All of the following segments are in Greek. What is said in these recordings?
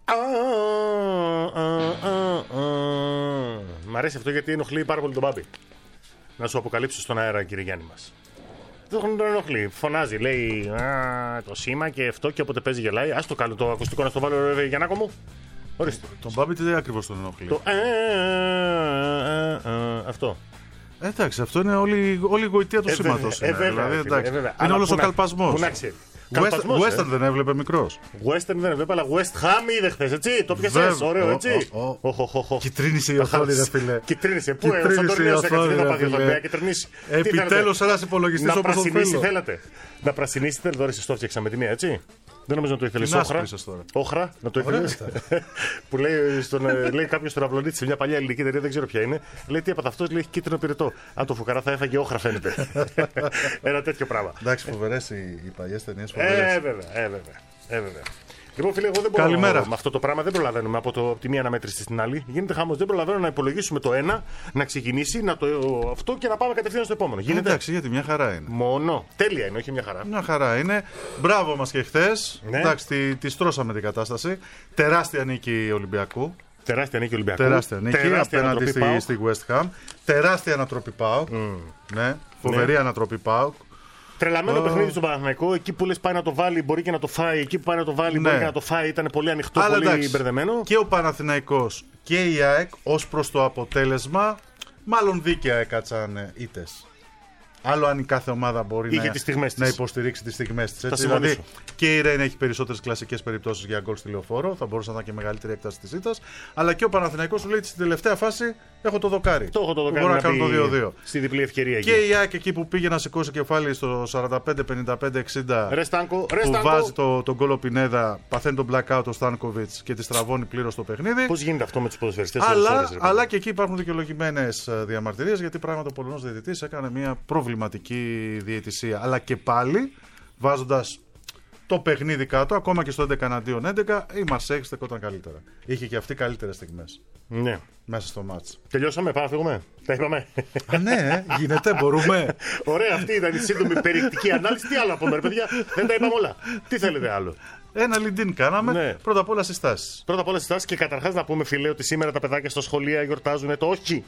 Μ' αρέσει αυτό γιατί ενοχλεί πάρα πολύ τον Μπάμπη. Να σου αποκαλύψω στον αέρα, κύριε Γιάννη μας. Δεν τον ενοχλεί. Φωνάζει, λέει το σήμα και αυτό και όποτε παίζει γελάει. Ας το κάνω το ακουστικό να στο βάλω, Γιαννάκο μου. Ορίστε. Τον Μπάμπη τι ακριβώς τον ενοχλεί? Το αυτό. Εντάξει, αυτό είναι όλη η γοητεία του σήματος. Είναι όλος ο καλπασμός. Πού να ξέρει. Western δεν έβλεπε μικρός. Western δεν έβλεπε, αλλά West Ham είδε χθες, έτσι. Το πιασες, ωραίο, έτσι. Κιτρίνησε η οθόνη, ρε φίλε. Κιτρίνησε. Πού σαν τον νέο έκατσε, δεν θα πάθει οθόνη. Κιτρινήσει. Επιτέλους ένας υπολογιστής όπως τον θέλω. Θέλατε. Να πρασινίσετε, εδώ εσείς το φτιάξαμε τη μία, έτσι. Δεν νομίζω να το ήθελες όχρα. Όχρα, να το ήθελες. Που λέει κάποιος στον Αυλονίτη σε μια παλιά ελληνική εταιρεία, δεν ξέρω ποια είναι. Λέει τι έπαθε αυτός, λέει έχει κίτρινο πυρετό. Αν το φουκαρά θα έφαγε όχρα, φαίνεται. Ένα τέτοιο πράγμα. Εντάξει, φοβερές οι παλιές ταινίες. Βέβαια. Λοιπόν, φίλε, εγώ δεν μπορώ με αυτό το πράγμα, δεν προλαβαίνουμε από τη μία αναμέτρηση στην άλλη. Γίνεται χαμός. Δεν προλαβαίνω να υπολογίσουμε το ένα, να ξεκινήσει αυτό και να πάμε κατευθείαν στο επόμενο. Γίνεται. Εντάξει, γιατί μια χαρά είναι. Μόνο. Τέλεια είναι, όχι μια χαρά. Μια χαρά είναι. Μπράβο μας και χθες. Ναι. Εντάξει, τη στρώσαμε την κατάσταση. Τεράστια νίκη Ολυμπιακού. Τεράστια νίκη Ολυμπιακού. Τεράστια νίκη απέναντι στη West Ham. Τεράστια ανατροπή ΠΑΟΚ. Ναι. Φοβερή ανατροπή ΠΑΟΚ. Τρελαμένο παιχνίδι στον Παναθηναϊκό. Εκεί που λες πάει να το βάλει, μπορεί και να το φάει. Εκεί που πάει να το βάλει, μπορεί και να το φάει. Ήταν πολύ ανοιχτό, πολύ μπερδεμένο. Και ο Παναθηναϊκός και η ΑΕΚ ως προς το αποτέλεσμα, μάλλον δίκαια έκατσαν ήττες. Άλλο αν η κάθε ομάδα μπορεί να υποστηρίξει τις στιγμές της. Δηλαδή και η Ρέιν έχει περισσότερες κλασικές περιπτώσεις για γκολ στη Λεωφόρο, θα μπορούσε να ήταν και μεγαλύτερη έκταση της ήττας. Αλλά και ο Παναθηναϊκός σου λέει στην τελευταία φάση έχω το δοκάρι. Το έχω το δοκάρι. Μπορώ να κάνω το 2-2. Στη διπλή ευκαιρία. Και η ΑΕΚ εκεί που πήγε να σηκώσει κεφάλι στο 45-55-60. Ρεστάνκο. Που βάζει τον γκολ ο Πινέδα, παθαίνει τον blackout ο Στάνκοβιτς και τη στραβώνει πλήρως το παιχνίδι. Πώς γίνεται αυτό με τους ποδοσφαιριστές? Αλλά και εκεί υπάρχουν δικαιολογημένες διαμαρτυρίες γιατί πράγματι ο Πολωνός διαιτητής έκανε μια προβληματική διαιτησία. Αλλά και πάλι βάζοντας το παιχνίδι κάτω, ακόμα και στο 11-11, η Μαρσέη στεκόταν καλύτερα. Είχε και αυτή καλύτερες στιγμές. Ναι. Μέσα στο μάτς. Τελειώσαμε, πάμε να φύγουμε. Τα είπαμε. Α, ναι, γίνεται, μπορούμε. Ωραία, αυτή ήταν η σύντομη περιεκτική ανάλυση. Τι άλλο να πούμε, ρε παιδιά, δεν τα είπαμε όλα. Τι θέλετε άλλο? Ένα λιντίν κάναμε. Ναι. Πρώτα απ' όλα συστάσεις. Και καταρχάς να πούμε, φίλε, ότι σήμερα τα παιδάκια στα σχολεία γιορτάζουν το όχι.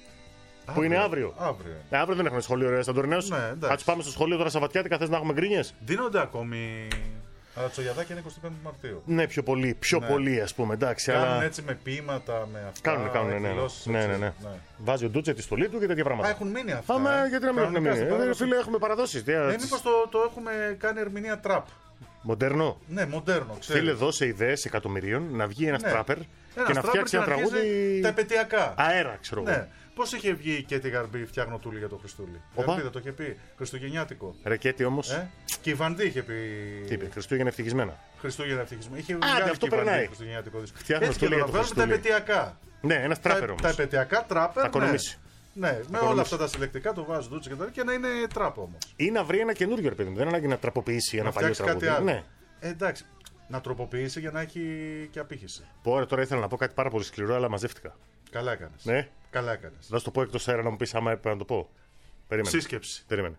Που είναι αύριο. Αύριο δεν έχουμε σχολείο, ρε Σαντορινέος. Ναι, θα τους πάμε στο σχολείο τώρα Σαββατιάτικα, θες να έχουμε γκρίνιες? Δίνονται ακόμη. Αλλά το Τσογιαδάκι είναι 25 Μαρτίου. Ναι, πιο πολύ, ας πούμε. Εντάξει, κάνουν αλλά... έτσι με ποίηματα, με αυτά. Κάνουν, ναι. Βάζει ο Ντούτσε τη στολή του και τέτοια πράγματα. Έχουν μείνει αυτά. Γιατί να μην έχουν μείνει? Φίλε, έχουμε παραδόσεις. Μήπως το έχουμε κάνει ερμηνεία τραπ. Μοντέρνο. Ναι, μοντέρνο. Ξέρεις. Φίλε, δώσε ιδέες εκατομμυρίων να βγει ένας τράπερ και να φτιάξει ένα τραγούδι. Τα επαιτειακά. Αέρα, ξέρω εγώ. Πώς είχε βγει η Κέτη Γαρμπή φτιάχνω τούλη για το Χριστούλη? Δεν το είχε πει. Χριστουγεννιάτικο. Ρε Κέτη όμως. Και η Βανδί είχε πει. Τι είπε? Χριστούγεννα ευτυχισμένα. Χριστούγεννα ευτυχισμένα. Είχε βγει αυτό περνάει. Χριστουγεννιάτικο δίσκο. Φτιάχνω τούλη για το Χριστούλη. Τα επαιτειακά. Ναι, ένας τράπερ όμως. Τα επαιτειακά τράπερ. Θα οικονομήσει. Ναι, με όλα αυτά τα συλλεκτικά το βάζει Ντούτσε και να είναι τραπ όμως. Ή να βρει ένα καινούριο ρε παιδί μου. Δεν ανάγκη να τραποποιήσει ένα παλιό τραγούδι. Ναι. Εντάξει. Να τροποποιήσει για να έχει και απήχηση. Τώρα ήθελα να πω κάτι πάρα πολύ σκληρό, αλλά μαζεύτηκα. Καλά έκανες. Ναι. Καλά έκανες. Θα σου το πω εκτός αέρα να μου πεις άμα έπρεπε να το πω. Περίμενε. Σύσκεψη. Περίμενε.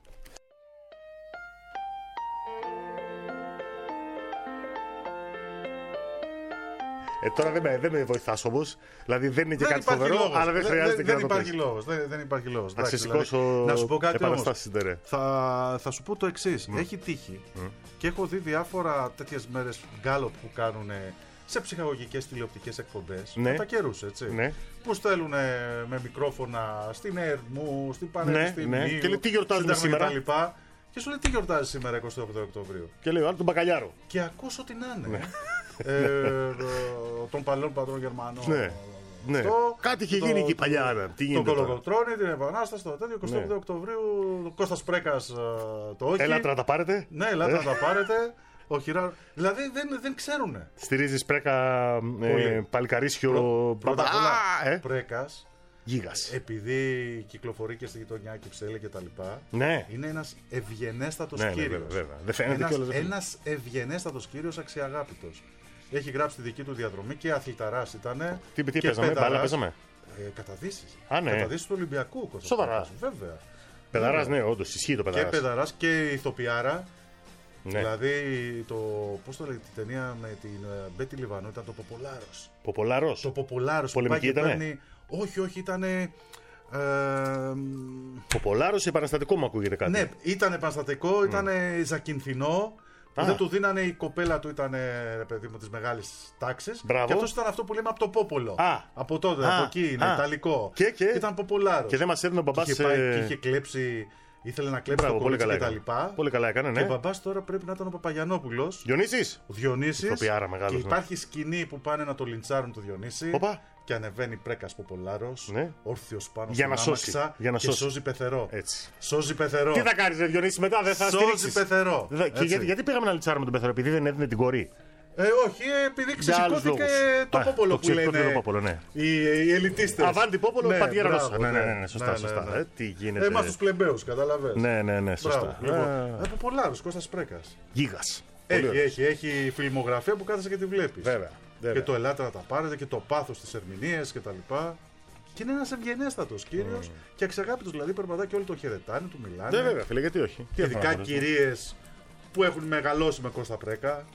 Τώρα δεν με βοηθάς όμως. Δηλαδή δεν είναι και κάτι φοβερό, λόγος. Αλλά δεν χρειάζεται και να το πεις. Δεν υπάρχει λόγος. Θα ξεσηκώσω να σου πω κάτι επαναστάσεις. Θα σου πω το εξής. Έχει τύχει και έχω δει διάφορα τέτοιες μέρες γκάλοπ που κάνουν σε ψυχαγωγικές τηλεοπτικές εκπομπές. Κατά καιρούς, έτσι. Ναι. Που στέλνουν με μικρόφωνα στην ΕΡΜΟΥ, στην Πανεπιστημίου. Ναι. Και λέει τι γιορτάζουμε σήμερα. Και σου λέει τι γιορτάζει σήμερα 28 Οκτωβρίου. Και λέει άλλο τον μπακαλιάρο. Και ακούς ό,τι να είναι. Των παλαιών πατρών Γερμανών. Ναι. Κάτι είχε γίνει εκεί παλιά. Τον Κολοκοτρώνη, την Επανάσταση, το τέτοιο 28 Οκτωβρίου. Ο Κώστας Πρέκας το όχι. Ελάτε να τα πάρετε. Ναι, ελάτε να τα πάρετε. Δηλαδή δεν ξέρουνε. Στηρίζεις Πρέκα παλικαρίσιο. Πρώτα απ' όλα Πρέκας. Γίγας. Επειδή κυκλοφορεί και στη γειτονιά Κυψέλη και τα λοιπά. Ναι. Είναι ένας ευγενέστατος κύριος. Ένας ευγενέστατος κύριος αξιαγάπητος. Έχει γράψει τη δική του διαδρομή και αθληταράς ήτανε. Τι παίζαμε, μπάλα παίζαμε. Καταδύσεις. Ναι. Καταδύσεις του Ολυμπιακού. Σοβαρά. Βέβαια. Παιδαράς, ναι, όντως ισχύει το παιδαράς. Και παιδαράς και ηθοποιάρα. Ναι. Δηλαδή, πώς το λέει τη ταινία με την Μπέτι Λιβανού ήταν το Ποπολάρος. Ποπολάρος. Το Ποπολάρος. Πολεμική ήτανε. Όχι, ήτανε. Ποπολάρος επαναστατικό μου ακούγεται κάτι. Ναι, ήταν επαναστατικό, ήταν ζακυνθινό. Δεν του δίνανε, η κοπέλα του ήταν, παιδί μου, της μεγάλης τάξης. Και αυτός ήταν αυτό που λέμε από το Πόπολο. Από τότε, από εκεί είναι, ιταλικό. Και ήταν Ποπολάρος. Και δεν μας έδινε ο μπαμπάς. Και είχε κλέψει. Ήθελε να κλέψει το κορίτσι και τα λοιπά. Πολύ καλά έκανε, ναι. Και ο μπαμπάς τώρα πρέπει να ήταν ο Παπαγιαννόπουλος. Διονύσης. Ο Διονύσης. Και υπάρχει σκηνή που πάνε να το λιντσάρουν το Διονύση. Και ανεβαίνει πρέκας Ποπολάρος, όρθιος πάνω στην άμαξα και σώζει πεθερό. Έτσι. Σώζει πεθερό. Τι θα κάνεις, Διονύση, μετά δεν θα στηρίξεις. Σώζει πεθερό. Και γιατί πήγαμε να λιντσάρουμε τον πεθερό, επειδή δεν έδινε την κορή. Όχι, επειδή ξεσηκώθηκε το Πόπολο που λένε. Οι ελιτίστες. Αβάντι Πόπολο, πατιέρα Ρώσα. Ναι, σωστά. Τι γίνεται. Εμάς τους πλεμπαίους, καταλαβαίνεις. Ναι, σωστά. Ποπολάρος, Κώστας Πρέκας. Γίγας. Έχει φιλμογραφία που κάθεσαι και τη βλέπεις. Βέβαια. Και το ελάτε να τα πάρετε και το πάθος της ερμηνείας και τα λοιπά. Και είναι ένας ευγενέστατος κύριος και αξιαγάπητος. Δηλαδή περπατάει και όλοι το χαιρετάνε, του μιλάνε. Βέβαια, φίλε, γιατί όχι. Ειδικά κυρίες που έχουν μεγαλώσει με Κώστα Πρέκα.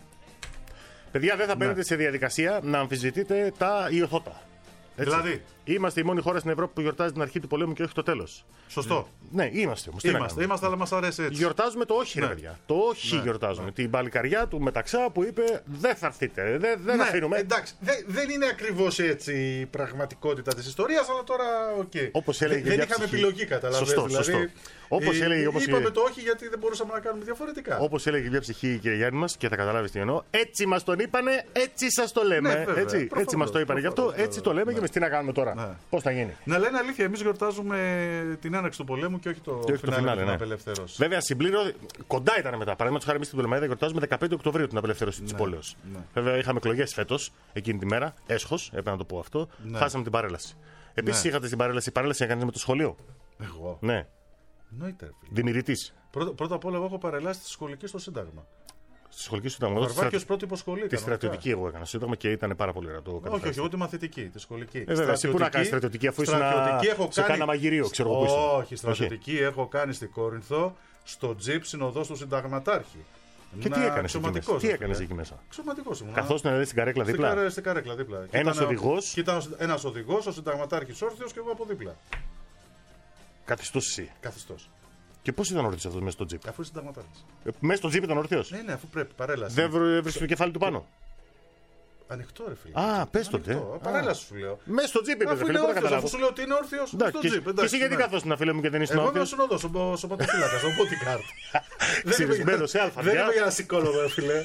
Παιδιά, δεν θα μπαίνετε σε διαδικασία να αμφισβητείτε τα ιωθώτα. Δηλαδή, είμαστε η μόνη χώρα στην Ευρώπη που γιορτάζει την αρχή του πολέμου και όχι το τέλος. Σωστό. Ναι, είμαστε όμως. Είμαστε, αλλά μας αρέσει έτσι. Γιορτάζουμε το όχι, ρε παιδιά. Το όχι γιορτάζουμε. Την παλικαριά του Μεταξά που είπε δεν θα έρθετε. Δεν αφήνουμε. Εντάξει, δεν είναι ακριβώς έτσι η πραγματικότητα της ιστορίας, αλλά τώρα οκ. Δεν είχαμε επιλογή, καταλαβαίνετε. Σωστό. Όπως έλεγε, είπαμε το όχι γιατί δεν μπορούσαμε να κάνουμε διαφορετικά. Όπως έλεγε μια ψυχή η κυρία Γιάννη μας και θα καταλάβεις τι εννοώ. Έτσι μας τον είπανε, έτσι σας το λέμε. Έτσι μας το είπανε. Γι' αυτό έτσι το λέμε και εμείς τι να κάνουμε τώρα. Πώς θα γίνει. Να λένε αλήθεια, εμείς γιορτάζουμε την έναρξη του πολέμου και όχι το φινάλε την απελευθέρωση. Βέβαια, κοντά ήταν μετά. Παραδείγματος χάρη, εμείς στην Πτολεμαΐδα γιορτάζουμε 15 Οκτωβρίου την απελευθέρωση της πόλεως. Βέβαια, είχαμε εκλογές φέτος εκείνη τη μέρα. Έσχος, έπρεπε να το πω αυτό. Χάσαμε την παρέλαση. Επίσης, είχατε στην παρέλαση. Η παρέλαση έκανε με το σχολείο. Εγώ. Ναι. Δημιουργητής. Πρώτα απ' όλα, εγώ έχω παρελάσει στη σχολική στο Σύνταγμα. Στη σχολική Σύνταγμα. Βαρβάκιος πρότυπο σχολή. Τη στρατιωτική εγώ έκανα Σύνταγμα και ήταν πάρα πολύ ωραίο το όχι, εγώ τη μαθητική, τη σχολική. Βέβαια, εσύ πού να κάνει στρατιωτική αφού ήσουν σε κάνα μαγειρίο, ξέρω εγώ. Όχι, στρατιωτική έχω κάνει στην Κόρινθο, στο τζιπ συνοδός του Συνταγματάρχη. Και τι έκανε εκεί μέσα. Αξιωματικός ήμουν. Καθόσουν στην καρέκλα δίπλα. Στην καρέκλα δίπλα. Ένας οδηγός, ο Συνταγματάρχης όρθιος και εγώ από δίπλα. Καθιστός εσύ. Καθιστός. Και πώς ήταν όρθιος αυτός μέσα στο τζιπ. Αφού είσαι συνταγματάρχης. Μέσα στο τζιπ ήταν όρθιος. Ναι, αφού πρέπει, παρέλαση. Δεν βρίσκει το κεφάλι του πάνω. Ανοιχτό, ρε φίλε. Πες τότε. Παρέλαση σου λέω. Μέσα στο τζιπ είπε, φίλε, πού να καταλάβω. Αφού σου λέω ότι είναι όρθιος, στο τζιπ. Και εσύ γιατί καθόσουν, φίλε μου, και δεν ήσουν όρθιος. Εγώ είμαι ο σωματοφύλακας, ο bodyguard. Ξυρισμένο σε αλφαδιά. Δεν είμαι για ένα ψυχόλογο, φίλε.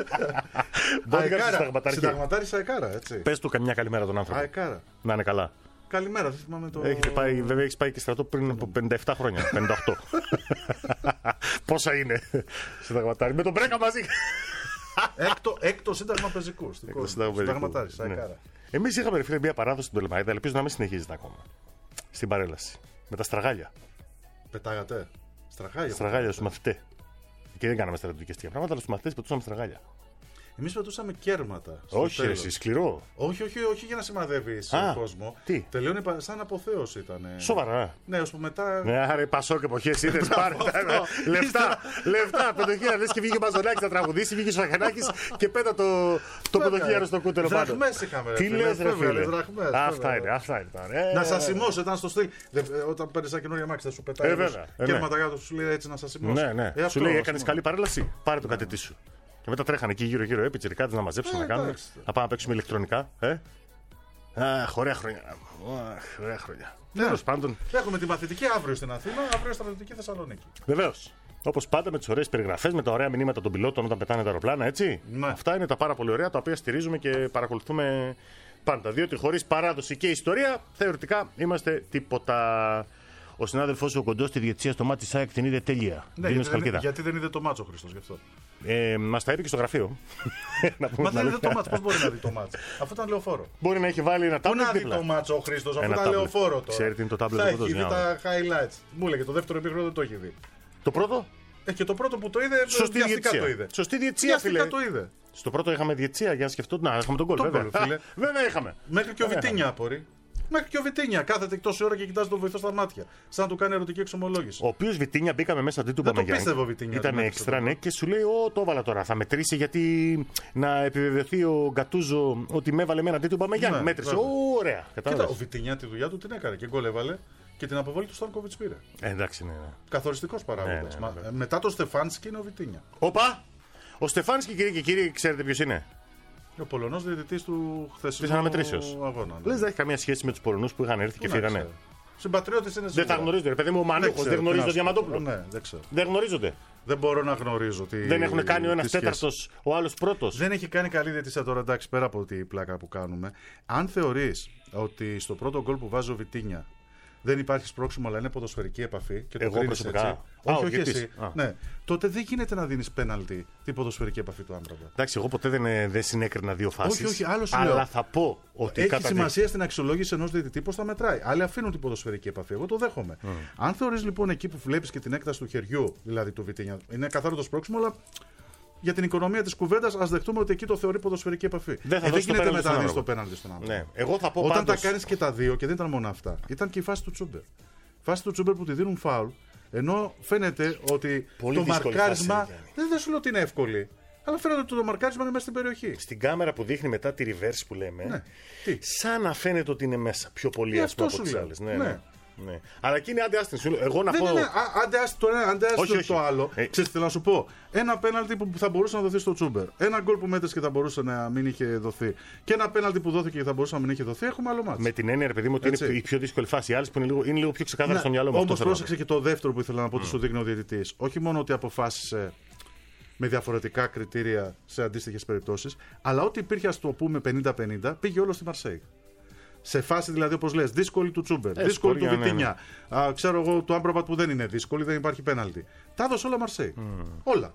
Συνταγματάρχης Αεκάρα, έτσι. Πες του καμιά καλημέρα τον άνθρωπο. Αεκάρα. Να είναι καλά. Καλημέρα, δεν θυμάμαι το. Βέβαια, έχει πάει και στρατό πριν από 57 χρόνια. 58. Πόσα είναι συνταγματάρχη. Με τον Μπρέκα μαζί. Έκτο σύνταγμα πεζικού. Συνταγματάρχη. Εμείς είχαμε φίλε μια παράδοση στην Πτολεμαΐδα, ελπίζω να μην συνεχίζεται ακόμα. Στην παρέλαση. Με τα στραγάλια. Πετάγατε. Στραγάλια στου μαθητέ. Και δεν κάναμε στρατιωτικές τέτοια πράγματα, αλλά στου μαθητές πετούσαμε στραγάλια. Εμείς πετούσαμε κέρματα. Όχι, εσύ, σκληρό. Όχι για να σημαδεύεις κόσμο. Τι. Τελειώνει σαν αποθέωση ήταν. Σοβαρά. Ναι, ώσπου μετά. Ναι, άρα Πασόκ εποχές είδες πάρε. Λεφτά. Πεντοχίλια δες και βγήκε ο Μαζονάκης να τραγουδήσει, βγήκε ο Σαχανάκης και πέτα το πεντοχίλιαρο στο κούτελο πάνω. Δραχμές είχαμε. Τι λες, ρε φίλε. Αυτά είναι. Να σας σημώσω, ήταν στο στυλ. Όταν παίρνεις ένα καινούργια μάξι θα σου πετάει. Κέρματα κάτω σου λέει έτσι να σας σημώσω. Ναι. Σου λέει έκανες καλή παρέλαση, πάρε το κατετή σου. Και μετά τρέχανε εκεί γύρω-γύρω πιτσιρικάδες να μαζέψουν να κάνουν. Να πάμε να παίξουμε ηλεκτρονικά. Ωραία χρόνια. Τέλος πάντων. Έχουμε τη μαθητική αύριο στην Αθήνα, αύριο στρατιωτική Θεσσαλονίκη. Βεβαίως. Όπως πάντα με τις ωραίες περιγραφές, με τα ωραία μηνύματα των πιλότων όταν πετάνε τα αεροπλάνα, έτσι. Ναι. Αυτά είναι τα πάρα πολύ ωραία τα οποία στηρίζουμε και παρακολουθούμε πάντα. Διότι χωρίς παράδοση και ιστορία, θεωρητικά είμαστε τίποτα. Ο συνάδελφός ο Κοντός στη διετησία στο μάτι ΣΑΕΚ την είδε τέλεια. Ναι, γιατί δεν είδε το μάτσο ο Χρήστος γι' αυτό. Μας τα είπε και στο γραφείο. Μα δεν είδε το μάτσο. Πώς μπορεί να δει το μάτσο, αφού ήταν λεωφόρο. Μπορεί να έχει βάλει ένα τάμπλετ. Πού να δει το μάτσο ο Χρήστος, αφού ήταν λεωφόρο τώρα. Ξέρει τι είναι το τάμπλετ. Θα έχει δει τα highlights. Μου έλεγε το δεύτερο επίχρονο δεν το έχει δει. Το πρώτο. Και το πρώτο που το είδε, σωστή το είδε. Σωστή διετησία, φίλε. Το είδε. Στο πρώτο είχαμε διετησία για να σκεφτώ. Να, είχαμε τον κόλ. Βέβαια είχαμε. Μέχρι και ο Βιτίνια απορεί. Μέχρι και ο Βιτίνια κάθεται τόση ώρα και κοιτάζει τον βοηθό στα μάτια. Σαν να του κάνει ερωτική εξομολόγηση. Ο οποίος Βιτίνια μπήκαμε μέσα αντί του Μπαμεγιάνγκ. Ήταν έξτρα, ναι, και σου λέει: το έβαλα τώρα. Θα μετρήσει γιατί να επιβεβαιωθεί ο Γκατούζο ότι με έβαλε εμένα αντί του Μπαμεγιάνγκ. Μέτρησε. Ωραία. Κοίτα, ο Βιτίνια τη δουλειά του την έκανε και γκολ έβαλε. Και την αποβολή του Στάνκοβιτς πήρε. Εντάξει, ναι. Καθοριστικός παράγοντας. Μετά το Στεφάνσκι είναι ο Βιτίνια. Όπα! Ο Στεφάνσκι, κύριε και κύριοι, ξέρετε ποιος είναι? Ο Πολωνός διαιτητής του χθεσινού αγώνα. Ναι. Λες, δεν έχει καμία σχέση με τους Πολωνούς που είχαν έρθει και φύγανε. Συμπατριώτες είναι σίγουρα. Δεν θα γνωρίζονται, ρε παιδί μου, ο Μανούχος δεν γνωρίζει τον Διαμαντόπουλο. Ναι, δεν ξέρω. Δεν γνωρίζονται. Δεν μπορώ να γνωρίζω. Δεν έχουν κάνει ο ένας τέταρτος, ο άλλος πρώτος. Δεν έχει κάνει καλή διαιτησία τώρα, εντάξει, πέρα από την πλάκα που κάνουμε. Αν θεωρείς ότι στο πρώτο γκολ που βάζει ο Βιτίνια δεν υπάρχει σπρώξιμο, αλλά είναι ποδοσφαιρική επαφή. Και εγώ προσωπικά. Όχι εσύ. Ναι. Τότε δεν γίνεται να δίνεις πέναλτι την ποδοσφαιρική επαφή του Άμπραμπατ. Εντάξει, εγώ ποτέ δεν συνέκρινα δύο φάσεις. Όχι, άλλο σου αλλά λέω. θα πω ότι. Έχει σημασία στην αξιολόγηση ενός διαιτητή πώς θα μετράει. Άλλοι αφήνουν την ποδοσφαιρική επαφή. Εγώ το δέχομαι. Αν θεωρείς λοιπόν εκεί που βλέπεις και την έκταση του χεριού, δηλαδή του Βιτίνια, είναι καθαρό το σπρώξιμο, αλλά. Για την οικονομία της κουβέντας, ας δεχτούμε ότι εκεί το θεωρεί ποδοσφαιρική επαφή. Δεν γίνεται μετά να δεις το πέναλτι στον άνθρωπο. Ναι. Εγώ θα πω όταν πάντως... τα κάνεις και τα δύο, και δεν ήταν μόνο αυτά, ήταν και η φάση του Τσούμπερ. Φάση του Τσούμπερ που τη δίνουν φάουλ, ενώ φαίνεται ότι πολύ το μαρκάρισμα. Δεν σου λέω ότι είναι εύκολη. Αλλά φαίνεται ότι το μαρκάρισμα είναι μέσα στην περιοχή. Στην κάμερα που δείχνει μετά τη reverse που λέμε, ναι. Σαν να φαίνεται ότι είναι μέσα πιο πολύ από τις άλλες. Ναι. Αλλά εκείνη άντε άστην. Εγώ να πω. Άντε άστην το άλλο. Ξέρετε, θέλω να σου πω. Ένα πέναλτι που θα μπορούσε να δοθεί στο Τσούμπερ. Ένα γκολ που μέτρησε και θα μπορούσε να μην είχε δοθεί. Και ένα πέναλτι που δόθηκε και θα μπορούσε να μην είχε δοθεί. Έχουμε άλλο μάτι. Με την έννοια, παιδί μου, ότι είναι η πιο δύσκολη φάση. Οι άλλες που είναι λίγο πιο ξεκάθαρα στο μυαλό μου. Όμως πρόσεξε και το δεύτερο που ήθελα να πω ότι σου δείχνει ο διαιτητής. Όχι μόνο ότι αποφάσισε με διαφορετικά κριτήρια σε αντίστοιχες περιπτώσεις, αλλά ό,τι υπήρχε, ας το πούμε, 50-50, πήγε όλο στη Μαρσέιγ. Σε φάση δηλαδή, όπως λες, δύσκολη του Τσούμπερ, δύσκολη του Βιτίνια. Ναι. Ξέρω εγώ του Άμπραμπατ που δεν είναι δύσκολη, δεν υπάρχει πέναλτι. Τα έδωσε όλα Μαρσέιγ. Όλα.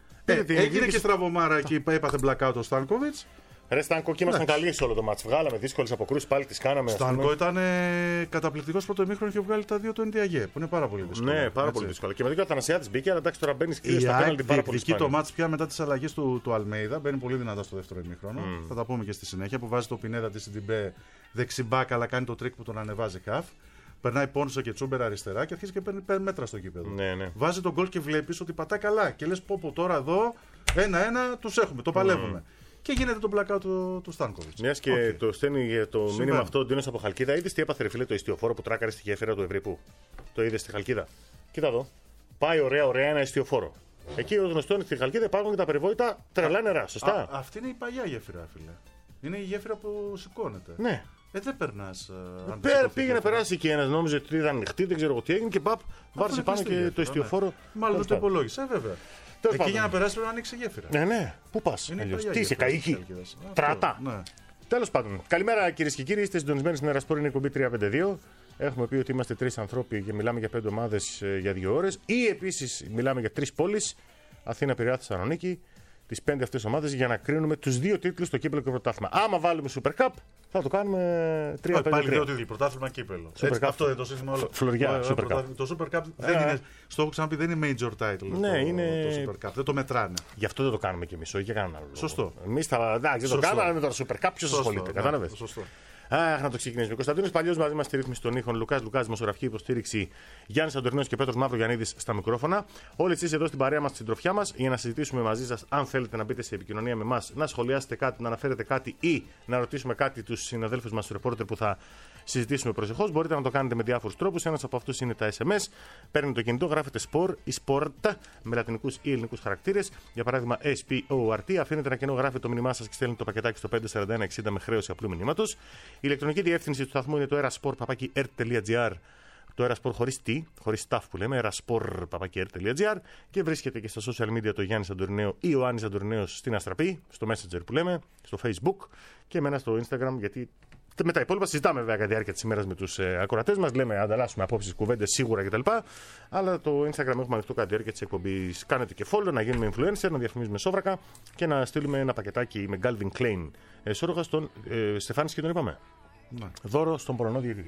Έγινε και στραβωμάρα εκεί, έπαθε blackout ο Στάνκοβιτς. Ρε Στάνκο, και ήμασταν καλοί σε όλο το μάτς. Βγάλαμε δύσκολες αποκρούσεις, πάλι τις κάναμε. Στάνκο ήταν καταπληκτικός πρώτο ημίχρονο και βγάλει τα δύο του Ενδιαγέ, που είναι πάρα πολύ δύσκολο. Ναι, πάρα πολύ δύσκολο. Και με δύο Αθανασιάδης μπήκε, αλλά εντάξει τώρα μπαίνει και στα πέναλτι πάρα πολύ δύσκολο. Το μάτς πια μετά τις αλλαγές του Αλμέιδα μπαίνει πολύ δυνατά στο δεύτερο ημίχρονο. Θα τα πούμε και στη συνέχεια που βάζει το Πινέδα τη Σιντιμπέ δεξιμπάκ, αλλά κάνει το τρίκ που τον ανεβάζει χαφ. Περνάει Πόνσο και Τσούμπερ αριστερά και αρχίζει και παίρνει μέτρα στο κήπεδο. Ναι. Βάζει τον γκολ και βλέπει ότι πατά καλά. Και λες πω τώρα εδώ 1-1 τους έχουμε, το παλεύουμε. Και γίνεται το blackout του Στάνκοβιτς. Μιας και το στέλνει το μήνυμα αυτό ο Ντίνος από Χαλκίδα. Είδες τι έπαθε, ρε φίλε, το ιστιοφόρο που τράκαρε στη γέφυρα του Ευρυπού? Το είδες στη Χαλκίδα? Κοίτα εδώ. Πάει ωραία ένα ιστιοφόρο. Εκεί ο γνωστό στη Χαλκίδα υπάρχουν και τα περιβόητα τρελά νερά. Σωστά. Αυτή είναι η παλιά γέφυρα, φίλε. Είναι η γέφυρα που σηκώνεται. Ναι. Δεν περνάς. Πήγε να περάσει και ένας, νόμιζε ότι ήταν ανοιχτή, δεν ξέρω τι έγινε και παπ, βάρσε πάνω και το ιστιοφόρο. Μάλλον δεν το υπολόγισε, βέβαια. Εκεί για να περάσει πρέπει να ανοίξει γέφυρα. Ναι. Πού πας? Τι είσαι, καίκη? Τράτα. Ναι. Τέλος πάντων. Καλημέρα κυρίες και κύριοι. Είστε συντονισμένοι στην Ερασπόρ, είναι η εκπομπή 352. Έχουμε πει ότι είμαστε 3 ανθρώποι και μιλάμε για 5 ομάδες για 2 ώρες. Ή επίσης μιλάμε για 3 πόλεις, Αθήνα, Πειραιά, Θεσσαλονίκη, τις 5 αυτές ομάδες, για να κρίνουμε τους 2 τίτλους στο κύπελλο και πρωτάθλημα. Άμα βάλουμε Super Cup, θα το κάνουμε 3-5. Πάλι 2 τίτλοι, πρωτάθλημα, κύπελλο. Αυτό δεν το σύστημα όλο. Φλωριά, Super Cup. Το Super Cup δεν είναι. Στο έχω ξαναπεί, δεν είναι major title. Ναι, είναι. Το Super Cup. Δεν το μετράνε. Γι' αυτό δεν το κάνουμε κι εμείς, όχι για κανέναν άλλο. Σωστό. Εμείς δεν το κάνουμε, αλλά με το Super Cup ποιος ασχολείται. Κατάλαβες? Σωστό. Να το ξεκινήσουμε. Κωνσταντίνος Παλιός μαζί μας στη ρύθμιση των ήχων. Λουκάς, δημοσιογραφική υποστήριξη. Γιάννης Αντορινός και Πέτρος Μαυρογιαννίδης στα μικρόφωνα. Όλοι εσείς εδώ στην παρέα μας, στην συντροφιά μας, για να συζητήσουμε μαζί σας. Αν θέλετε να μπείτε σε επικοινωνία με εμάς, να σχολιάσετε κάτι, να αναφέρετε κάτι ή να ρωτήσουμε κάτι τους συναδέλφους μας, τους reporter που θα συζητήσουμε προσεχώς, μπορείτε να το κάνετε με διάφορους τρόπους. Ένας από αυτούς είναι τα SMS. Παίρνετε το κινητό, γράφετε sport ή sport με λατινικούς ή ελληνικούς χαρακτήρες. Για παράδειγμα, SPORT. Αφήνετε ένα κενό, γράφετε το μήνυμά σας και στέλνετε το πακετάκι στο 54160 με χρέωση απλού μηνύματος. Η ηλεκτρονική διεύθυνση του σταθμού είναι το erasport.gr. Το erasport χωρίς τι, χωρίς staff που λέμε, erasport.gr. Και βρίσκεται και στα social media το Γιάννης Αντορινέο ή ο Άννης Αντορινέος στην Αστραπή, στο Messenger που λέμε, στο Facebook και εμένα στο Instagram, γιατί με τα υπόλοιπα συζητάμε βέβαια κατά τη διάρκεια της ημέρας με τους ακροατές μας. Λέμε, ανταλλάσσουμε απόψεις, κουβέντες σίγουρα κτλ. Αλλά το Instagram έχουμε ανοιχτό κατά τη διάρκεια της εκπομπής. Κάνετε και follow, να γίνουμε influencer, να διαφημίζουμε σόβρακα και να στείλουμε ένα πακετάκι με Calvin Klein σόρουχα στον Στεφάνσκι, τον είπαμε. Ναι. Δώρο στον Πολωνό διαιτητή.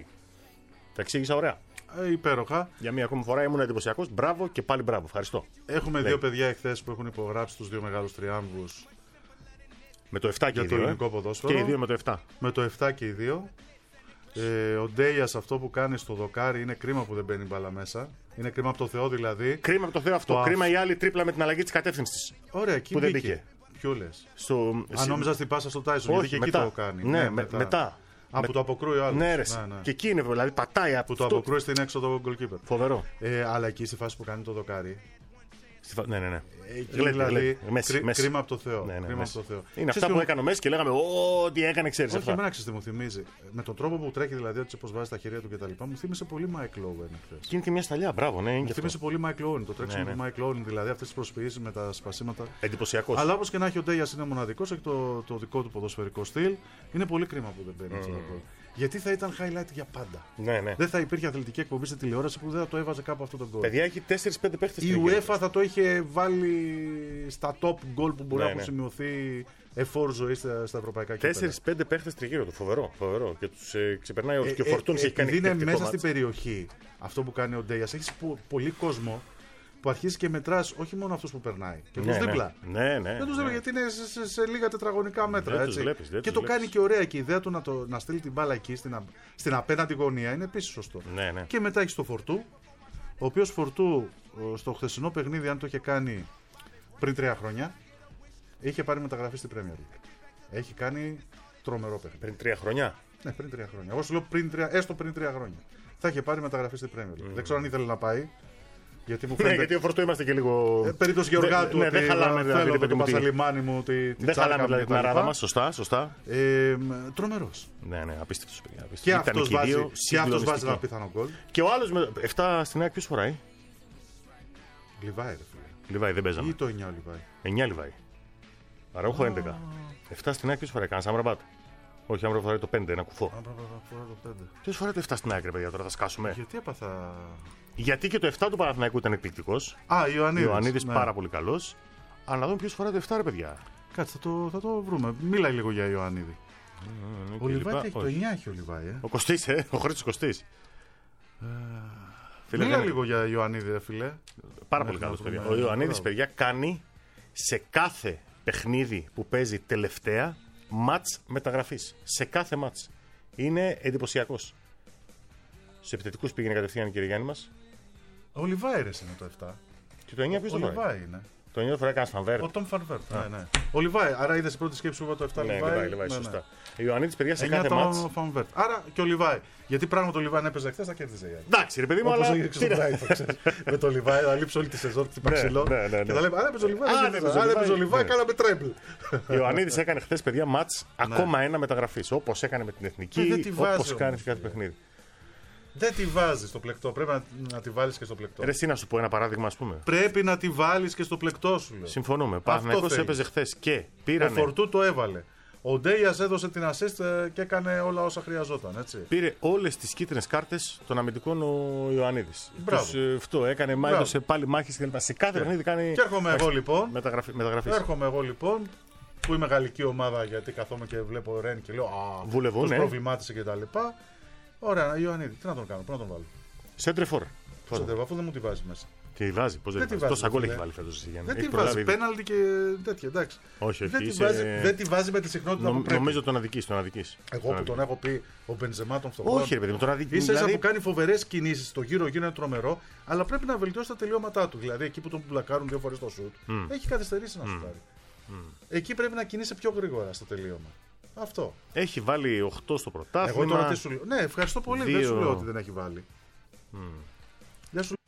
Τα εξήγησα ωραία. Υπέροχα. Για μία ακόμη φορά ήμουν εντυπωσιακός. Μπράβο και πάλι μπράβο. Ευχαριστώ. Έχουμε 2 παιδιά εχθές που έχουν υπογράψει τους 2 μεγάλους τριάμβους. Με το 7 και οι 2. Το ελληνικό ποδόσφαιρο. Και οι 2 με το 7. Με το 7 και οι 2. Ο Ντέιας αυτό που κάνει στο δοκάρι είναι κρίμα που δεν μπαίνει μπάλα μέσα. Είναι κρίμα από το Θεό δηλαδή. Κρίμα από το Θεό αυτό. Κρίμα η άλλη τρίπλα με την αλλαγή της κατεύθυνσης. Ωραία, εκεί που δεν μπήκε. Ποιο λες? Αν νόμιζα στην πάσα στο Τάισον, γιατί και εκεί το κάνει. Ναι, μετά. Που το αποκρούει ο άλλος. Ναι, και εκεί είναι, δηλαδή πατάει από το αποκρούει στην έξοδο goalkeeper. Φοβερό. Αλλά εκεί στη φάση που κάνει το δοκάρι. Ναι. Δηλαδή, κρίμα από το Θεό. Είναι αυτά που έκανε ο Μέση και λέγαμε ό,τι έκανε, ξέρεις. Όχι, εμένα ξέρεις τι μου θυμίζει. Με τον τρόπο που τρέχει, δηλαδή, έτσι όπως βάζει τα χέρια του κτλ. Μου θύμισε πολύ Mike Owen χθες. Και είναι και μια σταλιά, μπράβο, ναι. Μου θύμισε πολύ Mike Owen. Το τρέξιμο του Mike Owen, δηλαδή αυτές τις προσποιήσεις με τα σπασίματα. Εντυπωσιακός. Αλλά όπως και να έχει, ο Ντέιας είναι μοναδικός, έχει το δικό του ποδοσφαιρικό στυλ. Είναι πολύ κρίμα που δεν μπαίνει έτσι. Γιατί θα ήταν highlight για πάντα. Ναι. Δεν θα υπήρχε αθλητική εκπομπή στη τηλεόραση που δεν θα το έβαζε κάπου αυτό το γκολ. Παιδιά, έχει 4-5 παίχτες. Η UEFA θα το είχε βάλει στα top γκολ που μπορεί να έχουν σημειωθεί εφόρου ζωή στα ευρωπαϊκά κύπελλα. 4-5 παίχτες τριγύρω του. Φοβερό. Και τους ξεπερνάει όλους. Και ο Φορτούνης έχει κάνει. Είναι μέσα στην περιοχή αυτό που κάνει ο Ντέιας. Έχει πολύ κόσμο που αρχίζει και μετράς όχι μόνο αυτούς που περνάει. Και τους δίπλα. Ναι. Δεν τους δίπλα γιατί είναι σε λίγα τετραγωνικά μέτρα. Έτσι. Και το κάνει και ωραία. Και η ιδέα του να στείλει την μπάλα εκεί στην απέναντι γωνία είναι επίσης σωστό. Ναι. Και μετά έχει το Φορτού. Ο οποίος Φορτού στο χθεσινό παιχνίδι, αν το είχε κάνει πριν 3 χρόνια, είχε πάρει μεταγραφή στην Premier League. Έχει κάνει τρομερό παιχνίδι. Πριν 3 χρόνια. Ναι, πριν 3 χρόνια. Εγώ σου λέω έστω πριν 3 χρόνια. Θα είχε πάρει μεταγραφή στην Premier League. Δεν ξέρω αν ήθελε να πάει. Γιατί μου φαίνεται... Ναι, γιατί ο Φορτού είμαστε και λίγο. Περίπτωση Γεωργάτου. Ναι, δεν χαλάμε δηλαδή. Θέλω το πασαλιμάνι μου. Δεν χαλάμε δηλαδή την αράδα μας. Σωστά. Τρομερός. Ναι, απίστευτος παιδιά. Και αυτός βάζει ένα πιθανό γκολ. Και ο άλλος με 7 στην ΑΕΚ ποιος φοράει? Λιβάη, ρε φίλε. Λιβάη, δεν παίζαμε. Ή το 9 Λιβάη. 9 Λιβάη. Άρα έχω 11. 7 στην ΑΕΚ ποιος φοράει? Κανένας Άμραμπατ? Όχι, Άμραμπατ φοράει το 5, ένα κουφό. Ποιος φοράει το 7 στην ΑΕΚ, παιδιά, τώρα θα σκάσουμε? Γιατί έπαθα. Γιατί και το 7 του Παναθηναϊκού ήταν εκπληκτικός. Ιωαννίδης πάρα πολύ καλός. Αλλά να δούμε ποιος φοράει το 7, ρε παιδιά. Κάτσε, θα το βρούμε. Μίλα λίγο για Ιωαννίδη. Ο Λιβάη έχει το 9, έχει ο Λιβάη. Ο Κωστής, ο Χρήστος Κωστής. Μίλα λίγο για Ιωαννίδη, ρε φίλε. Πάρα πολύ καλός, παιδιά. Ο Ιωαννίδης, παιδιά, κάνει σε κάθε παιχνίδι που παίζει τελευταία μάτς μεταγραφής. Σε κάθε μάτς. Είναι εντυπωσιακός. Σε επιθετικούς πήγαινε κατευθείαν, κύριε Γιάννη μας. Ο Λιβάιρες είναι το 7. Και το 9 ποιος το φοράει? Ο Λιβάι είναι. Το 9 το φοράει κανένας Φανβέρτ. Ο Τόμ Φανβέρτ. Ναι. Ο Λιβάι, άρα είδες η πρώτη σκέψη που είπα το 7 Λιβάι. Ναι, σωστά. Ο Ιωαννίδης, παιδιά, σε κάθε μάτς. Άρα και ο Λιβάι. Γιατί πράγματι ο Λιβάι έπαιζε χθες, θα κέρδιζε. Εντάξει, ρε παιδί μου, αλλά. Με το Λιβάι, θα λείψει όλη τη σεζόν, χτυπά ξυλό. Και θα λέμε, αν έπαιζε ο Λιβάι, κάναμε τρέμπλ. Ο Ιωαννίδης έκανε χθες, παιδιά, μάτς ακόμα ένα μεταγραφής. Όπως έκανε με την Εθνική, όπως κάνει σε κάθε παιχνίδι. Δεν τη βάζεις στο πλεκτό. Πρέπει να τη βάλεις και στο πλεκτό. Ρε, εσύ να σου πω ένα παράδειγμα, ας πούμε. Πρέπει να τη βάλεις και στο πλεκτό σου. Λέω. Συμφωνούμε. Ο Παναθηναϊκός έπαιζε χθες και πήρανε. Ο Φορτού το έβαλε. Ο Ντέιας έδωσε την assist και έκανε όλα όσα χρειαζόταν. Έτσι. Πήρε όλες τις κίτρινες κάρτες των αμυντικών ο Ιωαννίδης. Αυτό έκανε, έδωσε πάλι μάχες κλπ. Σε κάθε παιχνίδι κάνει. Και έρχομαι εγώ λοιπόν. Μεταγραφή. Έρχομαι εγώ λοιπόν. Που είμαι γαλλική ομάδα γιατί καθόμαι και βλέπω Ρεν και λέω Βουλευούν, προβλημάτισε κτλ. Ωραία, Ιωαννίδη, τι να τον κάνω, πού να τον βάλω. Σέντρεφορ. Αφού δεν μου τη βάζει μέσα. Τι βάζει, πώς δεν τη βάζει. Τόσα γκολ έχει βάλει φέτος. Δεν τη βάζει. Πέναλτι και τέτοια, εντάξει. Όχι. Δεν τη βάζει με τη συχνότητα που πρέπει. Νομίζω τον αδικείς. Εγώ που τον έχω πει ο Μπενζεμά τον φτωχό. Όχι, ρε παιδί μου, τον αδικείς. Ίσα που κάνει φοβερές κινήσεις, το γύρω-γύρω είναι τρομερό, αλλά πρέπει να βελτιώσει τα τελειώματά του. Δηλαδή εκεί που τον μπλακάρουν 2 φορές το σουτ, έχει καθυστερήσει να σουτάρει. Εκεί πρέπει να κινείσαι πιο γρήγορα στο τελείωμα. Αυτό. Έχει βάλει 8 στο πρωτάθλημα. Εγώ τώρα τι σου λέω. Ναι, ευχαριστώ πολύ. 2... Δεν σου λέω ότι δεν έχει βάλει. Δεν σου...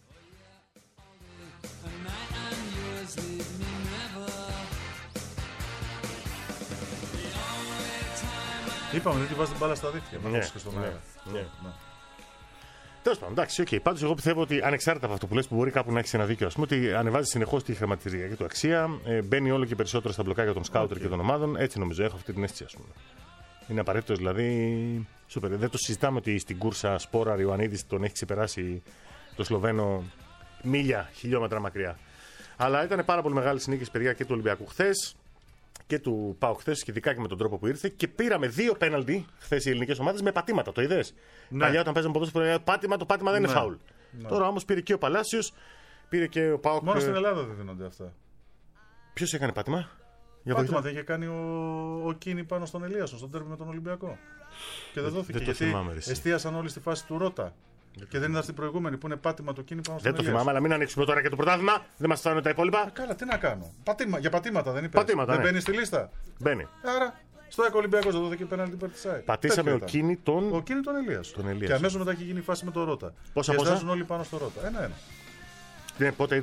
Είπαμε ότι βάζει την μπάλα στα δίχτυα. Ναι. Τέλος πάντων, εντάξει, okay. Πάντως, εγώ πιστεύω ότι ανεξάρτητα από αυτό που λες, που μπορεί κάπου να έχει ένα δίκιο, ας πούμε, ότι ανεβάζει συνεχώς τη χρηματιστηριακή του αξία, μπαίνει όλο και περισσότερο στα μπλοκάκια των σκάουτερ και των ομάδων. Έτσι νομίζω, έχω αυτή την αίσθηση, ας πούμε. Είναι απαραίτητο δηλαδή. Σούπερ. Δεν το συζητάμε ότι στην κούρσα Σπόρα Ιωαννίδης τον έχει ξεπεράσει το Σλοβαίνο μίλια, χιλιόμετρα μακριά. Αλλά ήταν πάρα πολύ μεγάλη νίκη, παιδιά, και του Ολυμπιακού χθες και του ΠΑΟΚ χθες, σχετικά και με τον τρόπο που ήρθε. Και πήραμε 2 πέναλτι χθες οι ελληνικές ομάδες με πατήματα. Το είδες? Ναι. Παλιά όταν παίζαμε ποδόσφαιρο, το πάτημα δεν είναι φάουλ. Ναι. Τώρα όμως πήρε και ο Παλάσιος, πήρε και ο ΠΑΟΚ. Μόνο στην Ελλάδα δεν δίνονται αυτά. Ποιος έκανε πάτημα? Πάτημα δεν είχε κάνει ο Κίνη πάνω στον Ελίασον, στον τέρμι με τον Ολυμπιακό. Και δεν δόθηκε. Γιατί εστίασαν όλοι στη φάση του Ρώτα. Και δεν ήταν στην προηγούμενη που είναι πάτημα το Κίνη πάνω στον Ελίασον. Δεν το θυμάμαι, αλλά μην ανοίξουμε τώρα και το πρωτάθλημα. Δεν μας φτάνουν τα υπόλοιπα. Καλά, τι να κάνω. Για πατήματα δεν είπε. Δεν μπαίνει στη λίστα. Μπαίνει. Άρα στο ΕΚ Ολυμπιακός δεν δόθηκε πέναλτι υπέρ της ΑΕΚ. Πατήσαμε ο Κίνη τον Ελίασον. Και αμέσως μετά έχει γίνει η φάση με τον Ρώτα. Πόσα όλοι πάνω στο Ρώτα. 1-1. Ναι, πότε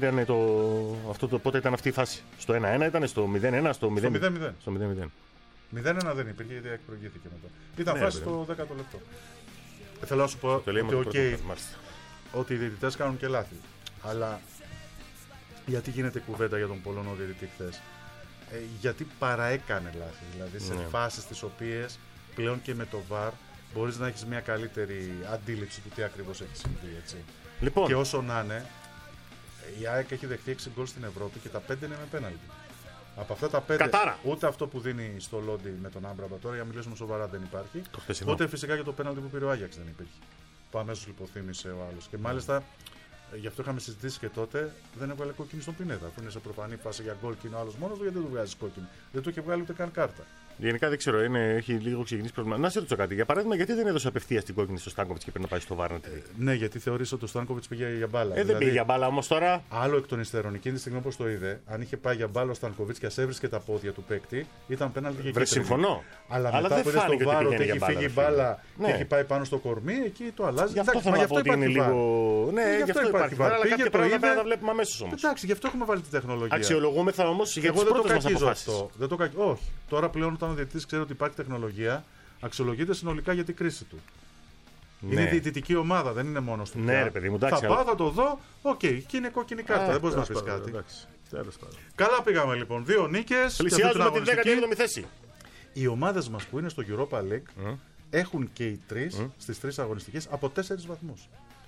ήταν αυτή η φάση? Στο 1-1 ήταν, στο 0-1, στο 0-0. 0-1 δεν υπήρχε γιατί προηγήθηκε μετά. Ήταν φάση στο 10ο λεπτό. Θέλω να σου πω ότι οι διαιτητές κάνουν και λάθη. Αλλά γιατί γίνεται κουβέντα για τον Πολωνό διαιτητή χθες? Γιατί παραέκανε λάθη. Δηλαδή σε φάσεις τις οποίες πλέον και με το VAR μπορείς να έχεις μια καλύτερη αντίληψη του τι ακριβώς έχει συμβεί. Έτσι. Λοιπόν. Και όσο να είναι, η ΑΕΚ έχει δεχτεί 6 γκολ στην Ευρώπη και τα 5 είναι με πέναλτι. Από αυτά τα 5, Κατάρα. Ούτε αυτό που δίνει στο Λόντι με τον Άμπραμπα τώρα, για να μιλήσουμε σοβαρά, δεν υπάρχει. Ούτε φυσικά και το πέναλτι που πήρε ο Άγιαξ δεν υπήρχε. Που αμέσως υποθύμησε ο άλλος. Και μάλιστα, γι' αυτό είχαμε συζητήσει και τότε, δεν έβγαλε κόκκινη στον Πινέδα. Αφού είναι σε προφανή φάση για γκολ και είναι ο άλλος μόνος του, γιατί δεν του βγάζει κόκκινη? Δεν του είχε βγάλει ούτε καν κάρτα. Γενικά δεν ξέρω, έχει λίγο ξεκινήσει πρόβλημα. Να σε ρωτήσω κάτι. Για παράδειγμα, γιατί δεν έδωσε απευθείας την κόκκινη στο Στάνκοβιτς και πρέπει να πάει στο Βάρνα? Ναι, γιατί θεωρήσε ότι ο Στάνκοβιτς πήγε για μπάλα. Δεν πήγε για μπάλα όμως τώρα. Άλλο εκ των υστέρων, εκείνη τη στιγμή όπως το είδε, αν είχε πάει για μπάλα ο Στάνκοβιτς και έβρισκε τα πόδια του παίκτη, ήταν πέναλτι και εκεί. Συμφωνώ. Αλλά μετά που είδε στο Βάρο ότι έχει φύγει η μπάλα και έχει πάει πάνω στο κορμί, εκεί το αλλάζει. Γι' αυτό θέλω να πω ότι είναι λίγο. Ναι, γι' αυτό υπάρχει βάρο. Αλλά κάποια πράγματα τα βλέπουμε αμέσως όμως. Εντάξει, γι' αυτό έχουμε βάλει τη τεχνολογία. Αξιολογούμεθα όμως για τις πρώτες μας αποφάσεις. Όχι. Τώρα πλέον όταν ο διαιτητής ξέρει ότι υπάρχει τεχνολογία, αξιολογείται συνολικά για την κρίση του. Ναι. Είναι διαιτητική ομάδα, δεν είναι μόνος του. Ναι, ρε παιδί μου, εντάξει, θα πάω, θα το δω, και είναι κόκκινη κάρτα. Δεν μπορείς να πεις κάτι. Καλά πήγαμε λοιπόν. 2 νίκες. Πλησιάζουμε την 17η θέση. Οι ομάδες μας που είναι στο Europa League έχουν και οι 3 στις 3 αγωνιστικές από 4 βαθμούς.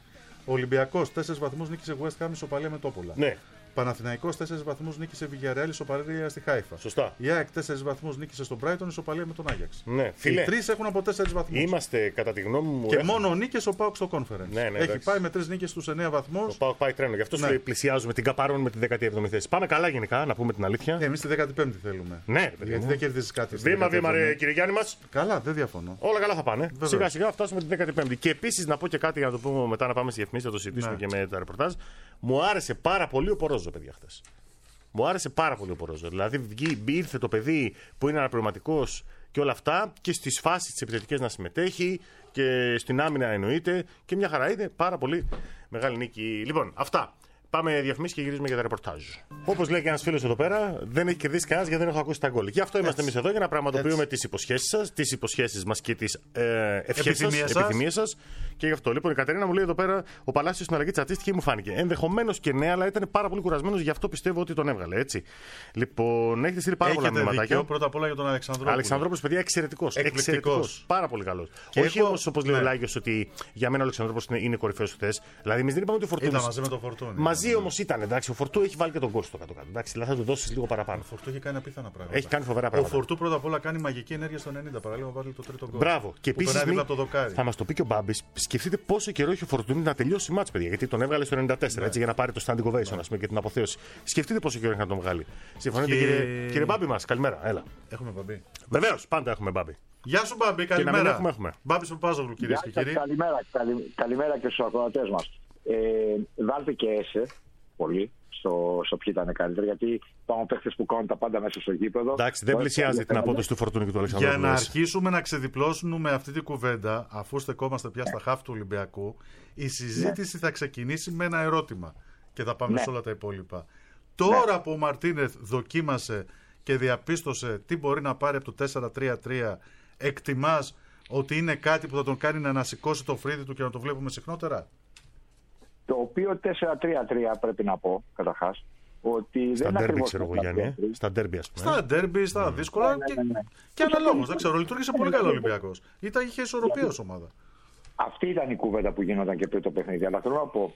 Ο Ολυμπιακός 4 βαθμούς νίκησε West Ham ισοπαλία με Τόπολα. Ναι. Παναθηναϊκός 4 βαθμούς νίκησε Villarreal ισοπαλία στη Χάιφα. Σωστά. Η ΑΕΚ 4 βαθμούς νίκησε στον Brighton ισοπαλία με τον Άγιαξ. Ναι, φίλε. Οι 3 έχουν από 4 βαθμούς. Είμαστε κατά τη γνώμη μου. Και μόνο νίκες ο ΠΑΟΚ στο Conference. Ναι, έχει πάει με 3 νίκες στους 9 βαθμούς. Ο ΠΑΟΚ πάει τρένο. Γι' αυτό σου πλησιάζουμε, την καπάρουμε με τη 17η θέση. Πάμε καλά γενικά, να πούμε την αλήθεια. Εμείς τη 15η θέλουμε. Ναι, γιατί δεν κερδίζει κάτι. Βήμα-βήμα, κύριε Γιάννη μας. Καλά, δεν διαφωνώ. Όλα καλά θα πάνε. Σιγά-σιγά φτάσουμε τη 15η. Και επίσης να πω και κάτι για να το πούμε μετά να πάμε στη διαφημίσεις, θα το συζητήσουμε και με τα ρεπορτάζ. Μου άρεσε πάρα πολύ ο Πορόζο, παιδιά, χθες. Μου άρεσε πάρα πολύ ο Πορόζο. Δηλαδή ήρθε το παιδί που είναι αναπληρωματικός και όλα αυτά και στις φάσεις τις επιθετικές να συμμετέχει και στην άμυνα εννοείται και μια χαρά είναι πάρα πολύ μεγάλη νίκη. Λοιπόν, αυτά. Πάμε διαφημίσεις και γυρίζουμε για τα ρεπορτάζ. Όπως λέει και ένας φίλος εδώ πέρα, δεν έχει κερδίσει κανένας γιατί δεν έχω ακούσει τα γκολ. Γι' αυτό είμαστε εμείς εδώ για να πραγματοποιούμε τις υποσχέσεις σας, τις υποσχέσεις μας και τις επιθυμίες σας. Και γι' αυτό. Λοιπόν, η Κατερίνα μου λέει εδώ πέρα: ο Παλάσιος στην αλλαγή τσατίστηκε μου φάνηκε. Ενδεχομένως και ναι, αλλά ήταν πάρα πολύ κουρασμένος, γι' αυτό πιστεύω ότι τον έβγαλε. Έτσι. Λοιπόν, έχετε στείλει πάρα πολλά μηνύματα. Πρώτα απ' όλα για τον Αλεξανδρόπουλο. Αλεξανδρόπουλος, παιδιά, εξαιρετικός. Πάρα πολύ καλός. Όχι όμως όπως λέει ο Λάγιος ότι για μένα ο Αλεξανδρόπουλος είναι κορυφαίος χθες. Δηλαδή, εμείς δεν είπαμε ότι ο Φορτούνης. Ήταν μαζί με το Φορτούνη. Μαζί όμως ήταν, εντάξει. Ο Φορτού έχει βάλει και τον κόστο κάτω-κάτω. Εντάξει, δηλαδή θα του δώσει λίγο παραπάνω. Ο Φορτού έχει κάνει απίθανα πράγματα. Έχει κάνει φοβερά πράγματα. Ο Φορτού πρώτα απ' όλα κάνει μαγική ενέργεια στο 90 παραλίγο βάλει το τρίτο γκολ. Μπράβο. Και επίσης θα μας το πει και ο Μπάμπης, σκεφτείτε πόσο καιρό έχει ο Φορτούνη να τελειώσει μάτς, παιδιά. Γιατί τον έβγαλε στο 94 έτσι, για να πάρει το standing ovation και την αποθέωση. Σκεφτείτε πόσο καιρό έχει να τον βγάλει. Συμφωνείτε, κύριε Μπάμπη μας, καλημέρα. Έλα. Έχουμε Μπάμπη. Βεβαίως, πάντα έχουμε Μπάμπη. Γεια σου Μπάμπη, καλημέρα. Έχουμε. Μπάμπης Παπάζογλου, κυρίες και κύριοι. Καλημέρα και στους ακροατές μας. Βάλτε και έσαι πολύ στο ποιοι ήταν καλύτεροι, γιατί υπάρχουν παίχτες που κάνουν τα πάντα μέσα στο γήπεδο. Εντάξει, δεν πλησιάζει την απόδοση του Φορτούνη και του Αλεξανδρόπουλου. Για να αρχίσουμε να ξεδιπλώσουμε αυτή τη κουβέντα, αφού στεκόμαστε πια στα χάφη του Ολυμπιακού, η συζήτηση θα ξεκινήσει με ένα ερώτημα και θα πάμε σε όλα τα υπόλοιπα. Τώρα που ο Μαρτίνεθ δοκίμασε και διαπίστωσε τι μπορεί να πάρει από το 4-3-3, εκτιμάς ότι είναι κάτι που θα τον κάνει να ανασηκώσει το φρύδι του και να το βλέπουμε συχνότερα? Το οποίο 4-3-3 πρέπει να πω καταρχάς ότι στα δεν ντέρμπι, ξέρω εγώ, Γιάννη. Στα ντέρμπι, ας πούμε. Στα ντέρμπι, στα δύσκολα και αναλόγως. Δεν ξέρω, λειτουργήσε πολύ καλά ο Ολυμπιακός. Είχε ισορροπία ως ομάδα. Αυτή ήταν η κουβέντα που γινόταν και πριν το παιχνίδι. Αλλά θέλω να πω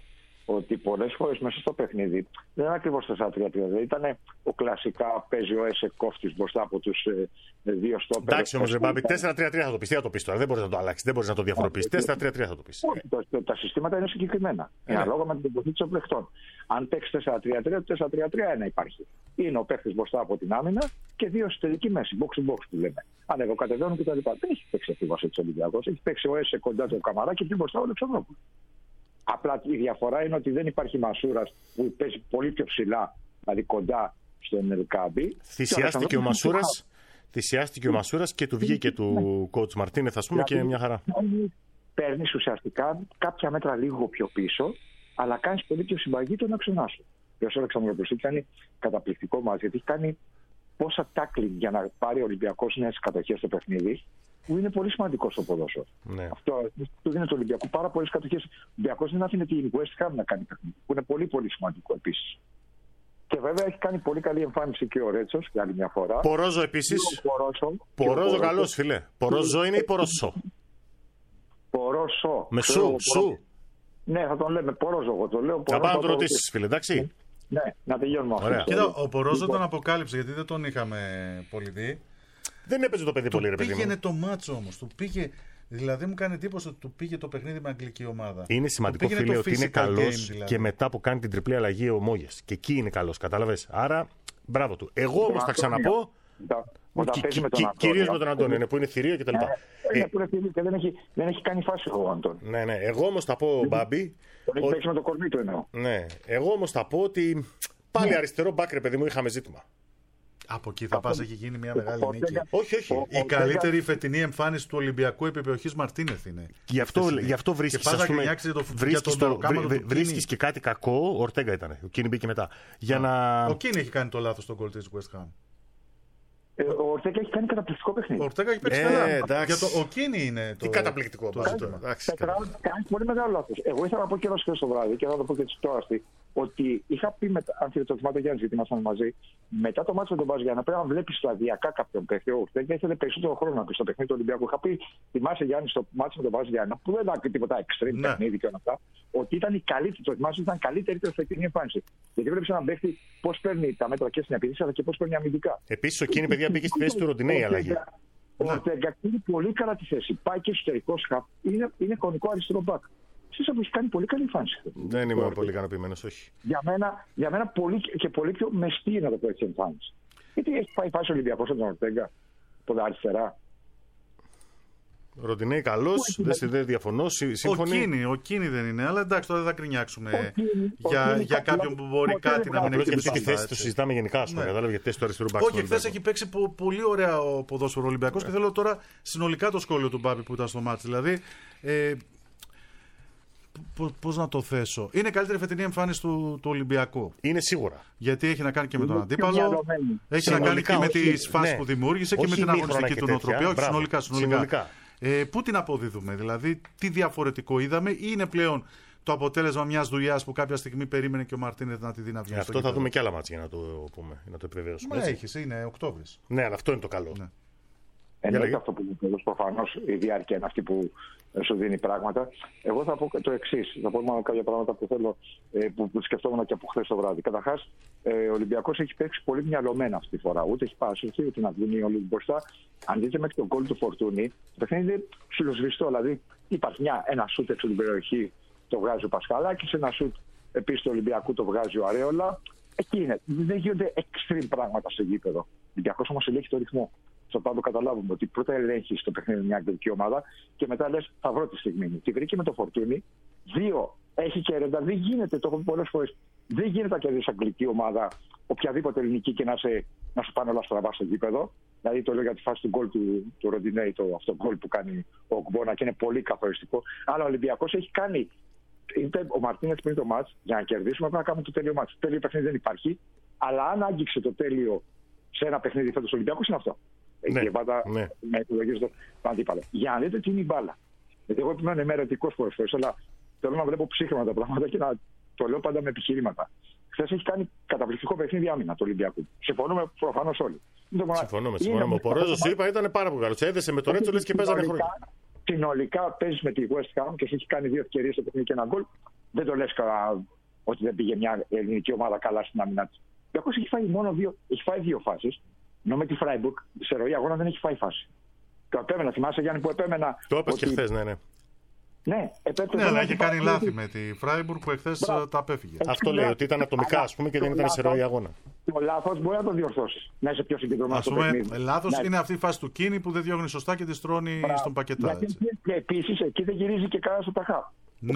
ότι πολλές φορές μέσα στο παιχνίδι δεν είναι ακριβώς 4-3-3. Δηλαδή ήταν ο κλασικά παίζει ο Έσε κόφτης μπροστά από τους δύο στόπερ. Εντάξει όμως, Μπάμπη, 4-3-3 θα το πεις. Τι θα το πεις τώρα, δεν μπορείς να το αλλάξεις, δεν μπορείς να το διαφοροποιήσεις. 4-3-3 θα το πεις. Τα συστήματα είναι συγκεκριμένα. Ανάλογα με την τοποθέτηση των παιχτών. Αν παίξει 4-3-3, το 4-3-3 υπάρχει. Είναι ο παίχτης μπροστά από την άμυνα και δύο εσωτερικοί μέση, box to box που λέμε. Ανεβοκατεβαίνουν κτλ. Δεν έχει παίξει ακριβώς έτσι ο Ολυμπιακός. Έχει παίξει ο Έσε κοντά του Καμαρά και πιο μπροστά ο Αλεξανδρόπουλος. Απλά η διαφορά είναι ότι δεν υπάρχει Μασούρας που παίζει πολύ πιο ψηλά, δηλαδή κοντά στον Ελκάμπη. Θυσιάστηκε ο Μασούρας και του βγήκε του coach Μαρτίνεθ, ας πούμε, και μια χαρά. Παίρνεις ουσιαστικά κάποια μέτρα λίγο πιο πίσω, αλλά κάνεις πολύ πιο συμπαγή τον άξονά σου. Ο Αλεξανδρόπουλος έχει κάνει καταπληκτικό μάτς, γιατί έχει κάνει πόσα tackling για να πάρει ο Ολυμπιακός νέες κατοχές στο παιχνίδι, που είναι πολύ σημαντικό στο ποδόσφαιρο. Ναι. Αυτό του δίνει το Ολυμπιακό πάρα πολλές κατοχές. Ο Ολυμπιακός δεν άφηνε την West Ham να κάνει παιχνίδι, που είναι πολύ πολύ σημαντικό επίσης. Και βέβαια έχει κάνει πολύ καλή εμφάνιση και ο Ρέτσος για άλλη μια φορά. Πορόζο επίσης. Πορόζο καλός, φίλε. Πορόζο είναι ή Πορόσο? Πορόσο. Με σου. Ναι, θα τον λέμε Πορόζο. Εγώ το λέω. Θα πάω να το ρωτήσεις, φίλε, εντάξει. Ναι, να τελειώνουμε αυτό. Κοίτα, ο Πορόζο τον αποκάλυψε, γιατί δεν τον είχαμε πολύ δει. Δεν έπαιζε το παιδί πολύ, ρε παιδί μου. Πήγαινε το μάτσο όμως. Του πήγε. Δηλαδή μου κάνει εντύπωση ότι του πήγε το παιχνίδι με αγγλική ομάδα. Είναι σημαντικό, φίλε, ότι είναι καλός δηλαδή. Και μετά που κάνει την τριπλή αλλαγή ο Μόγες. Και εκεί είναι καλός, κατάλαβες. Άρα, μπράβο του. Εγώ όμως θα ξαναπώ. Κυρίως με τον Αντώνιο, που είναι θηρίο κτλ. Που είναι θηρίο και δεν έχει κάνει φάση ο Αντώνιο. Ναι. Εγώ όμως θα πω, Μπάμπη. Τον έχει παίξει με το κορμί του εννοώ. Ναι. Εγώ όμως θα πω ότι πάλι αριστερό μπακ, ρε παιδί μου, είχαμε ζήτημα. Από εκεί θα πας, έχει γίνει μια μεγάλη νίκη. Όχι. Η καλύτερη φετινή εμφάνιση του Ολυμπιακού επιπεοχής Μαρτίνεθ είναι. Γι' αυτό βρίσκεις και κάτι κακό. Ο Ορτέγκα ήταν. Ο Κίνη μπήκε μετά. Ο Κίνη έχει κάνει το λάθος στον γκολ της West Ham. Ο Ορτέγκα έχει κάνει καταπληκτικό παιχνίδι. Ο Ορτέγκα έχει παίξει καλά. Ο Κίνη είναι το. Τι καταπληκτικό το ζήτημα. Κάνει πολύ μεγάλο λάθος. Εγώ ήθελα να πω και εδώ χθες το βράδυ και θα το πω και τώρα ότι είχα πει, αν θέλετε το θυμάται Γιάννη, γιατί ήμασταν μαζί, μετά το μάτσο με τον Μπάζ Γιάννη, πρέπει να βλέπει σταδιακά κάποιον παίχτη. Ο Ορτέγκα ήθελε περισσότερο χρόνο στο παιχνίδι του Ολυμπιακού. Είχα πει, θυμάσαι Γιάννη, στο μάτσο με τον Μπάζ Γιάννη, που δεν ήταν τίποτα extreme παιχνίδι και όλα αυτά, ότι ήταν η καλύτερη, το θυμάσαι, ήταν καλύτερη τελευταία εμφάνιση. Γιατί βλέπει έναν παίχτη πώ παίρνει τα μέτρα και στην επίθεση, αλλά και πώ παίρνει αμυντικά. Επίσης, ο Κίνη, παιδιά, πήγε στη θέση του Ροντινέ η αλλαγή. Ο Ορτέγκα είναι πολύ καλά τη θέση. Πάει και εσωτερικό χαπ. Είναι κονικό αριστερό μπακ. Εσείς έχει κάνει πολύ καλή εμφάνιση. Δεν είμαι πολύ ικανοποιημένος, όχι. Για μένα πολύ πιο μεστή, να το πω έτσι, εμφάνιση. Γιατί έχει πάει φάση ο Ολυμπιακός από τον Ορτέγκα, από τα αριστερά. Ροντινέι καλός, δεν διαφωνώ. Σύμφωνοι. Ο Κίνη δεν είναι, αλλά εντάξει, τώρα δεν θα κρινιάξουμε για κάποιον που μπορεί κάτι να μην έχει πει. Τη θέση το συζητάμε γενικά, ας πούμε. Κατάλαβε γιατί θέση του αριστερού μπακ. Όχι, χθες έχει παίξει πολύ ωραία ο ποδόσφαιρο Ολυμπιακός και θέλω τώρα συνολικά το σχόλιο του Μπάμπη που ήταν στο μάτς. Δηλαδή. Πώς να το θέσω. Είναι καλύτερη φετινή εμφάνιση του Ολυμπιακού. Είναι σίγουρα. Γιατί έχει να κάνει και με τον αντίπαλο. Έχει να κάνει και με τις φάσεις που δημιούργησε και με την αγωνιστική του νοοτροπία. Όχι, συνολικά. Πού την αποδίδουμε, δηλαδή, τι διαφορετικό είδαμε, ή είναι πλέον το αποτέλεσμα μιας δουλειάς που κάποια στιγμή περίμενε και ο Μαρτίνεθ να τη δει να βγει. Αυτό θα δούμε κι άλλα μάτια για να το πούμε, να το επιβεβαιώσουμε. Μα έχεις, είναι Οκτώβρης. Ναι, αλλά αυτό είναι το καλό. Ναι. Εννοείται αυτό που λέει, προφανώς η διάρκεια είναι αυτή που σου δίνει πράγματα. Εγώ θα πω το εξής. Θα πω μόνο κάποια πράγματα που θέλω, που σκεφτόμουν και από χθες το βράδυ. Καταρχάς, ο Ολυμπιακός έχει παίξει πολύ μυαλωμένα αυτή τη φορά. Ούτε έχει πάσει, ούτε να βγουν όλοι μπροστά. Αν δείτε μέχρι τον γκολ του Φορτούνη, το παιχνίδι είναι ψιλοσβηστό. Δηλαδή, υπάρχει ένα σούτ έξω την περιοχή, το βγάζει ο Πασχαλάκης, ένα σούτ επίσης του Ολυμπιακού το βγάζει ο Αρέολα. Εκεί είναι. Δεν γίνονται extreme πράγματα στο γήπεδο. Ο Ολυμπιακός όμως ελέγχει το ρυθμό. Θα πάμε να καταλάβουμε ότι πρώτα ελέγχει το παιχνίδι μια αγγλική ομάδα και μετά λες θα βρω τη στιγμή μου. Τη βρήκε με το Φορτούνι. 2. Έχει και ρέντα. Δεν γίνεται, το έχω πει πολλές φορές, δεν γίνεται να κερδίσει αγγλική ομάδα οποιαδήποτε ελληνική και να σου πάνε όλα στραβά στο γήπεδο. Δηλαδή το λέω για τη φάση του γκολ του Ροντινέι, αυτό γκολ που κάνει ο Γκμπόνα και είναι πολύ καθοριστικό. Αλλά ο Ολυμπιακός έχει κάνει. Είτε ο Μαρτίνεθ πριν το μάτς, για να κερδίσουμε πρέπει να κάνουμε το τέλειο μάτς. Το τέλειο παιχνίδι δεν υπάρχει. Αλλά αν άγγιξε το τέλειο σε ένα παιχνίδι φέτος Ολυμπιακός είναι αυτό. Και πάντα με επιλογές του αντίπαλο. Για να δείτε τι είναι η μπάλα. Γιατί εγώ είμαι εμερετικός πολλές φορές, αλλά θέλω να βλέπω ψύχρωμα τα πράγματα και να το λέω πάντα με επιχειρήματα. Χθες έχει κάνει καταπληκτικό παιχνίδι άμυνα του Ολυμπιακού. Συμφωνούμε προφανώς όλοι. Συμφωνούμε. Ο Πορόζος είπα ήταν πάρα πολύ καλός. Έδεσε με τον Ρέτσο λες και παίζανε χρόνια. Συνολικά παίζει με τη West Ham και έχει κάνει 2 ευκαιρίες στο παιχνίδι και ένα γκολ. Δεν το λες ότι δεν πήγε μια ελληνική ομάδα καλά στην άμυνα της. Ο Ολυμπιακός έχει φάει δύο φάσεις. Ενώ με τη Φράιμπουργκ σε ροή αγώνα δεν έχει φάει φάση. Το επέμενα, θυμάσαι Γιάννη που επέμενα. Το είπες και χθες, ναι. Ναι, αλλά είχε κάνει λάθη με τη Φράιμπουργκ που εχθές τα απέφυγε. Αυτό λέει, ότι ήταν ατομικά ας πούμε και δεν ήταν σε ροή αγώνα. Το λάθος μπορεί να το διορθώσει. Να είσαι πιο συγκεντρωμένο στο παιχνίδι. Λάθος είναι αυτή η φάση του Κίνη που δεν διώχνει σωστά και τη στρώνει στον Πακετά. Και επίσης εκεί δεν γυρίζει και κανένα στο ταχά.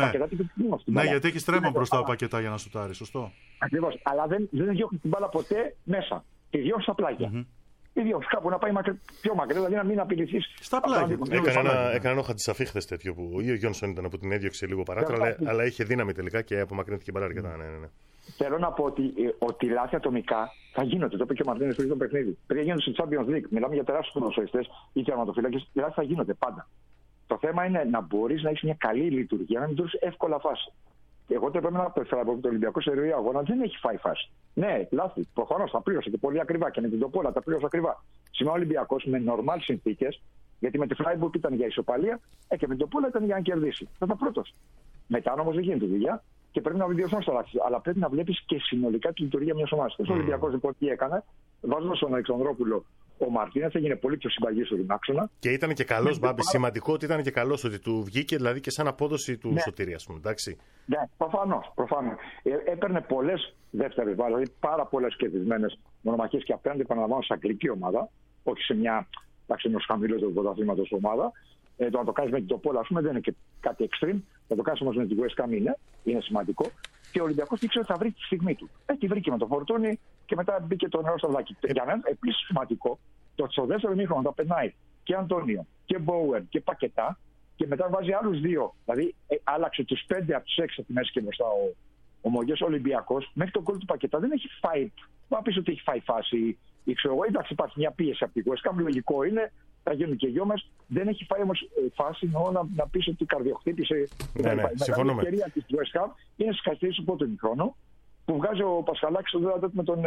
Ναι, γιατί έχει στρέμμα μπροστά ο Πακετά για να σουτάρει, σωστό. Ακριβώς. Αλλά δεν διώχνει την μπάλα ποτέ μέσα. Τη διώχνει στα πλάγια. Ή διώχνει κάπου να πάει πιο μακριά, δηλαδή να μην απειληθεί. Στα πλάγια. Έκανε ένα Χατζησαφή χθες τέτοιο που ο Γιόνσον ήταν που την έδιωξε λίγο παράτρα, αλλά είχε δύναμη τελικά και απομακρύνθηκε μπάλα αρκετά. Ναι. Θέλω να πω ότι λάθη ατομικά θα γίνονται. Το είπε και ο Μαρτίνες στο παιχνίδι. Πριν γίνονται στο Champions League, μιλάμε για τεράστιους ποδοσφαιριστές ή τερματοφύλακες, λάθη θα γίνονται πάντα. Το θέμα είναι να μπορείς να έχεις μια καλή λειτουργία, να μην τρως εύκολα φάση. Εγώ το έπρεπε να πέφερα από το Ολυμπιακό σε ροή αγώνα, δεν έχει φάει φάση. Ναι, λάθη. Προφανώς τα πλήρωσε και πολύ ακριβά και με την Τοπόλα τα πλήρωσε ακριβά. Σήμερα ο Ολυμπιακός με νορμάλ συνθήκες, γιατί με τη Φράιμπουργκ ήταν για ισοπαλία και με την Τοπόλα ήταν για να κερδίσει. Θα ήταν πρώτος. Μετά όμως δεν γίνεται δουλειά και πρέπει να διορθώσει τα λάθη. Αλλά πρέπει να βλέπεις και συνολικά τη λειτουργία μιας ομάδας. Ο Ολυμπιακός λοιπόν τι έκανε, βάζοντας τον Αλεξανδρόπουλο. Ο Μαρτίνες έγινε πολύ πιο συμπαγής στον άξονα. Και ήταν και καλός, Μπάμπη. Σημαντικό ότι ήταν και καλός, ότι του βγήκε δηλαδή και σαν απόδοση του Σωτήρη, ας πούμε. Εντάξει. Ναι, προφανώς. Έπαιρνε πολλές δεύτερες βάρες, δηλαδή πάρα πολλές κερδισμένες μονομαχίες και απέναντι, επαναλαμβάνω, σε αγγλική ομάδα, όχι σε μια ενός χαμηλού του πρωταθλήματος ομάδα. Το να το κάνεις με την Τοπόλα, ας πούμε, δεν είναι και κάτι extreme. Να το κάνεις όμως με την West Ham είναι σημαντικό. Και ο Ολυμπιακός ήξερε ότι θα βρει τη στιγμή του. Τη βρήκε με το Φορτούνι και μετά μπήκε το νερό στο βλάκι. Για μένα επίσης σημαντικό το ότι στο δεύτερο μήχρονο τα περνάει και Αντώνιο και Μπόουερ και Πακετά και μετά βάζει άλλους δύο. Δηλαδή άλλαξε τους 5 από τους 6 από τη μέση και μπροστά ο Μογιός Ολυμπιακός. Μέχρι τον κόλ του Πακετά δεν έχει φάει. Μα πεις ότι έχει φάει φάση. Εντάξει, υπάρχει μια πίεση από τη West Ham, λογικό είναι. Θα γίνουν και γιο μας. Δεν έχει φάει όμως φάση να πεις ότι καρδιοχτύπησε. Ναι, συμφωνούμε. Η ευκαιρία της West Ham είναι στις καθυστερήσεις του πρώτου ημιχρόνου που βγάζει ο Πασχαλάκης στο δεύτερο με τον.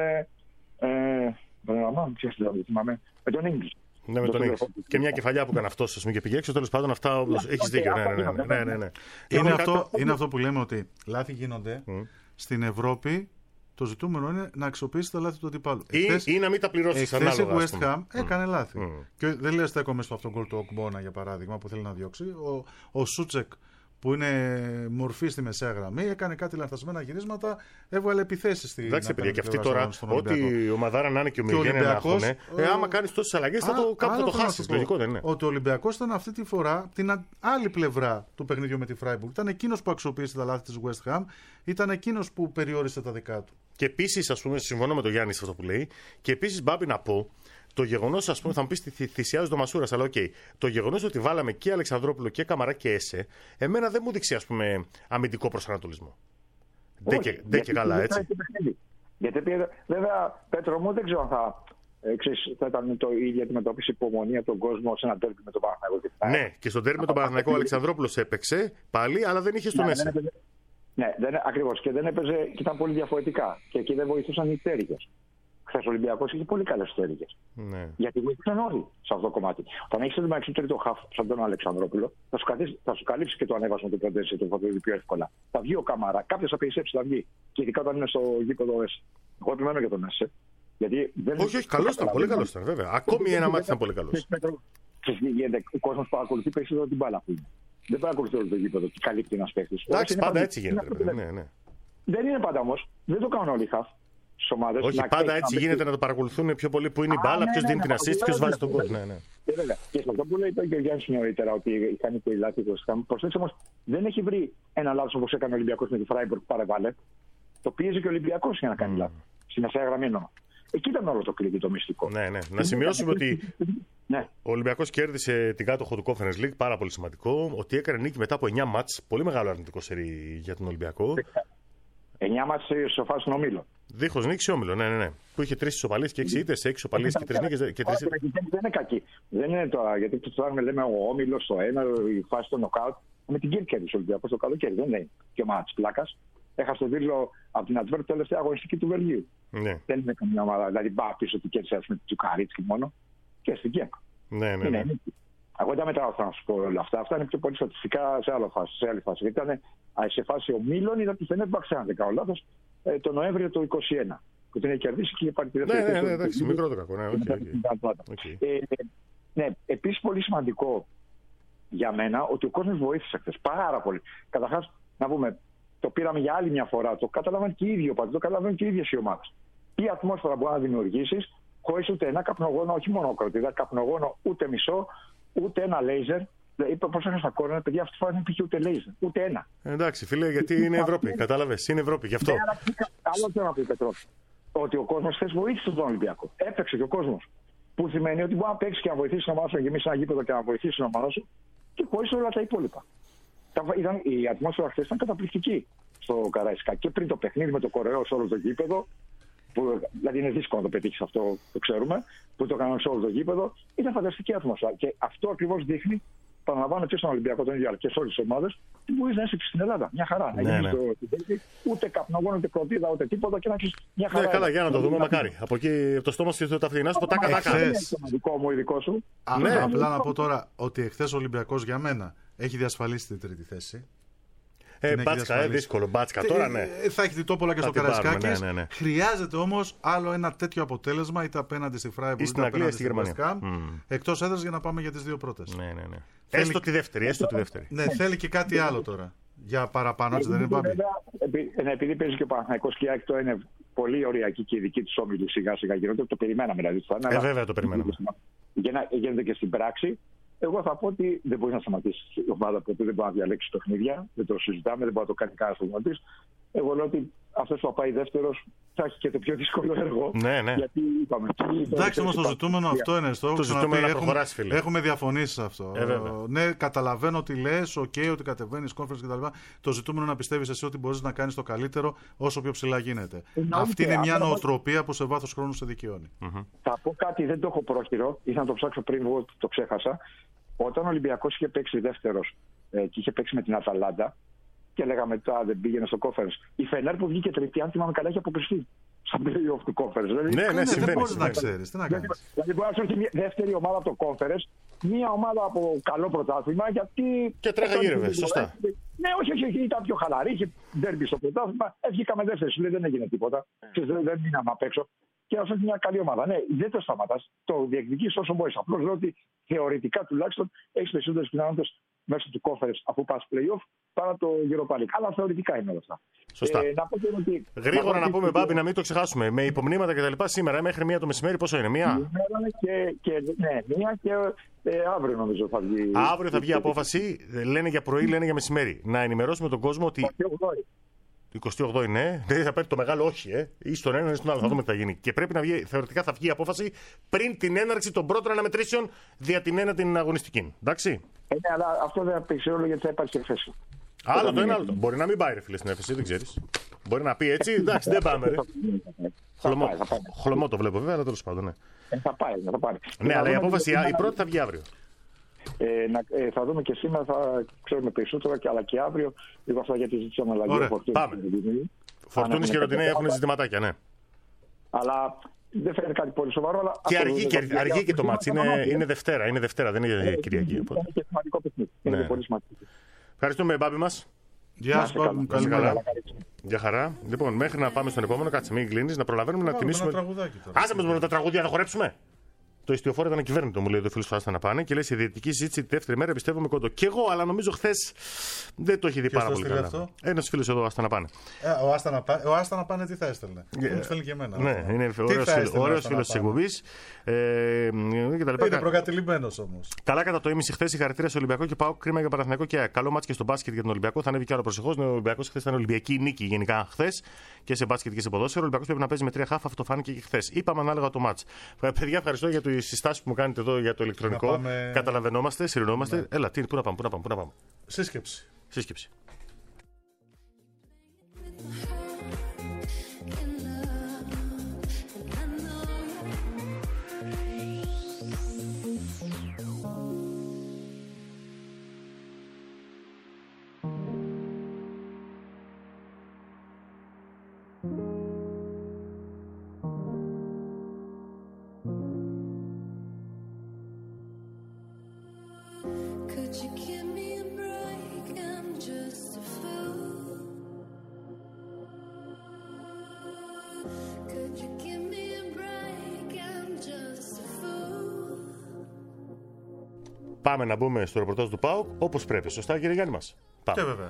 Με τον Ίγκλ. Ναι, με τον Ίγκλ. Και μια κεφαλιά που έκανε αυτός, α πούμε, και πήγε έξω. Τέλος πάντων, αυτά έχεις δίκιο. Ναι. Είναι αυτό που λέμε ότι λάθη γίνονται στην Ευρώπη. Το ζητούμενο είναι να αξιοποιήσει τα λάθη του αντιπάλου. Ή να μην τα πληρώσει. Χθες η West Ham έκανε λάθη. Και δεν λέει στέκομαι στο αυτόν γκολ του Οκμπόνα για παράδειγμα που θέλει να διώξει. Ο Σούτσεκ που είναι μορφή στη μεσαία γραμμή έκανε κάτι λανθασμένα γυρίσματα, έβγαλε επιθέσεις στη. Εντάξει, παιδιά, και αυτή τώρα, ό,τι η ομαδάρα να είναι και ο Μιλγένε να έχουν, άμα κάνει τόσες αλλαγές θα το χάσει. Λογικό δεν είναι. Ότι ο Ολυμπιακός ήταν αυτή τη φορά την άλλη πλευρά του παιχνιδιού με τη Φράιμπουργκ. Ήταν εκείνος που αξιοποίησε τα λάθη της West Ham, ήταν εκείνος που περιόρισε τα δικά του. Και επίσης, ας πούμε, συμφωνώ με τον Γιάννη σε αυτό που λέει, και επίσης, Μπάμπη, να πω. Το γεγονός, ας πούμε, θα μου πεις θυσιάζει το Μασούρας, αλλά οκ. Το γεγονός ότι βάλαμε και Αλεξανδρόπουλο και Καμαρά και Έσε, εμένα δεν μου δείξει, ας πούμε, αμυντικό προσανατολισμό. Δεν και καλά, έτσι. Γιατί βέβαια, Πέτρο μου, δεν ξέρω αν θα ήταν η ίδια αντιμετώπιση υπομονή από τον κόσμο σε ένα ντέρμπι με τον Παναθηναϊκό. Ναι, και στον ντέρμπι με τον Παναθηναϊκό ο Αλεξανδρόπουλος έπαιξε πάλι, αλλά δεν είχε στον Έσε. Ναι, ακριβώς. Και δεν έπαιζε και ήταν πολύ διαφορετικά. Και εκεί δεν βοηθούσαν οι τέριγες. Χθες ο Ολυμπιακός είχε πολύ καλές τέριγες. Ναι. Γιατί βοήθησαν όλοι σε αυτό το κομμάτι. Όταν έχεις το μεταξύ τρίτο χαφ, σαν τον Αλεξανδρόπουλο, θα σου καλύψει και το ανέβασμα του πρωτεύουσα του Φωτεινού πιο εύκολα. Θα βγει ο Καμαρά, κάποιος θα περισσέψει, θα βγει. Και ειδικά όταν είναι στο γήπεδο Έσε. Εγώ επιμένω για τον Έσε. Όχι, καλός ήταν, πολύ καλός ήταν, βέβαια. Ακόμη ένα μάτι ήταν πολύ καλός. Ο κόσμος παρακολουθεί περισσότερο την μπάλα που είναι. Δεν παρακολουθεί όλο το γήπεδο και καλύπτει ένας παίκτης. Εντάξει, πάντα έτσι γίνεται. Δεν είναι πάντα όμως. Δεν το κάνουν όλοι οι χαφ. Όχι, πάντα έτσι γίνεται να το παρακολουθούν πιο πολύ που είναι η μπάλα, ποιος δίνει την assist, ποιος βάζει τον γκολ. Και σε αυτό που λέει και ο Γιάννης νωρίτερα, ότι είχαν και οι λάθη του West Ham, προσθέτει όμως δεν έχει βρει ένα λάθος όπως έκανε ο Ολυμπιακός με τη Φράιμπουργκ που παρεβάλλε. Το πίεζε και ο Ολυμπιακός για να κάνει λάθη. Στη μεσαία γραμμή εννοώ. Εκεί ήταν όλο το κλειδί, το μυστικό. Ναι. Να σημειώσουμε ότι ο Ολυμπιακός κέρδισε την κάτοχο του Conference League, πάρα πολύ σημαντικό. Ότι έκανε νίκη μετά από 9 μάτς, πολύ μεγάλο αρνητικό σερί για τον Ολυμπιακό. 9 μάτς στο φάση στον όμιλο. Δίχως νίκη όμιλο, ναι. Που είχε 3 ισοπαλίες και 6 ήττες, 6 ισοπαλίες και 3 νίκες. Δεν είναι κακή. Δεν είναι τώρα, γιατί το λέμε ο όμιλος στο 1, η φάση στο νοκάουτ. Με την Κύρκερ του Ολυμπιακού το καλοκαίρι. Δεν είναι και ομάδα τη πλάκα. Έχασε το δίλο από την Αντβέρπ τελευταία αγωνιστική του Βελγίου. Ναι. Δεν είναι καμιά ομάδα. Δηλαδή, μπα πίσω ότι κέρδισε με την Τσουκαρίτσκι μόνο και στην Κέρκ. Ναι. Εγώ δεν μετράω να σου πω όλα αυτά. Αυτά είναι πιο πολύ στατιστικά σε άλλη φάση. Γιατί ήταν σε φάση ομίλων, είδα τη Φενέρμπαξ, αν δεν κάνω λάθος, το Νοέμβριο του 2021. Που την έχει κερδίσει και είχε πάρει τη δεύτερη θέση. Ναι, εντάξει, μικρό το κακό. Ναι, επίσης πολύ σημαντικό για μένα ότι ο κόσμος βοήθησε χθες πάρα πολύ. Καταρχάς, να πούμε, το πήραμε για άλλη μια φορά. Το καταλαβαίνουν και οι ίδιοι οπαδοί, το καταλαβαίνουν και οι ίδιες οι ομάδες. Τι ατμόσφαιρα μπορεί να δημιουργήσεις χωρίς ούτε ένα καπνογόνο, όχι μόνο κροτίδα, καπνογόνο ούτε μισό, ούτε ένα λέιζερ. Δηλαδή, πώς έχασα στα κόρνα, παιδιά, αυτή τη φορά δεν υπήρχε ούτε λέιζερ, ούτε ένα. Εντάξει, φίλε, γιατί είναι Ευρώπη. Κατάλαβες, είναι Ευρώπη, γι' αυτό. Άλλο θέλω να πει, Πετρό, ότι ο κόσμος χθες βοήθησε τον Ολυμπιακό. Έπαιξε και ο κόσμος. Που σημαίνει ότι μπορεί να παίξει και να βοηθήσει την ομάδα σου, να γεμίσει ένα γήπεδο και να βοηθήσει την ομάδα σου και χωρίς όλα τα υπόλοιπα. Η ατμόσφαιρα χθες ήταν καταπληκτική στο Καραϊσκά και πριν το παιχνίδι με το κορεό σε όλο το γήπεδο. Που, δηλαδή είναι δύσκολο να το πετύχει αυτό, το ξέρουμε, που το έκαναν σε όλο το γήπεδο. Ήταν φανταστική ατμόσφαιρα. Και αυτό ακριβώς δείχνει, παραλαμβάνω και στον Ολυμπιακό τον ίδιο, αλλά και σε όλες τις ομάδες, τι μπορεί να είσαι στην Ελλάδα. Μια χαρά. Ναι, ναι. Ούτε καπνογόνο, ούτε κροτίδα, ούτε τίποτα και να έχει μια χαρά. Ναι, καλά, για να το δούμε, μακάρι. Από εκεί το στόμα σου τα φθηνά σου, το τάκα. Είναι το δικό μου, ειδικό σου. Απλά να πω τώρα ότι εχθές ο Ολυμπιακός για μένα έχει διασφαλίσει την τρίτη θέση. Μπάτσκα, δύσκολο. Μπάτσκα τώρα, ναι. Θα έχει την τόπολα και στο Καραϊσκάκης. Ναι. Χρειάζεται όμως άλλο ένα τέτοιο αποτέλεσμα, είτε απέναντι στη Φράιμπουργκ είτε απέναντι στη Γερμανία. Εκτός έδρας για να πάμε για τις δύο πρώτες. Ναι. Έστω τη δεύτερη. Ναι, θέλει και κάτι άλλο τώρα. Για παραπάνω, έτσι δεν είναι πάμε. Επειδή παίζει και ο Παναθηναϊκός και η ΑΕΚ, το είναι πολύ ωριακή και η δική του όμιλου σιγά-σιγά γίνονται. Το περιμέναμε δηλαδή. Βέβαια το περιμέναμε. Γίνεται και στην πράξη. Εγώ θα πω ότι δεν μπορεί να σταματήσει η ομάδα που δεν μπορεί να διαλέξει παιχνίδια. Δεν το συζητάμε, δεν μπορεί να το κάνει κανένα προπονητής. Εγώ λέω ότι αυτό που θα πάει δεύτερος θα έχει και το πιο δύσκολο έργο. Ναι. Γιατί είπαμε. Εντάξει, όμως το ζητούμενο αυτό είναι. Το ζητούμενο να προχωράς, φίλε. Έχουμε διαφωνήσει σε αυτό. Ναι, καταλαβαίνω ότι λες, ότι κατεβαίνεις conference κτλ. Το ζητούμενο να πιστεύεις εσύ ότι μπορείς να κάνεις το καλύτερο όσο πιο ψηλά γίνεται. Αυτή είναι μια νοοτροπία που σε βάθος χρόνου σε δικαιώνει. Θα πω κάτι, δεν το έχω πρόχειρο, ήθελα να το ψάξω πριν, εγώ το ξέχασα. Όταν ο Ολυμπιακός είχε παίξει δεύτερος και είχε παίξει με την Αταλάντα και λέγαμε τώρα δεν πήγαινε στο conference, η Φενέρ που βγήκε τρίτη, αν θυμάμαι καλά, είχε αποκλειστεί σαν playoff του conference. Ναι, δεν μπορείς να ξέρεις. Τι να κάνεις. Δηλαδή μπορεί να σου έρθει μια δεύτερη ομάδα από το conference, μια ομάδα από καλό πρωτάθλημα, γιατί. Και τρέχα σωστά. Ναι, όχι, ήταν πιο χαλαρή, είχε ντέρμπι στο πρωτάθλημα, βγήκαμε δεύτερη, σου λέει δεν έγινε τίποτα. Δεν μείναμε απ' έξω. Και να σου έρθει μια καλή ομάδα. Ναι, δεν το σταματάς. Το διεκδικείς όσο μπορείς. Απλώς λέω ότι θεωρητικά τουλάχιστον έχεις περισσότερες πιθανότητες μέσω του conference αφού πας playoff παρά το Europa League. Αλλά θεωρητικά είναι όλα αυτά. Σωστά. Γρήγορα να πούμε, Μπάμπη, να μην το ξεχάσουμε. Με υπομνήματα και τα λοιπά σήμερα μέχρι 1 το μεσημέρι, πόσο είναι, 1? Ναι, 1 και αύριο νομίζω θα βγει. Αύριο θα βγει απόφαση. Λένε για πρωί, λένε για μεσημέρι. Να ενημερώσουμε τον κόσμο ότι. 28 είναι, δεν θα παίρνει το μεγάλο όχι, ή στον ένα ή στον άλλο. Θα δούμε τι θα γίνει. Και πρέπει να βγει, θεωρητικά θα βγει η απόφαση πριν την έναρξη των πρώτων αναμετρήσεων δια την ένα την αγωνιστική. Εντάξει. Ναι, αλλά αυτό δεν θα παίξει ρόλο γιατί θα υπάρξει εκθέση. Άλλο το ένα, άλλο το. Μπορεί να μην πάει, ρε φίλε, στην έφεση, δεν ξέρει. Μπορεί να πει έτσι, εντάξει, δεν πάμε, ρε. Χλωμό το βλέπω, βέβαια, αλλά τέλος πάντων, ναι. Θα πάει. Ναι, αλλά η απόφαση η πρώτη θα βγει αύριο. Θα δούμε και σήμερα, θα ξέρουμε περισσότερα, αλλά και αύριο. Λίγο αυτά γιατί ζήτησαν αλλαγή. Πάμε. Φορτούνης και Ροντινέη έχουν ζητηματάκια, ναι. Αλλά δεν φαίνεται κάτι πολύ σοβαρό. Αλλά και αργεί και το μάτς. Είναι Δευτέρα, δεν είναι Κυριακή. Είναι και σημαντικό παιχνίδι. Είναι πολύ σημαντικό. Ευχαριστούμε, Μπάμπη μας. Γεια σας, Μπάμπη. Καλημέρα. Γεια χαρά. Λοιπόν, μέχρι να πάμε στον επόμενο, κάτσε μην κλείνεις, να προλαβαίνουμε να τιμήσουμε. Άσε μας με τα τραγούδια να χορέψουμε. Το ιστιοφόρο ήταν ακυβέρνητο, μου λέει το φίλο Φάστα να πάνε και λέει: η διαιτητική συζήτηση τη δεύτερη μέρα πιστεύω με κοντό. Και εγώ, αλλά νομίζω χθες δεν το έχει δει πάρα πολύ καλά. Ένας φίλος εδώ, Άστα να πάνε. Ο Άστα να πάνε τι θα έστελνε. Μου στέλνει και εμένα. Ναι, είναι ωραίος φίλος της εκπομπής. Είναι προκατηλημένος όμως. Καλά κατά το ίμιση χθες, συγχαρητήρια στο Ολυμπιακό και πάω κρίμα για Παναθηναϊκό και καλό μάτς και στο μπάσκετ για τον Ολυμπιακό. Θα ανέβει κι άλλο προσεχώς. Ο Ολυμπιακός χθες ήταν Ολυμπιακή νίκη γενικά χθες και σε μπάσκετ και σε ποδόσφαιρο. Ο Ολυμπιακός πρέπει να παίζει με 3 χάφ, αυτό φάνηκε και χθες. Είπαμε ανάλογα το μάτς. Παιδιά, ευχαριστώ για τις συστάσεις που μου κάνετε εδώ για το ηλεκτρονικό. Καταλαβαίνόμαστε, συρρινόμαστε. Έλα, πού να πάμε. Σύσκεψη. Πάμε να μπούμε στο ρεπορτάζ του ΠΑΟΚ όπως πρέπει. Σωστά, κύριε Γιάννη μας? Και βέβαια.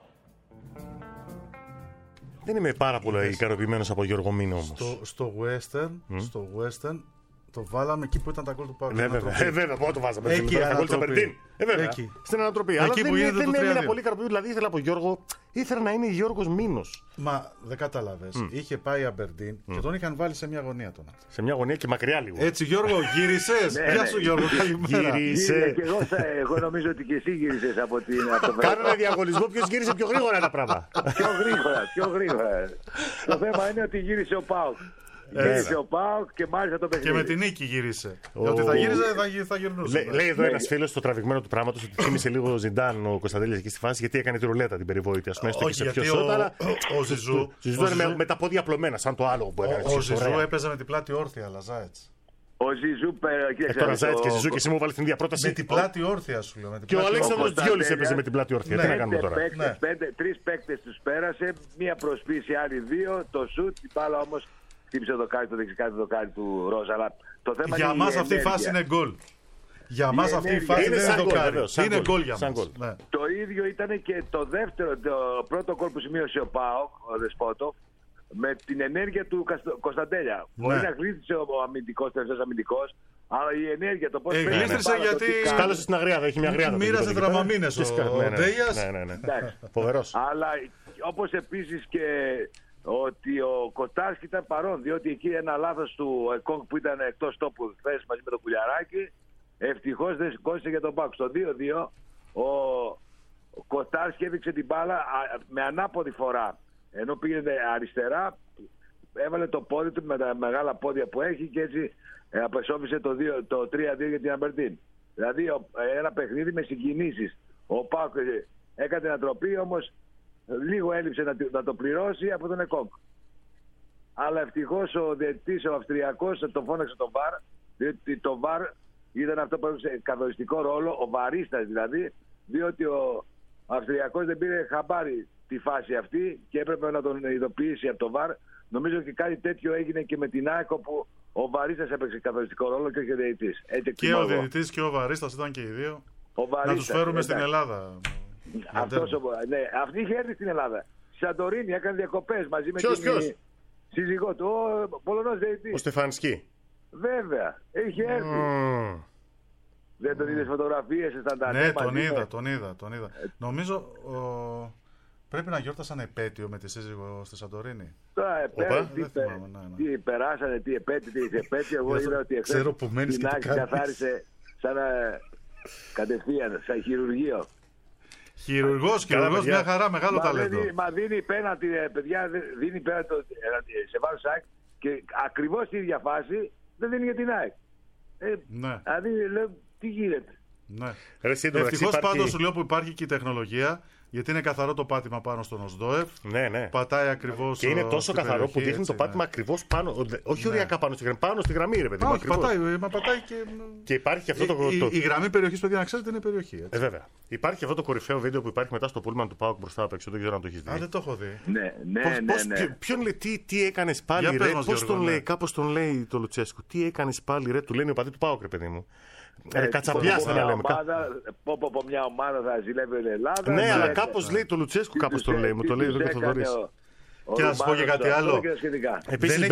Δεν είμαι πάρα πολύ ικανοποιημένος από Γιώργο Μίνο όμως. Στο Western το βάλαμε εκεί που ήταν τα γκολ του ΠΑΟΚ. Βέβαια, πού το βάζαμε? Τα γκολ της Αμπερντίν. Στην ανατροπή. Αλλά δεν έμεινα πολύ ικανοποιημένος. Δηλαδή ήθελα από Γιώργο, ήθελα να είναι Γιώργος Μίνος. Μα δεν κατάλαβες. Είχε πάει η Αμπερντίν και τον είχαν βάλει σε μια γωνία τον. Σε μια γωνία και μακριά λίγο. Έτσι, Γιώργο, γύρισες? Γεια σου, Γιώργο, καλημέρα. Γύρισε. Εγώ νομίζω ότι και εσύ γύρισες από την. Κάνε ένα διαγωνισμό, ποιος γύρισε πιο γρήγορα τα πράγματα. Πιο γρήγορα. Το θέμα είναι ότι γύρισε ο ΠΑΟΚ. Γύρισε ο ΠΑΟΚ και μάλιστα το παιχνίδι. Και με την νίκη γύρισε. Ότι θα γύριζε, θα γυρνούσε. Λέει εδώ ένας φίλος στο τραβηγμένο του πράγματος ότι θύμισε λίγο Ζιντάν ο Κωνσταντέλιας εκεί στη φάση, γιατί έκανε τη ρουλέτα την περιβόητη. Ας πούμε, έστω και σε πιο σώτα, αλλά ο Ζιζού είναι με τα πόδια απλωμένα, σαν το άλλο που έκανε. Ο Ζιζού έπαιζε με την πλάτη όρθια, Λαζάετς. Ο Ζιζού τώρα Ζάιτς και Ζιζού και εσύ μου βάλεις την ίδια πρόταση. Με την πλάτη όρθια σου λέω. Και ο Αλέξανδρος Διόλης έπαιζε με την πλάτη όρθια. Τι να κάνουμε τώρα? Τρεις παίκτες τους πέρασε, μία προσπίση, άλλοι δύο, το σουτ, την μπάλα όμως χτύπησε το δοκάρι, το δεξικάρι, το δοκάρι του Ρόζα. Αλλά το θέμα για μας αυτή η φάση είναι γκολ. Για μας αυτή η φάση δεν είναι δοκάρι. Είναι γκολ για μας. Το ίδιο ήταν και το πρώτο γκολ που σημείωσε ο ΠΑΟΚ, ο Δεσπότοφ, με την ενέργεια του Κωνσταντέλια. Μπορεί να γλίστρισε ο τελευταίος αμυντικός, αλλά η ενέργεια, το πώς γλίστρισε γιατί σκάλωσε στην αγριάδα, έχει μια αγριάδα. Μοίρασε δραμαμίνες ο Ντέιας. Φοβερός. Αλλά όπως επίσης και ότι ο Κοτάρσκι ήταν παρόν, διότι εκεί ένα λάθος του Εκόνγκ που ήταν εκτός τόπου χθες μαζί με το Κουλιαράκι, ευτυχώς δεν σηκώσε για τον ΠΑΟΚ. Στο 2-2 ο Κοτάρσκι έδειξε την μπάλα με ανάποδη φορά. Ενώ πήγαινε αριστερά, έβαλε το πόδι του με τα μεγάλα πόδια που έχει και έτσι απεσόφισε το 3-2 για την Αμπερντίν. Δηλαδή ένα παιχνίδι με συγκινήσεις. Ο ΠΑΟΚ έκανε την ανατροπή, όμως λίγο έλειψε να το πληρώσει από τον Εκόνγκ. Αλλά ευτυχώς ο διαιτητής, ο Αυστριακός, το φώναξε το ΒΑΡ, διότι το ΒΑΡ ήταν αυτό που έπαιξε καθοριστικό ρόλο, ο βαρίστας δηλαδή, διότι ο Αυστριακός δεν πήρε χαμπάρι τη φάση αυτή και έπρεπε να τον ειδοποιήσει από το ΒΑΡ. Νομίζω ότι κάτι τέτοιο έγινε και με την ΑΕΚ, όπου ο βαρίστας έπαιξε καθοριστικό ρόλο και ο διαιτητής. Και ο διαιτητής και ο βαρίστας ήταν και οι δύο. Να τους φέρουμε στην Ελλάδα. Αυτή είχε έρθει στην Ελλάδα. Στη Σαντορίνη έκανε διακοπές μαζί με την σύζυγό του, ο Πολωνός διαιτητής. Ο Στεφανσκή. Βέβαια, είχε έρθει. Δεν τον είδες φωτογραφίες? Ναι, τον είδα. Νομίζω πρέπει να γιόρτασαν επέτειο με τη σύζυγο στη Σαντορίνη. Τι περάσανε, τι επέτειο, τι επέτειο. Εγώ είδα ότι ξέρω που μένεις και τι καθάρισε σαν κατευθείαν, σαν χειρουργείο. Χειρουργός, μια χαρά, μεγάλο ταλέντο. Μα δίνει πέναντι, παιδιά, δίνει πέναντι σε βάρος ΑΕΚ και ακριβώς τη ίδια φάση δεν δίνει για την ΑΕΚ. Δηλαδή, λέω, τι γίνεται. Ευτυχώς πάντως σου λέω που υπάρχει και η τεχνολογία, γιατί είναι καθαρό το πάτημα πάνω στον Οσδόεφ. Ναι. Πατάει ακριβώς. Και είναι τόσο καθαρό περιοχή, που δείχνει το πάτημα ακριβώς πάνω. Όχι οριακά πάνω στη γραμμή, πάνω στη γραμμή, ρε παιδί μου. Πατάει και υπάρχει αυτό η γραμμή περιοχής, παιδιά, να ξέρετε, είναι περιοχή. Βέβαια. Υπάρχει αυτό το κορυφαίο βίντεο που υπάρχει μετά στο πούλμαν του ΠΑΟΚ μπροστά απ' έξω. Δεν ξέρω αν το έχεις δει. Δεν το έχω δει. Ναι. Ποιον λέει, τι έκανες πάλι, ρε? Πώς τον λέει, κάπως τον λέει το Λουτσέσκου. Τι έκανες πάλι, ρε? Του λένε ο παδί του ΠΑΟΚ, ρε παιδί μου. Κατσαπιάστα να λέμε. Από μια ομάδα θα ζηλεύει η Ελλάδα. Ναι, αλλά κάπως λέει το Λουτσέσκου, κάπως τον λέει. Μου το λέει εδώ και ο Θοδωρής. Και να σου πω και κάτι άλλο. Επίσης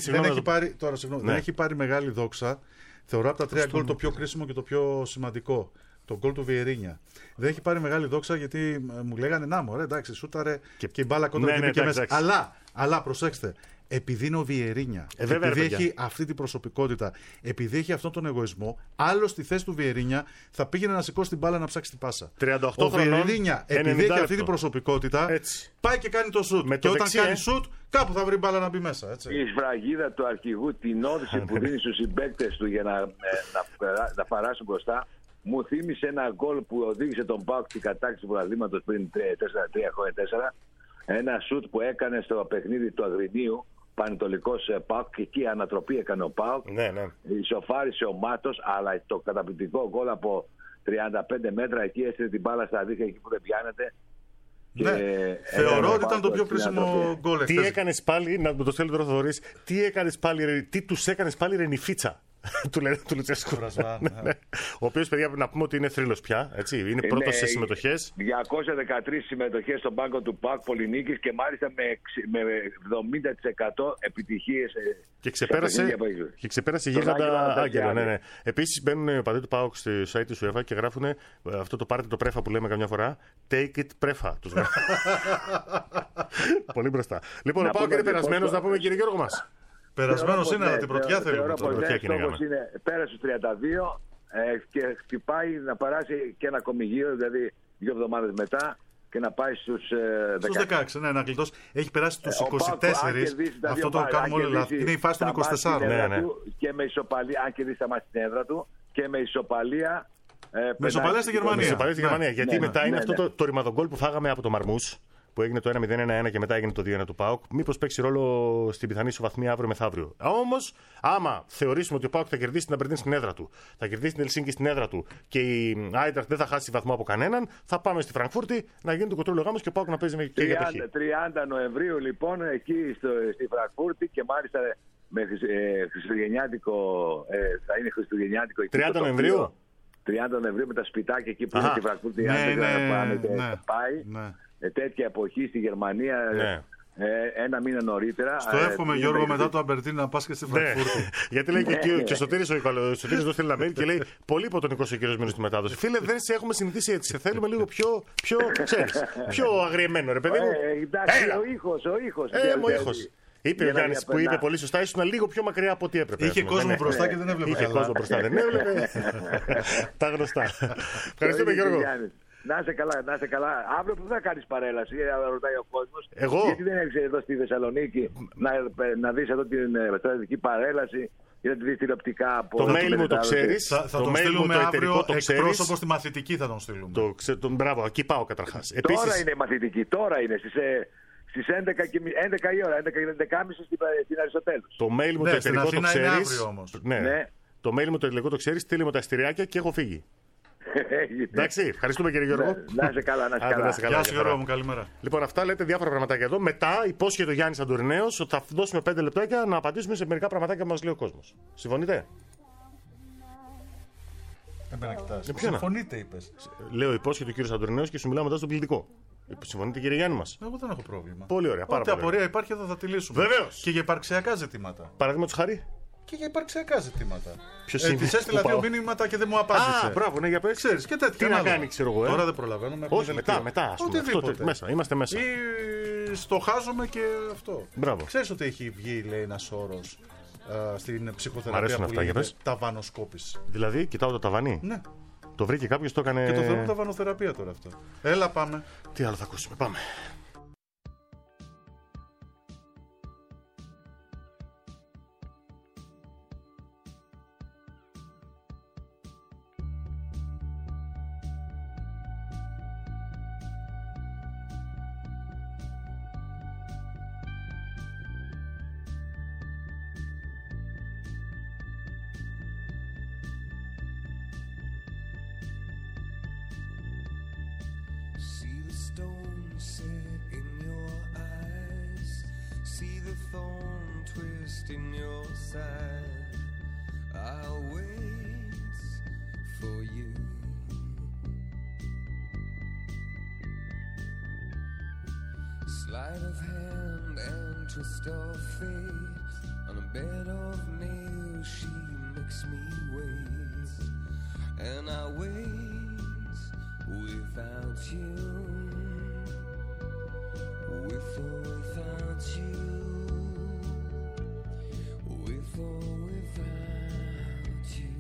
δεν έχει πάρει μεγάλη δόξα. Θεωρώ από τα 3 γκολ το πιο κρίσιμο και το πιο σημαντικό. Το γκολ του Βιερίνια. Δεν έχει πάρει μεγάλη δόξα γιατί μου λέγανε να μωρέ, εντάξει, σούταρε και η μπάλα κόντρα και μέσα. Αλλά προσέξτε. Επειδή είναι ο Βιερίνια, επειδή έχει αυτή την προσωπικότητα, επειδή έχει αυτόν τον εγωισμό, άλλο στη θέση του Βιερίνια θα πήγαινε να σηκώσει την μπάλα να ψάξει την πάσα. 38 ο Βιερίνια, επειδή έχει αυτή την προσωπικότητα, πάει και κάνει το σουτ. Και όταν κάνει σουτ, κάπου θα βρει μπάλα να μπει μέσα. Έτσι. Η σφραγίδα του αρχηγού, την όθηση που δίνει στους συμπαίκτες του για να παράσουν μπροστά, μου θύμισε ένα γκολ που οδήγησε τον ΠΑΟΚ στην κατάκτηση του πρωταθλήματος πριν 3 χρόνια 4. Ένα σουτ που έκανε στο παιχνίδι του Αγρινίου. Πανετολικός ΠΑΟΚ και εκεί ανατροπή έκανε ο ΠΑΟΚ. Ναι. Ισοφάρισε ο Μάτος, αλλά το καταπληκτικό γκολ από 35 μέτρα εκεί έστειλε την μπάλα στα δίχτυα εκεί που δεν πιάνεται. Ναι. Θεωρώ ότι ήταν το πιο κρίσιμο γκολ. Τι έκανες πάλι, να το στέλνει τώρα Θοδωρής, τι τους έκανες πάλι ρε νηφίτσα. του Λουτσέσκου. Ο οποίος, παιδιά, να πούμε ότι είναι θρύλος πια. Έτσι. Είναι πρώτος σε συμμετοχές. 213 συμμετοχές στον πάγκο του ΠΑΟΚ πολυνίκης και μάλιστα με 70% επιτυχίες. Και ξεπέρασε γίγαντα άγγελο. Ναι. Επίσης μπαίνουν οι οπαδοί του ΠΑΟΚ στο site της UEFA και γράφουν αυτό το πάρτε το πρέφα που λέμε καμιά φορά. Take it πρέφα. Τους γράφουν. Πολύ μπροστά. Λοιπόν, ο ΠΑΟΚ είναι περασμένος, να πούμε, κύριε Γιώργο μας. Περασμένος είναι, αλλά την πρωτιά θέλουμε. Πέρασε στους 32 και χτυπάει να περάσει και ένα κομιγείο, δηλαδή 2 εβδομάδες μετά, και να πάει στους 16. Ναι, να γλιτώσει. Έχει περάσει τους 24. Αυτό το κάνουμε όλοι λάθος. Είναι η φάση των 24. Ναι. Και με ισοπαλία, αν κερδίσει τα μάτια στην έδρα του, και με ισοπαλία. Με ισοπαλία στη Γερμανία. Γιατί μετά είναι αυτό το ρημαδογκόλ που φάγαμε από το Μαρμούς, που έγινε το 1-0-1-1 και μετά έγινε το 2-1 του ΠΑΟΚ. Μήπως παίξει ρόλο στην πιθανή ισοβαθμία αύριο μεθαύριο. Όμως, άμα θεωρήσουμε ότι ο ΠΑΟΚ θα κερδίσει την Αμπερντίν στην έδρα του, θα κερδίσει την Ελσίνκη στην έδρα του και η Άιντραχτ δεν θα χάσει βαθμό από κανέναν, θα πάμε στη Φραγκφούρτη να γίνει το κοτρόλο γάμος και ο ΠΑΟΚ να παίζει με και για το 30 Νοεμβρίου, λοιπόν, εκεί στη Φραγκφούρτη και μάλιστα με χριστουγεννιάτικο. Θα είναι χριστουγεννιάτικο εκεί. 30 Νοεμβρίου. 30 Νοεμβρίου με τα σπιτάκια εκεί που είναι στη Φραγκφούρτη. Πάει. Τέτοια εποχή στη Γερμανία, ένα μήνα νωρίτερα. Στο εύχομαι, Γιώργο, μετά το Αμπερντίν να πας και στη Φραγκφούρτη. Γιατί λέει και ο Σωτήρης εδώ στέλνει ένα mail και λέει: πολύ υποτονικός ο κύριος Μήνος στη μετάδοση. Φίλε, δεν σε έχουμε συνηθίσει έτσι. Σε θέλουμε λίγο πιο αγριεμένο, ρε παιδί μου. Εντάξει, ο ήχος. Είπε ο Γιάννης που είπε πολύ σωστά, ήσουν λίγο πιο μακριά από ό,τι έπρεπε. Είχε κόσμο μπροστά και δεν έβλεπε. Είχε κόσμο μπροστά, δεν έβλεπε. Τα γνωστά. Ευχαριστούμε, Γιώργο. Να είσαι καλά. Αύριο που θα κάνεις παρέλαση, ρωτάει ο κόσμος. Εγώ. Γιατί δεν έρχεσαι εδώ στη Θεσσαλονίκη να δεις εδώ την στρατιωτική παρέλαση και να τη δεις τηλεοπτικά από. Το mail μου το ξέρεις. Θα τον στείλουμε αύριο. Εκπρόσωπο στη μαθητική θα τον στείλουμε. Μπράβο, εκεί πάω καταρχάς. Τώρα είναι μαθητική, τώρα είναι στις 11 η ώρα, 11:30 στην Αριστοτέλους. Το mail μου το εταιρικό το ξέρεις. Το mail μου το εταιρικό το ξέρεις, στείλει μου τα εστιράκια και έχω φύγει. Εντάξει, ευχαριστούμε, κύριε Γιώργο. Να είσαι καλά, Γεια σου, Γιώργο μου, καλημέρα. Λοιπόν, αυτά λέτε διάφορα πραγματάκια εδώ. Μετά υπόσχεται ο Γιάννης Αντουρινέος ότι θα δώσουμε 5 λεπτάκια να απαντήσουμε σε μερικά πραγματάκια που μας λέει ο κόσμος. Συμφωνείτε? Συμφωνείτε, είπες. Λέω υπόσχεται ο κύριος Αντουρινέος και σου μιλάω μετά στον πληθυντικό. Συμφωνείτε, κύριε Γιάννη μας? Εγώ δεν έχω πρόβλημα. Πολύ ωραία. Ό,τι απορία υπάρχει εδώ θα τη λύσουμε. Βεβαίως. Και για υπαρξιακά ζητήματα. Παραδείγματος χάρη. Και για υπαρξιακά ζητήματα. Της έστειλα 2 μήνυματα και δεν μου απάντησε. Α, μπράβο, ναι, για πες. Ξέρεις, και τέτοια. Τι να κάνει, ξέρω εγώ. Τώρα δεν προλαβαίνουμε. Όχι, μετά. Είμαστε μέσα. Ή στοχάζομαι και αυτό. Μπράβο. Ξέρεις ότι έχει βγει, λέει, ένας όρος στην ψυχοθεραπεία που λέγεται ταβανοσκόπηση. Δηλαδή, κοιτάω το ταβανί. Ναι. Το βρήκε κάποιος, το έκανε. Και το θεωρούμε ταβανοθεραπεία τώρα αυτό. Έλα, πάμε. Τι άλλο θα ακούσουμε, πάμε. Sleight of hand and twist of fate. On a bed of nails she makes me wait. And I wait without you. With or without you. With or without you.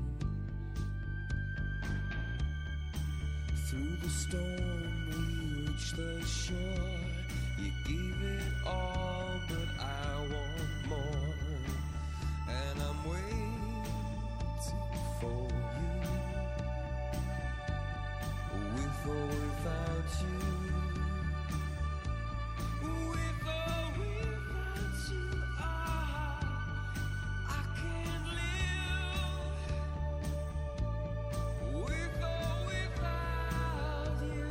Through the storm we reach the shore. You gave it all, but I want more. And I'm waiting for you. With or without you. With or without you. I can't live. With or without you.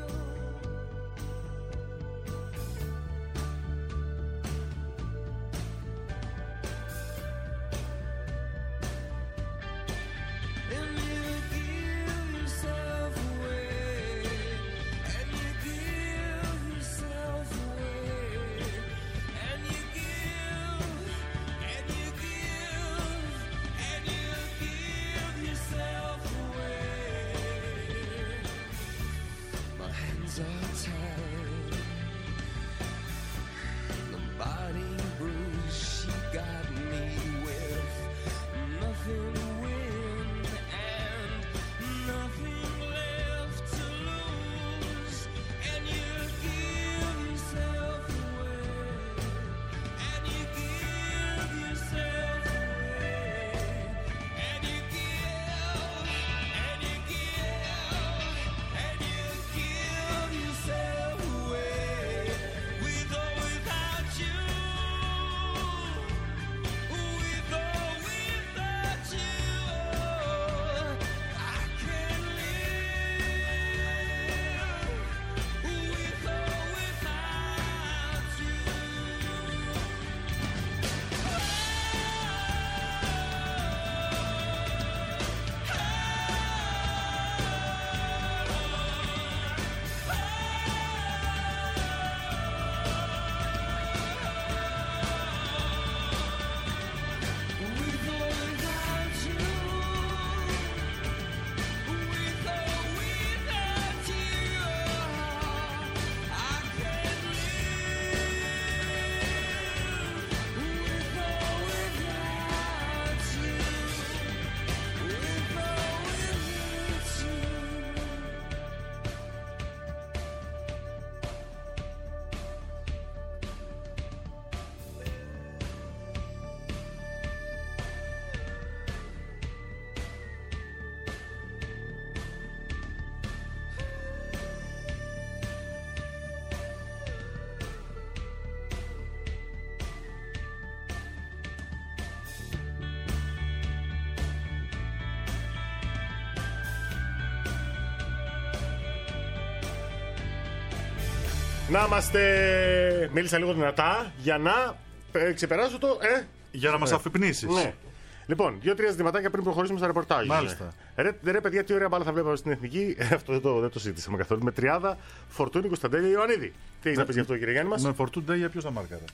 Να είμαστε. Μίλησα λίγο δυνατά για να ξεπεράσω το. Για να μας αφυπνήσεις. Ναι. Λοιπόν, 2-3 ζητηματάκια πριν προχωρήσουμε στα ρεπορτάζ. Μάλιστα. Ρε, παιδιά, τι ωραία μπάλα θα βλέπαμε στην Εθνική. Αυτό δεν το συζήτησαμε καθόλου. Με τριάδα Φορτούνη, Κωνσταντέλια, Ιωαννίδη. Τι έχει να πει γι' αυτό, κύριε Γιάννη μας? Με Φορτούνη, για ποιο θα μάρκαρε?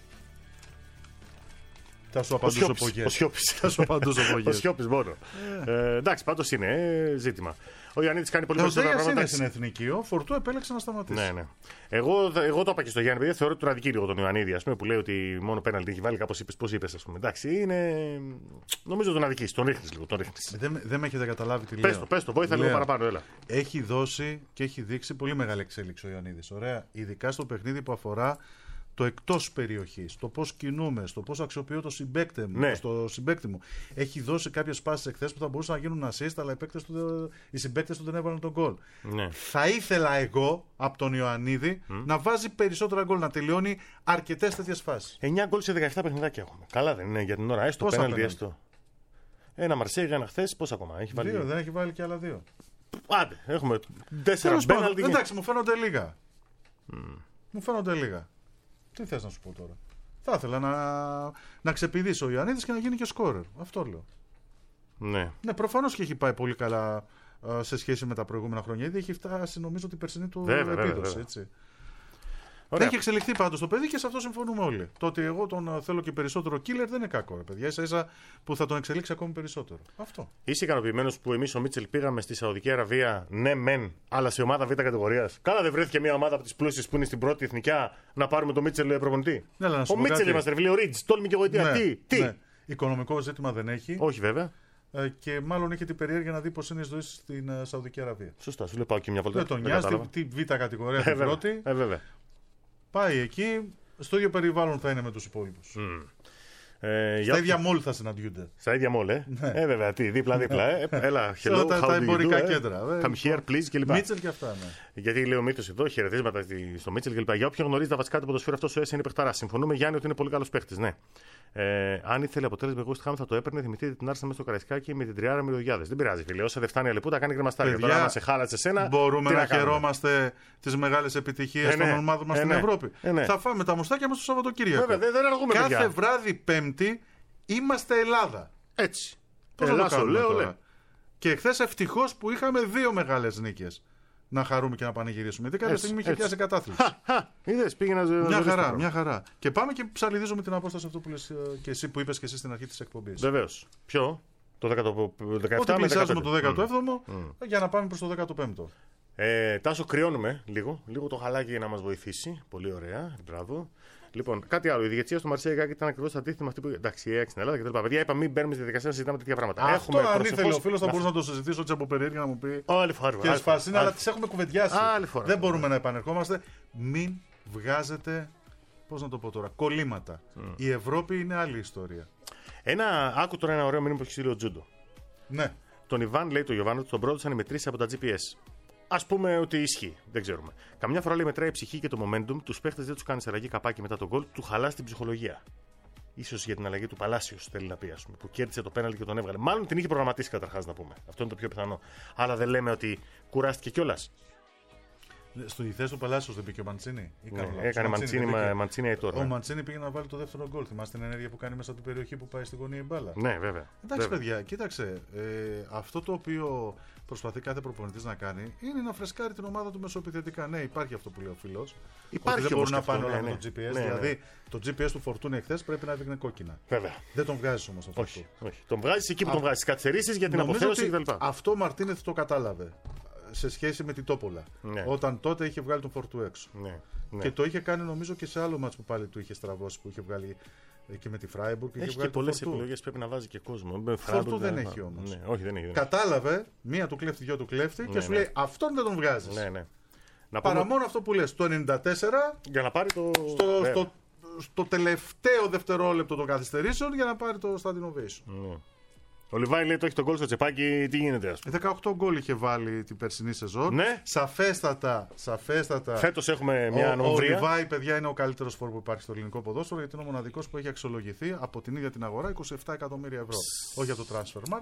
Θα σου απαντήσω ο Σιώπης. Θα σου απαντήσω ο Σιώπης μόνο. Εντάξει, πάντως είναι ζήτημα. Ο Ιωαννίδης κάνει πολύ περισσότερα πράγματα. Είναι στην Εθνική. Ο Φορτού επέλεξε να σταματήσει. Ναι. Εγώ το είπα και στο Γιάννη, παιδιά, θεωρώ ότι τον αδικεί λίγο τον Ιωαννίδη, ας πούμε, που λέει ότι μόνο πέναλτι έχει βάλει, κάπως είπες, πώς είπες, ας πούμε. Εντάξει, είναι. Νομίζω τον αδικείς, τον ρίχνεις λίγο. Δεν με έχετε καταλάβει τι λέω. Πες το, βοήθα λίγο παραπάνω, έλα. Έχει δώσει και έχει δείξει πολύ μεγάλη εξέλιξη ο Ιωαννίδης. Ωραία, ειδικά στο παιχνίδι που αφορά το εκτός περιοχής, το πώς κινούμε, το πώς αξιοποιώ το συμπαίκτη μου. Έχει δώσει κάποιες πάσεις εχθές που θα μπορούσαν να γίνουν assist, αλλά οι συμπαίκτες του δεν έβαλαν τον γκολ. Ναι. Θα ήθελα εγώ από τον Ιωαννίδη να βάζει περισσότερα γκολ, να τελειώνει αρκετές τέτοιες φάσεις. 9 γκολ σε 17 παιχνιδάκια έχουμε. Καλά δεν είναι για την ώρα, έστω πέναλτι, έστω. Ένα Μαρσέιγα, ένα χθες, πώς ακόμα έχει βάλει? 2, δεν έχει βάλει και άλλα 2. Άντε, έχουμε 4 πέναλτι. Εντάξει, μου φαίνονται λίγα. Μου φαίνονται λίγα. Τι θες να σου πω τώρα? Θα ήθελα να ξεπηδήσει ο Ιωαννίδης και να γίνει και σκόρερ. Αυτό λέω. Ναι, προφανώς και έχει πάει πολύ καλά σε σχέση με τα προηγούμενα χρόνια. Ήδη έχει φτάσει, νομίζω, την περσινή του επίδοση. Έτσι. Έχει εξελιχθεί πάντως το παιδί και σε αυτό συμφωνούμε όλοι. Το ότι εγώ τον θέλω και περισσότερο killer δεν είναι κακό, ρε παιδιά. Ίσα-ίσα που θα τον εξελίξει ακόμη περισσότερο. Αυτό. Είσαι ικανοποιημένος που εμείς ο Μίτσελ πήγαμε στη Σαουδική Αραβία, ναι, μεν, αλλά σε ομάδα Β κατηγορίας? Καλά, δεν βρέθηκε μια ομάδα από τις πλούσιες που είναι στην πρώτη εθνικιά να πάρουμε τον Μίτσελ προπονητή? Ναι, ο Μίτσελ είμαστε, ρε, ο Ρίτζ, τόλμη και γοητεία. Τι. Οικονομικό ζήτημα δεν έχει. Όχι, βέβαια. Και μάλλον έχει την περιέργεια να δει πώς είναι η ζωή στην Σαουδική Αραβία. Σωστά, σου λέω πάω και μια βολτά. Δεν τον νοιάζει τη Β κατηγορία την πρώτη. Βέβαια. Πάει εκεί, στο ίδιο περιβάλλον θα είναι με τους υπόλοιπους. Στα ίδια μόλ θα συναντιούνται. Στα ίδια μόλ, Ναι. Βέβαια, δίπλα-δίπλα. Έλα, hello, τα εμπορικά κέντρα. Come here, please κλπ. Μίτσελ και αυτά, ναι. Γιατί λέει ο Μίτσελ εδώ, χαιρετίσματα στο Μίτσελ κλπ. Για όποιον γνωρίζει τα βασικά του ποδοσφαίρου, αυτό ο Έσαι είναι παιχταράς. Συμφωνούμε, Γιάννη, ότι είναι πολύ καλός παίχτης. Ναι. Αν ήθελε αποτέλεσμα, εγώ στη Χάμη θα το έπαιρνε. Θυμηθείτε την Άρσενα μέσα στο Καραϊσκάκι με την τριάρα Μυρωδιάδες. Δεν πειράζει, φίλε. Όσα δεν φτάνει η Αλεπούτα, κάνει κρεμαστάρια. Τώρα, άμα σε χάλασε εσένα. Μπορούμε να χαιρόμαστε τις μεγάλες επιτυχίες των ομάδων μας στην Ευρώπη. Θα φάμε τα μουστάκια μας το Σαββατοκύριακο. Βέβαια, δεν αργούμε. Κάθε βράδυ Πέμπτη είμαστε Ελλάδα. Έτσι. Πώς θα το κάνουμε τώρα? Και εχθές ευτυχώς που είχαμε 2 μεγάλες νίκες να χαρούμε και να πανηγυρίσουμε. Γιατί κάποια στιγμή είχε πιάσει κατάθλιψη. Είδες, πήγε μια χαρά. Και πάμε και ψαλιδίζουμε την απόσταση, αυτό που λες και εσύ, που είπες και εσύ στην αρχή της εκπομπής. Βεβαίως. Ποιο? Το 17ο. Ότι πλησιάζουμε το 17ο για να πάμε προς το 15ο. Τάσο, κρυώνουμε λίγο το χαλάκι για να μας βοηθήσει. Πολύ ωραία. Μπράβο. Λοιπόν, κάτι άλλο. Η διαιτησία στο Μαρσέιγα ήταν ακριβώς αντίθετη με αυτή που. Εντάξει, η στην Ελλάδα και τα λοιπά. Παιδιά, είπα, μην μπαίνουμε στη διαδικασία να συζητάμε τέτοια πράγματα. Αυτό, αν ήθελε ο φίλος, θα μπορούσε να το συζητήσω έτσι από περιέργεια να μου πει. Άλλη φορά. Και σφασίνα, αλλά τις έχουμε κουβεντιάσει. Δεν μπορούμε να επανερχόμαστε. Μην βγάζετε. Πώς να το πω τώρα, κολλήματα. Η Ευρώπη είναι άλλη ιστορία. Άκου τώρα ένα ωραίο μήνυμα που έχει στείλει ο Τζούντο. Ναι. Τον Ιβάν, λέει το Γιωβάνο, τον πρόδωσαν οι μετρήσεις από τα GPS. Ας πούμε ότι ισχύει, δεν ξέρουμε. Καμιά φορά, λέει, μετράει η ψυχή και το momentum, τους παίχτες δεν τους κάνει αλλαγή καπάκι μετά τον γκολ, του χαλάσει την ψυχολογία. Ίσως για την αλλαγή του Παλάσιος θέλει να πει, ας πούμε, που κέρδισε το πέναλτι και τον έβγαλε. Μάλλον την είχε προγραμματίσει καταρχάς, να πούμε. Αυτό είναι το πιο πιθανό. Αλλά δεν λέμε ότι κουράστηκε κιόλας. Στη θέση του Παλάσιος δεν πήγε ο Μαντσίνη? Έκανε Μαντσίνη τώρα. Ο Μαντσίνη πήγε να βάλει το δεύτερο γκολ. Θυμάστε την ενέργεια που κάνει μέσα από την περιοχή που πάει στη γωνία η μπάλα? Ναι, βέβαια. Εντάξει, παιδιά, κοίταξε. Αυτό το οποίο προσπαθεί κάθε προπονητής να κάνει είναι να φρεσκάρει την ομάδα του μεσοεπιθετικά. Ναι, υπάρχει αυτό που λέει ο φίλος. Υπάρχει. Δεν μπορούν να πάνε όλα με το GPS. Δηλαδή, το GPS του Φορτούνη εχθές πρέπει να έδειχνε κόκκινα. Βέβαια. Δεν τον βγάζεις όμως αυτό. Όχι. Τον βγάζεις εκεί που τον βγάζεις. Καθυστερήσεις για την αποθέωση κτλ. Αυτό ο Μαρτίνεθ το κατάλαβε σε σχέση με την Τόπολα. Ναι. Όταν τότε είχε βγάλει τον Φορτού έξω. Ναι. Και το είχε κάνει νομίζω και σε άλλο μάτς που πάλι του είχε στραβώσει, που είχε βγάλει και με τη Φράιμπουργκ. Έχει και πολλές επιλογές, πρέπει να βάζει και κόσμο. Φορτού δεν έχει όμως. Ναι, όχι, δεν έχει. Κατάλαβε, μία του κλέφτη, δυο του κλέφτη και σου λέει αυτόν δεν τον βγάζεις. Ναι. Παρά μόνο αυτό που λες, το 94 για να πάρει το. Στο τελευταίο δευτερόλεπτο των καθυστερήσεων για να πάρει το standing ovation. Ο Λιβάη λέει το έχει τον γκολ στο τσεπάκι, τι γίνεται? 18 γκολ είχε βάλει την περσινή σεζόν. Ναι. Σαφέστατα. Φέτος έχουμε μια νομβρία. Ο Λιβάη, παιδιά, είναι ο καλύτερος φόρ που υπάρχει στο ελληνικό ποδόσφαιρο, γιατί είναι ο μοναδικός που έχει αξιολογηθεί από την ίδια την αγορά 27 εκατομμύρια ευρώ. Όχι για το transfer market.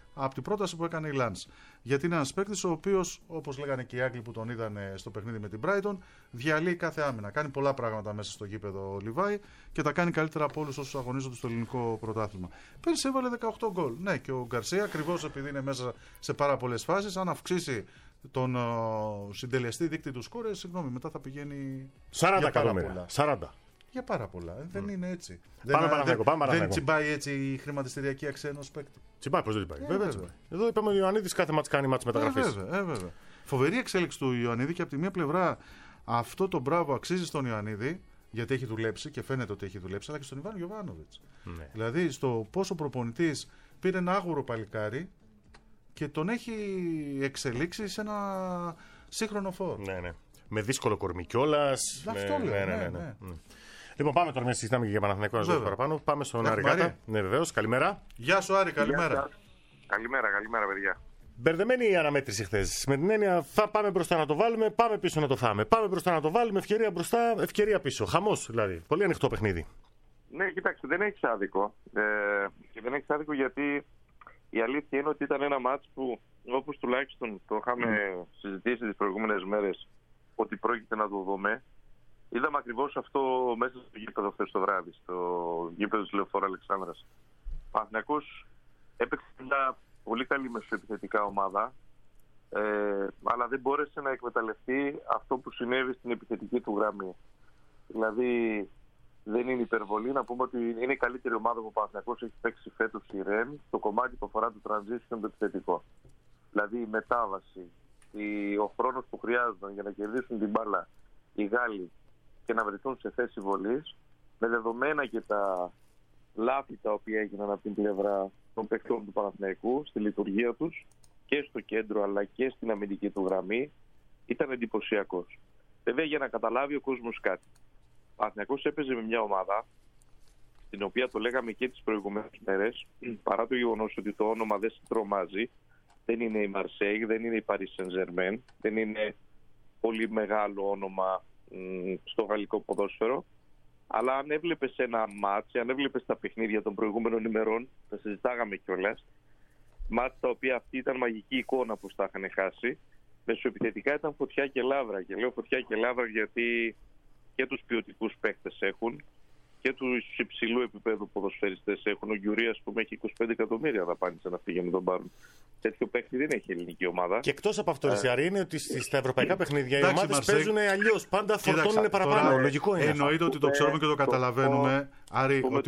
από την πρόταση που έκανε η Lance. Γιατί είναι ένας παίκτης ο οποίος, όπως λέγανε και οι Άγγλοι που τον είδαν στο παιχνίδι με την Brighton, διαλύει κάθε άμυνα. Κάνει πολλά πράγματα μέσα στο γήπεδο ο Λιβάη και τα κάνει καλύτερα από όλους όσους αγωνίζονται στο ελληνικό πρωτάθλημα. Πέρσι έβαλε 18 γκολ. Ναι, και ο Γκαρσία, ακριβώς επειδή είναι μέσα σε πάρα πολλές φάσεις, αν αυξήσει τον συντελεστή δείκτη του σκόρ, συγγνώμη, μετά θα πηγαίνει 40 εκατομμύρια. 40. Για πάρα πολλά. Δεν είναι έτσι. Δεν τσιμπάει έτσι η χρηματιστηριακή αξία ενός παίκτη. Τσιμπάει, πώς δεν τσιμπάει. Βέβαια. Εδώ είπαμε ο Ιωαννίδης κάθε μάτς κάνει μάτς μεταγραφής. Βέβαια. Φοβερή εξέλιξη του Ιωαννίδη και από τη μία πλευρά αυτό το μπράβο αξίζει στον Ιωαννίδη, γιατί έχει δουλέψει και φαίνεται ότι έχει δουλέψει, αλλά και στον Ιβάν Γιοβάνοβιτς. Ναι. Δηλαδή στο πόσο προπονητής πήρε ένα άγουρο παλικάρι και τον έχει εξελίξει σε ένα σύγχρονο φόρ. Ναι. Με δύσκολο κορμί κιόλας. Αυτό λέω. Ναι. Λοιπόν, πάμε τώρα, μια συζητάμε και για Παναθηναϊκό να ζούμε παραπάνω. Πάμε στον Άρη Γκάτα. Ναι, βεβαίως. Καλημέρα. Γεια σου, Άρη, καλημέρα. Καλημέρα, παιδιά. Μπερδεμένη η αναμέτρηση χθες. Με την έννοια θα πάμε μπροστά να το βάλουμε, πάμε πίσω να το φάμε. Πάμε μπροστά να το βάλουμε, ευκαιρία μπροστά, ευκαιρία πίσω. Χαμός δηλαδή. Πολύ ανοιχτό παιχνίδι. Ναι, κοιτάξτε, δεν έχει άδικο. Και δεν έχει άδικο γιατί η αλήθεια είναι ότι ήταν ένα μάτς που, όπως τουλάχιστον το είχαμε συζητήσει τις προηγούμενες μέρες, ότι πρόκειται να το δούμε. Είδαμε ακριβώς αυτό μέσα στο γήπεδο χθες το βράδυ, στο γήπεδο του Λεωφόρου Αλεξάνδρας. Ο Παναθηναϊκός έπαιξε μια πολύ καλή μεσοεπιθετικά ομάδα, αλλά δεν μπόρεσε να εκμεταλλευτεί αυτό που συνέβη στην επιθετική του γραμμή. Δηλαδή, δεν είναι υπερβολή να πούμε ότι είναι η καλύτερη ομάδα που ο Παναθηναϊκός έχει παίξει φέτος η ΡΕΝ στο κομμάτι που αφορά το transition το επιθετικό. Δηλαδή, η μετάβαση, ο χρόνος που χρειάζονταν για να κερδίσουν την μπάλα οι Γάλλοι και να βρεθούν σε θέση βολής, με δεδομένα και τα λάθη τα οποία έγιναν από την πλευρά των παιχτών του Παναθηναϊκού στη λειτουργία τους και στο κέντρο αλλά και στην αμυντική του γραμμή, ήταν εντυπωσιακός. Βέβαια, για να καταλάβει ο κόσμος κάτι, ο Παναθηναϊκός έπαιζε με μια ομάδα την οποία το λέγαμε και τις προηγούμενες μέρες, παρά το γεγονός ότι το όνομα δεν σε τρομάζει, δεν είναι η Μαρσέιγ, δεν είναι η Paris Saint-Germain, δεν είναι πολύ μεγάλο όνομα στο γαλλικό ποδόσφαιρο, αλλά αν έβλεπες ένα μάτς, αν έβλεπες τα παιχνίδια των προηγούμενων ημερών, τα συζητάγαμε κιόλας, μάτς τα οποία αυτή ήταν μαγική εικόνα που τα είχαν χάσει, μεσοεπιθετικά ήταν φωτιά και λάβρα. Και λέω φωτιά και λάβρα γιατί και τους ποιοτικούς παίχτες έχουν και τους υψηλού επίπεδου ποδοσφαιριστές έχουν. Ο Γιουρίας που έχει 25 εκατομμύρια δαπάνησε να φύγει να τον πάρουν. Τέτοιο παίχτη δεν έχει η ελληνική ομάδα. Και εκτός από αυτό, Ρεσιάρη, είναι ότι στα ευρωπαϊκά παιχνίδια οι ομάδες παίζουν αλλιώς. Πάντα φορτώνουν παραπάνω. Τώρα, λογικό είναι. Εννοείται ότι το ξέρουμε και το καταλαβαίνουμε. Άρη, ότι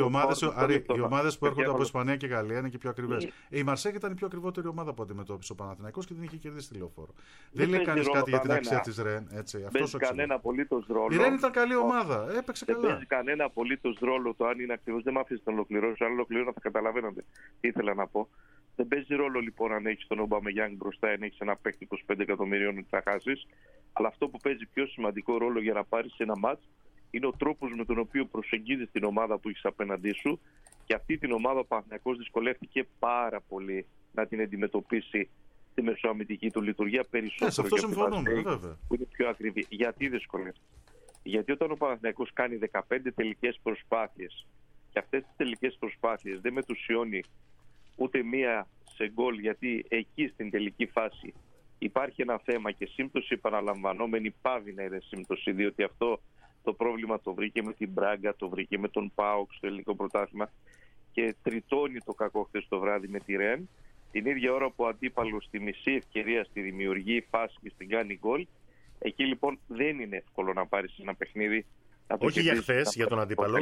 οι ομάδες που έρχονται από Ισπανία και Γαλλία είναι και πιο ακριβές. Η Μαρσέγ ήταν η πιο ακριβότερη ομάδα που αντιμετώπισε ο Παναθηναϊκός και την είχε κερδίσει τη Λεωφόρο. Δεν λέει κανείς κάτι για την αξία της ΡΕΝ. Παίζει κανένα απολύτως ρόλο. Η ΡΕΝ ήταν καλή ομάδα. Έπαιξε καλά. Δεν παίζει κανένα απολύτως ρόλο το αν είναι ακριβώς. Δεν μ' αφήσει να ολοκληρώσω. Αν ολοκληρώνω θα καταλαβαίνετε τι ήθελα να πω. Δεν παίζει ρόλο λοιπόν αν έχει τον Ομπαμεγιάνγκ μπροστά, αν έχει ένα παίκτη 25 εκατομμυρίων ότι θα χάσει. Αλλά αυτό που παίζει πιο σημαντικό ρόλο για να πάρει ένα μάτς είναι ο τρόπος με τον οποίο προσεγγίζεις την ομάδα που έχει απέναντί σου. Και αυτή την ομάδα ο Παναθηναϊκός δυσκολεύτηκε πάρα πολύ να την αντιμετωπίσει στη μεσοαμυντική του λειτουργία περισσότερο. Σε αυτό συμφωνούμε, βέβαια. Που είναι πιο ακριβή. Γιατί δυσκολεύτηκε? Γιατί όταν ο Παναθηναϊκός κάνει 15 τελικές προσπάθειες και αυτές τις τελικές προσπάθειες δεν μετουσιώνει ούτε μία σε γκολ, γιατί εκεί στην τελική φάση υπάρχει ένα θέμα και σύμπτωση επαναλαμβανόμενη πάβει να είναι σύμπτωση, διότι αυτό το πρόβλημα το βρήκε με την Μπράγκα, το βρήκε με τον ΠΑΟΚ στο ελληνικό πρωτάθλημα και τριτώνει το κακό χθες το βράδυ με τη ΡΕΝ. Την ίδια ώρα που ο αντίπαλος στη μισή ευκαιρία στη δημιουργεί φάση και στην κάνει γκολ, εκεί λοιπόν δεν είναι εύκολο να πάρεις ένα παιχνίδι. Όχι για χθες για τον αντίπαλο.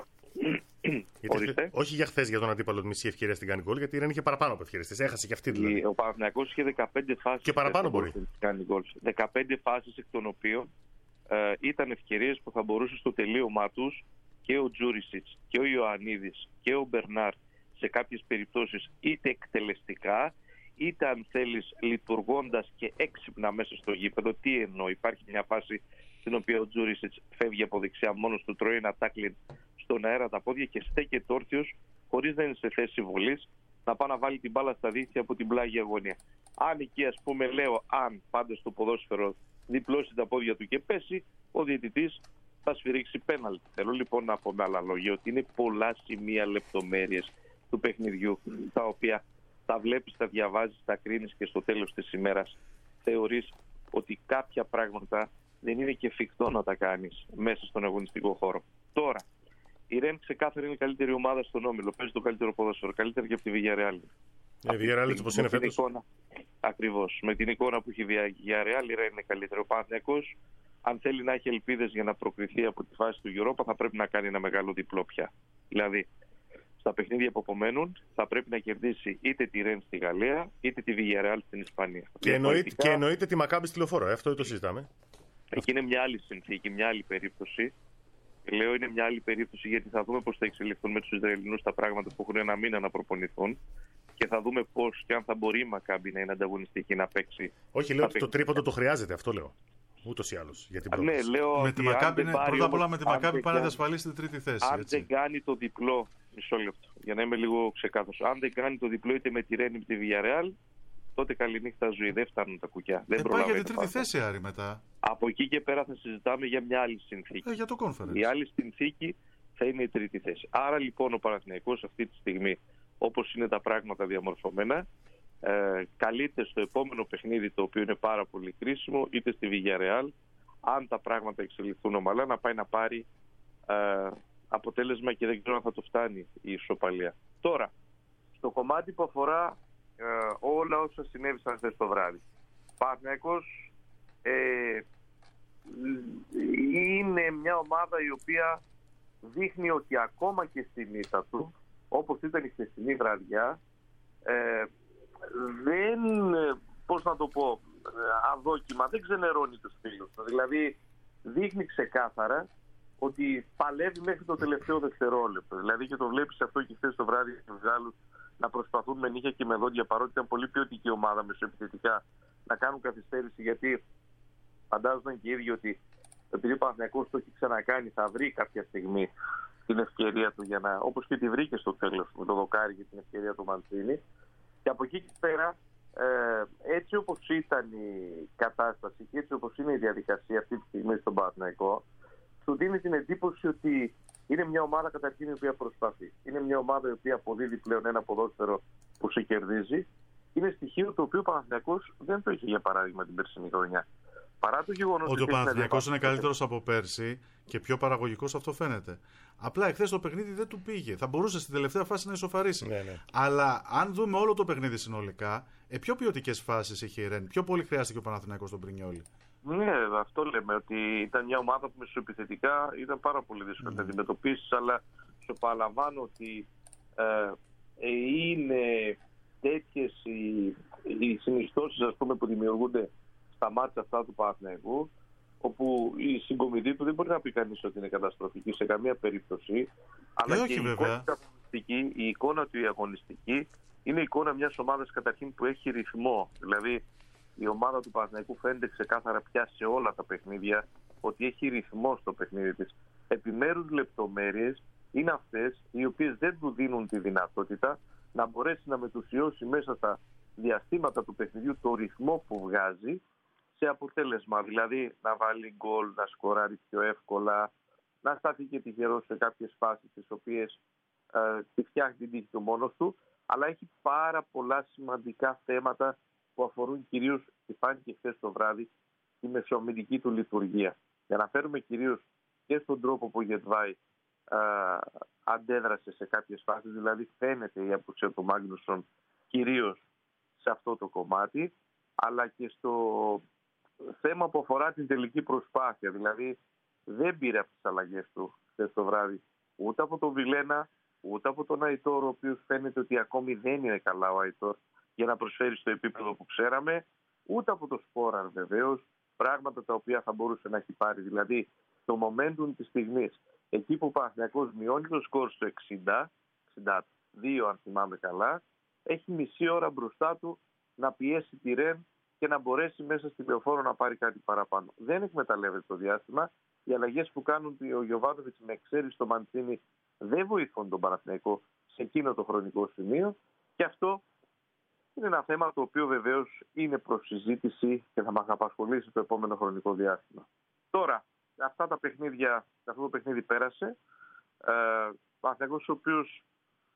Όχι για χθες για τον αντίπαλο μισή ευκαιρία στην κάνει γκολ, γιατί η ΡΕΝ είχε παραπάνω από ευκαιρίες. Έχασε και αυτή δηλαδή. Ο Παναθηναϊκός είχε 15 φάσεις. Και παραπάνω μπορεί. 15 φάσεις εκ των οποίων ήταν ευκαιρίες που θα μπορούσε στο τελείωμά τους και ο Τζούρισιτς και ο Ιωαννίδης και ο Μπερνάρ σε κάποιες περιπτώσεις είτε εκτελεστικά είτε αν θέλεις λειτουργώντας και έξυπνα μέσα στο γήπεδο. Τι εννοώ? Υπάρχει μια φάση στην οποία ο Τζούρισιτς φεύγει από δεξιά μόνος του, τρώει ένα τάκλιν στον αέρα τα πόδια και στέκεται όρθιος χωρίς να είναι σε θέση βολής να πάει να βάλει την μπάλα στα δίχτυα από την πλάγια γωνία. Αν εκεί ας πούμε λέω αν πάντως το ποδόσφαιρο διπλώσει τα πόδια του και πέσει, ο διαιτητής θα σφυρίξει πέναλτι. Θέλω λοιπόν να πω με άλλα λόγια ότι είναι πολλά σημεία λεπτομέρειες του παιχνιδιού τα οποία τα βλέπεις, τα διαβάζεις, τα κρίνεις και στο τέλος της ημέρας θεωρείς ότι κάποια πράγματα δεν είναι και εφικτό να τα κάνεις μέσα στον αγωνιστικό χώρο. Τώρα, η Ρεν ξεκάθαρα είναι η καλύτερη ομάδα στον όμιλο. Παίζει το καλύτερο ποδόσφαιρο, καλύτερα και από τη Villarreal. Η Villarreal έτσι όπως είναι φέτος. Ακριβώς. Με την εικόνα που έχει η Villarreal, η Ρεν είναι καλύτερο. Ο Παναθηναϊκός, αν θέλει να έχει ελπίδες για να προκριθεί από τη φάση του Europa, θα πρέπει να κάνει ένα μεγάλο διπλό πια. Δηλαδή, στα παιχνίδια που απομένουν, θα πρέπει να κερδίσει είτε τη Ρεν στη Γαλλία, είτε τη Villarreal στην Ισπανία. Και εννοείται τη Μακάμπι στη Λεωφόρο. Αυτό το συζητάμε. Εκεί είναι μια άλλη συνθήκη, μια άλλη περίπτωση. Λέω είναι μια άλλη περίπτωση γιατί θα δούμε πώς θα εξελιχθούν με τους Ισραηλινούς τα πράγματα που έχουν ένα μήνα να προπονηθούν και θα δούμε πώς και αν θα μπορεί η Μακάμπι να είναι ανταγωνιστική να παίξει. Όχι, λέω ότι το τρίποντο το χρειάζεται, αυτό λέω. Ούτως ή άλλως. Ναι, λέω με τη Μακάμπι, πρώτα απ' όλα με τη Μακάμπι πάνε να διασφαλίσει την τρίτη θέση. Αν δεν κάνει το διπλό, μισό λεπτό, για να είμαι λίγο ξεκάθαρος, αν δεν κάνει το διπλό είτε με τη Ρεν είτε τη Villarreal, τότε καληνύχτα ζωή. Δεν φτάνουν τα κουκιά. Δεν πάει για την τρίτη θέση, Άρη, μετά. Από εκεί και πέρα θα συζητάμε για μια άλλη συνθήκη. Για το conference. Η άλλη συνθήκη θα είναι η τρίτη θέση. Άρα λοιπόν ο Παναθηναϊκός αυτή τη στιγμή, όπως είναι τα πράγματα διαμορφωμένα, καλείται στο επόμενο παιχνίδι, το οποίο είναι πάρα πολύ κρίσιμο, είτε στη Villarreal, αν τα πράγματα εξελιχθούν ομαλά, να πάει να πάρει αποτέλεσμα και δεν ξέρω αν θα το φτάνει η ισοπαλία. Τώρα, στο κομμάτι που αφορά όλα όσα συνέβησαν χθες το βράδυ, Παναθηναϊκός είναι μια ομάδα η οποία δείχνει ότι ακόμα και στη ήττα του, όπως ήταν η χθεσινή βραδιά, δεν, πώς να το πω, αδόκιμα, δεν ξενερώνει τους φίλους. Δηλαδή δείχνει ξεκάθαρα ότι παλεύει μέχρι το τελευταίο δευτερόλεπτο. Δηλαδή και το βλέπεις αυτό και χθες το βράδυ στους Γάλλους να προσπαθούν με νύχια και με δόντια, παρότι ήταν πολύ ποιοτική ομάδα μεσοεπιθετικά, να κάνουν καθυστέρηση, γιατί φαντάζονταν και οι ίδιοι ότι επειδή ο Παναθηναϊκός το έχει ξανακάνει, θα βρει κάποια στιγμή την ευκαιρία του, για να, όπως και τη βρήκε στο τέλος με το δοκάρι για την ευκαιρία του Μαντσίνη. Και από εκεί και πέρα, έτσι όπως ήταν η κατάσταση και έτσι όπως είναι η διαδικασία αυτή τη στιγμή στον Παναθηναϊκό, σου δίνει την εντύπωση ότι είναι μια ομάδα καταρχήν η οποία προσπαθεί. Είναι μια ομάδα η οποία αποδίδει πλέον ένα ποδόσφαιρο που σε κερδίζει. Είναι στοιχείο το οποίο ο Παναθηναϊκός δεν το είχε για παράδειγμα την περσινή χρονιά. Παρά το γεγονός ότι ο Παναθηναϊκός είναι καλύτερος από πέρσι και πιο παραγωγικός, αυτό φαίνεται. Απλά εχθές το παιχνίδι δεν του πήγε. Θα μπορούσε στην τελευταία φάση να ισοφαρίσει. Ναι. Αλλά αν δούμε όλο το παιχνίδι συνολικά, πιο ποιοτικές φάσεις είχε η Ρεν. Πιο πολύ χρειάστηκε ο Παναθηναϊκός στον Πρινιόλι. Ναι, αυτό λέμε. Ότι ήταν μια ομάδα που μεσοεπιθετικά ήταν πάρα πολύ δύσκολη να αντιμετωπίσει. Αλλά σου παραλαμβάνω ότι είναι τέτοιες οι συνιστώσεις, ας πούμε, που δημιουργούνται στα μάτια αυτά του Παναθηναϊκού, όπου η συγκομιδή του δεν μπορεί να πει κανείς ότι είναι καταστροφική σε καμία περίπτωση. Αλλά και η εικόνα του η αγωνιστική είναι η εικόνα μιας ομάδας καταρχήν που έχει ρυθμό. Δηλαδή η ομάδα του Παναθηναϊκού φαίνεται ξεκάθαρα πια σε όλα τα παιχνίδια ότι έχει ρυθμό στο παιχνίδι της. Επιμέρους λεπτομέρειες είναι αυτές οι οποίες δεν του δίνουν τη δυνατότητα να μπορέσει να μετουσιώσει μέσα στα διαστήματα του παιχνιδιού το ρυθμό που βγάζει σε αποτέλεσμα. Δηλαδή να βάλει γκολ, να σκοράρει πιο εύκολα, να σταθεί και τυχερός σε κάποιες φάσεις τις οποίες τη φτιάχνει την τύχη του μόνος του, αλλά έχει πάρα πολλά σημαντικά θέματα που αφορούν κυρίως, και φάνηκε χθες το βράδυ, τη μεσοαμυντική του λειτουργία. Για να φέρουμε κυρίως και στον τρόπο που ο Γετβάη αντέδρασε σε κάποιες φάσεις, δηλαδή φαίνεται η απουσία του Μάγνουσον κυρίως σε αυτό το κομμάτι, αλλά και στο θέμα που αφορά την τελική προσπάθεια. Δηλαδή δεν πήρε από τις αλλαγές του χθες το βράδυ ούτε από τον Βιλένα, ούτε από τον Αϊτόρ, ο οποίος φαίνεται ότι ακόμη δεν είναι καλά ο Αϊτόρ για να προσφέρει στο επίπεδο που ξέραμε, ούτε από το Σπόραρ βεβαίως, πράγματα τα οποία θα μπορούσε να έχει πάρει. Δηλαδή το momentum της στιγμής, εκεί που ο Παναθηναϊκός μειώνει το σκορ στο 62 αν θυμάμαι καλά, έχει μισή ώρα μπροστά του να πιέσει τη Ρεν και να μπορέσει μέσα στη Λεωφόρο να πάρει κάτι παραπάνω. Δεν εκμεταλλεύεται το διάστημα. Οι αλλαγές που κάνουν ο Γιοβάνοβιτς με εξαίρεση το Μαντσίνη δεν βοηθούν τον Παναθηναϊκό σε εκείνο το χρονικό σημείο, και αυτό είναι ένα θέμα το οποίο βεβαίως είναι προς συζήτηση και θα μας απασχολήσει το επόμενο χρονικό διάστημα. Τώρα, αυτό το παιχνίδι πέρασε. Ο Παναθηναϊκός, ο οποίος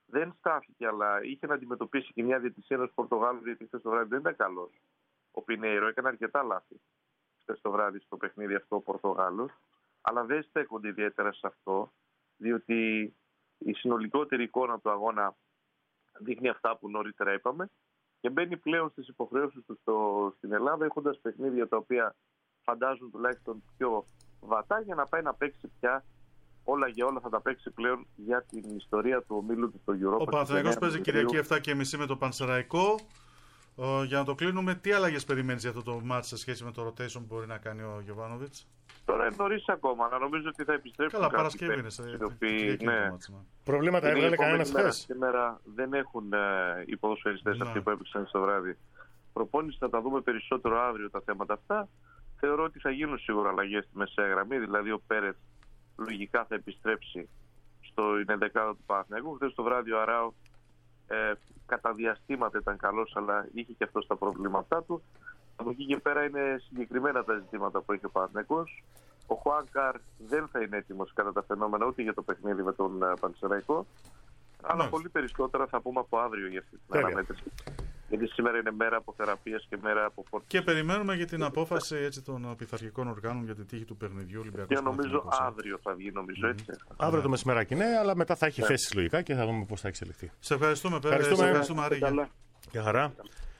δεν στάθηκε, αλλά είχε να αντιμετωπίσει και μια διαιτησία ενός Πορτογάλου διαιτητή το βράδυ. Δεν ήταν καλός. Ο Πινέιρο έκανε αρκετά λάθη το βράδυ στο παιχνίδι αυτό ο Πορτογάλος, αλλά δεν στέκονται ιδιαίτερα σε αυτό, διότι η συνολικότερη εικόνα του αγώνα δείχνει αυτά που νωρίτερα είπαμε και μπαίνει πλέον στις υποχρεώσεις του στην Ελλάδα, έχοντας παιχνίδια τα οποία φαντάζουν τουλάχιστον πιο βατά, για να πάει να παίξει πια όλα για όλα, θα τα παίξει πλέον για την ιστορία του ομίλου του στο Europa. Ο Παναθηναϊκός παίζει Κυριακή 7.30 με το Πανσεραϊκό. Για να το κλείνουμε, τι αλλαγές περιμένεις για αυτό το match σε σχέση με το rotation που μπορεί να κάνει ο Γιοβάνοβιτς? Τώρα είναι νωρίς ακόμα, αλλά νομίζω ότι θα επιστρέψουν. Καλά, Παρασκευή είναι. Ναι. Προβλήματα έβγαλε κανένας χθες? Σήμερα δεν έχουν οι ποδοσφαιριστές αυτοί που έπαιξαν στο βράδυ. Προπόνηση θα τα δούμε περισσότερο αύριο τα θέματα αυτά. Θεωρώ ότι θα γίνουν σίγουρα αλλαγές στη μεσαία γραμμή, δηλαδή ο Πέρεθ λογικά θα επιστρέψει στην ενδεκάδα του Παναθηναϊκού. Χθες το βράδυ ο Αράο κατά διαστήματα ήταν καλός, αλλά είχε και αυτό τα προβλήματά του. Από εκεί και πέρα είναι συγκεκριμένα τα ζητήματα που έχει ο Παναθηναϊκός. Ο Χουάνκαρ δεν θα είναι έτοιμος κατά τα φαινόμενα ούτε για το παιχνίδι με τον Πανσεραϊκό. Αλλά πολύ περισσότερα θα πούμε από αύριο για αυτή την αναμέτρηση. Γιατί σήμερα είναι μέρα αποθεραπείας και μέρα από φόρτιση. Και περιμένουμε για την απόφαση έτσι, των πειθαρχικών οργάνων για την τύχη του παιχνιδιού Ολυμπιακού. Και νομίζω αύριο θα βγει, έτσι. Αύριο το μεσημεράκι, ναι, αλλά μετά θα έχει θέσεις λογικά και θα δούμε πώς θα εξελιχθεί. Σε ευχαριστούμε, Πέρε. Σε ευχαριστούμε, Αρίγια. Γεια χαρά.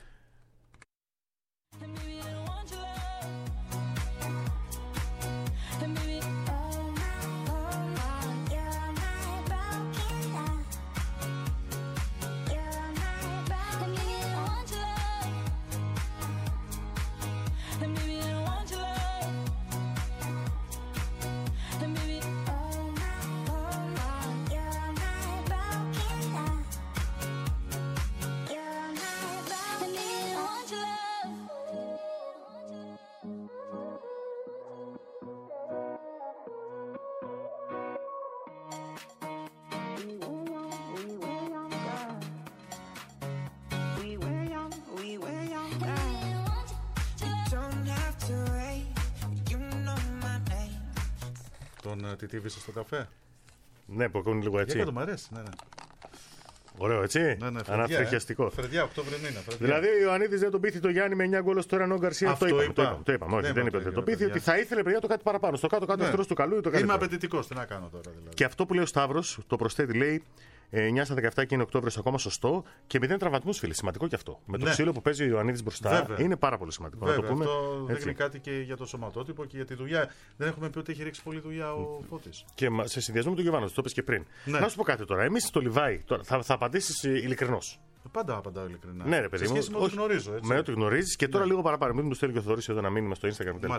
Τον τιτίβησε στο καφέ. Ναι, που ακούνε λίγο έτσι. Το μ' αρέσει, ναι. Ωραίο, έτσι. Ναι, αναφρεχιαστικό. Φρεδιά, Οκτώβρη μήνα. Δηλαδή, ο Ιωαννίδης δεν τον πείθει το Γιάννη με 9 γκολ στο Ρανό Γκαρσία. Το είπαμε. Όχι, δεν είπε ότι το πείθει, ότι θα ήθελε παιδιά το κάτι παραπάνω. Στο κάτω-κάτω εχθρό του καλού. Είμαι απαιτητικός, τι να κάνω τώρα δηλαδή. Και αυτό που λέει ο Σταύρος, το προσθέτει, λέει 9 στα 17 και είναι Οκτώβριος ακόμα σωστό και 0 τραυματμούς, φίλε. Σημαντικό και αυτό. Με το ξύλο που παίζει ο Ιωαννίδης μπροστά. Βέβαια. Είναι πάρα πολύ σημαντικό. Βέβαια, να το πούμε. Αυτό δείχνει κάτι και για το σωματότυπο και για τη δουλειά. Δεν έχουμε πει ότι έχει ρίξει πολλή δουλειά ο Φώτης. Και σε συνδυασμό με τον Γιωβάνο, το είπες και πριν. Ναι. Να σου πω κάτι τώρα. Εμείς στο Λιβάι θα απαντήσεις ειλικρινώς. Πάντα απαντάω ειλικρινά. Ναι, ρε παιδί μου. Σε σχέση με ό,τι γνωρίζω. Έτσι. Με ό,τι γνωρίζεις και τώρα λίγο παραπάνω. Μην μου στέλνει και ο Θοδωρής εδώ να μείνουμε στο Instagram κτλ.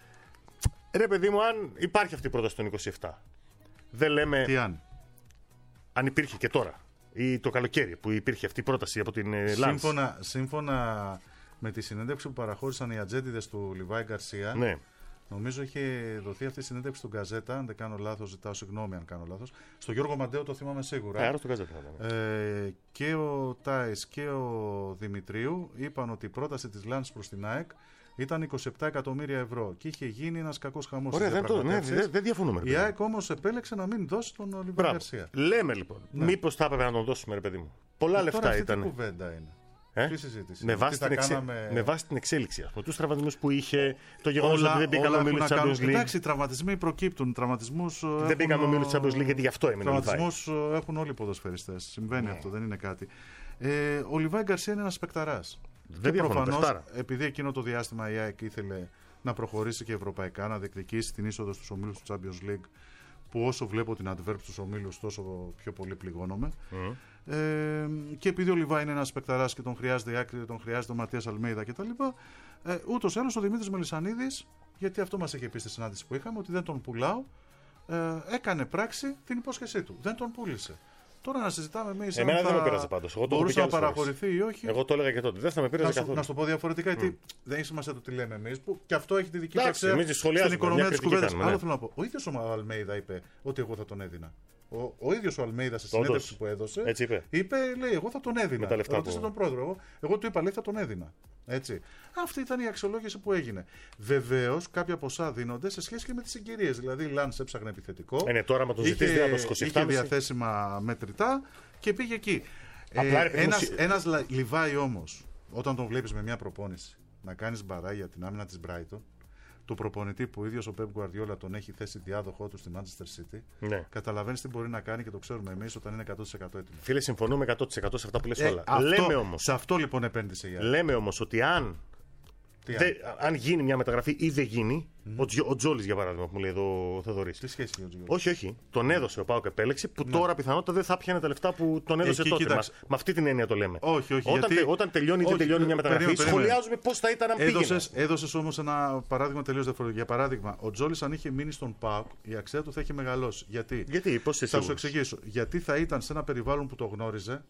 Ρε παιδί μου, αν υπάρχει αυτή η πρόταση των 27, δεν λέμε. Τι αν. Αν υπήρχε και τώρα. Ή το καλοκαίρι που υπήρχε αυτή η πρόταση από την Λάνς. Σύμφωνα με τη συνέντευξη που παραχώρησαν οι ατζέντιδες του Λιβάι Γκαρσία, ναι. Νομίζω είχε δοθεί αυτή η συνέντευξη στον Γκαζέτα. Αν δεν κάνω λάθος, ζητάω συγγνώμη αν κάνω λάθος. Στο Γιώργο Μαντέο το θυμάμαι σίγουρα. Άρα στον Γκαζέτα. Και ο Τάις και ο Δημητρίου είπαν ότι η πρόταση της Λάνς προς την ΑΕΚ ήταν 27 εκατομμύρια ευρώ και είχε γίνει ένας κακός χαμός. Ωραία, δεν διαφωνούμε. Η ΑΕΚ όμως επέλεξε να μην δώσει τον Λιβάι Γκαρσία. Λέμε λοιπόν, μήπως θα έπρεπε να τον δώσουμε, ρε παιδί μου. Πολλά λεφτά ήταν. Αυτή κουβέντα είναι. Με βάση την εξέλιξη. Από τους τραυματισμούς που είχε, το γεγονός ότι δεν μπήκαμε ομίλους της Champions League. Εντάξει, οι τραυματισμοί προκύπτουν. Δεν μπήκαμε ομίλους της Champions League γιατί γι' αυτό έμεινε. Τραυματισμούς έχουν όλοι οι ποδοσφαιριστές. Συμβαίνει αυτό, δεν είναι κάτι. Ο Λιβάι Γκαρσία είναι ένας παικταράς. Δεν προφανώς, επειδή εκείνο το διάστημα η ΑΕΚ ήθελε να προχωρήσει και ευρωπαϊκά, να διεκδικήσει την είσοδο στους ομίλους του Champions League, που όσο βλέπω την adverb στους ομίλους, τόσο πιο πολύ πληγώνομαι. Και επειδή ο Λιβάι είναι ένας παικταράς και τον χρειάζεται η άκρη, τον χρειάζεται ο Ματίας Αλμέιδα κτλ. Ούτως ή άλλως ο Δημήτρης Μελισσανίδης, γιατί αυτό μας είχε πει στη συνάντηση που είχαμε, ότι δεν τον πουλάω, έκανε πράξη την υπόσχεσή του. Δεν τον πούλησε. Τώρα να συζητάμε εμείς. Εμένα δεν με πείραζε πάντως. Μπορούσε να παραχωρηθεί ή όχι. Εγώ το έλεγα και τότε. Δεν θα με πείραζε καθόλου. Να σου το πω διαφορετικά, γιατί δεν έχει σημασία το τι λέμε εμείς, που και αυτό έχει τη δική του αξία στην οικονομία της κουβέντας. Άλλο θέλω να πω. Ο ίδιος ο Αλμέιδα είπε ότι εγώ θα τον έδινα. Ο ίδιος ο Αλμέιδα σε συνέντευξη που έδωσε είπε, λέει, εγώ θα τον έδινα. Ρωτήσε τον πρόεδρο. Εγώ του είπα, λέει, θα τον έδινα. Έτσι. Αυτή ήταν η αξιολόγηση που έγινε. Βεβαίως, κάποια ποσά δίνονται σε σχέση και με τις συγκυρίες. Δηλαδή, η Λάνς έψαχνε επιθετικό. Τώρα με το ζητήσει να το 27. Είχε διαθέσιμα μετρητά και πήγε εκεί. Ένας Λιβάη όμως, όταν τον βλέπεις με μια προπόνηση να κάνεις μπαρά για την άμυνα της Brighton, του προπονητή που ο ίδιος ο Pep Guardiola τον έχει θέσει διάδοχό του στη Manchester City, ναι. Καταλαβαίνεις τι μπορεί να κάνει και το ξέρουμε εμείς όταν είναι 100% έτοιμο. Φίλε, συμφωνούμε 100% σε αυτά που λες όλα. Σε αυτό λοιπόν επένδυσε η ΑΕΚ. Λέμε όμως ότι αν γίνει μια μεταγραφή ή δεν γίνει, ο Τζόλης για παράδειγμα που μου λέει εδώ ο Θοδωρής. Τι σχέση έχει ο Τζόλης? Όχι. Τον έδωσε ο ΠΑΟΚ επέλεξη που τώρα πιθανότατα δεν θα πιάνε τα λεφτά που τον έδωσε τότε. Με αυτή την έννοια το λέμε. Όχι, όταν τελειώνει ή δεν τελειώνει μια μεταγραφή, σχολιάζουμε πώς θα ήταν αν πήγαινε. Έδωσες όμως ένα παράδειγμα τελείως διαφορετικό. Για παράδειγμα, ο Τζόλης αν είχε μείνει στον ΠΑΟΚ, η αξία του θα είχε μεγαλώσει. Γιατί θα σου εξηγήσω. Γιατί θα ήταν σε ένα περιβάλλον που το γνώριζε.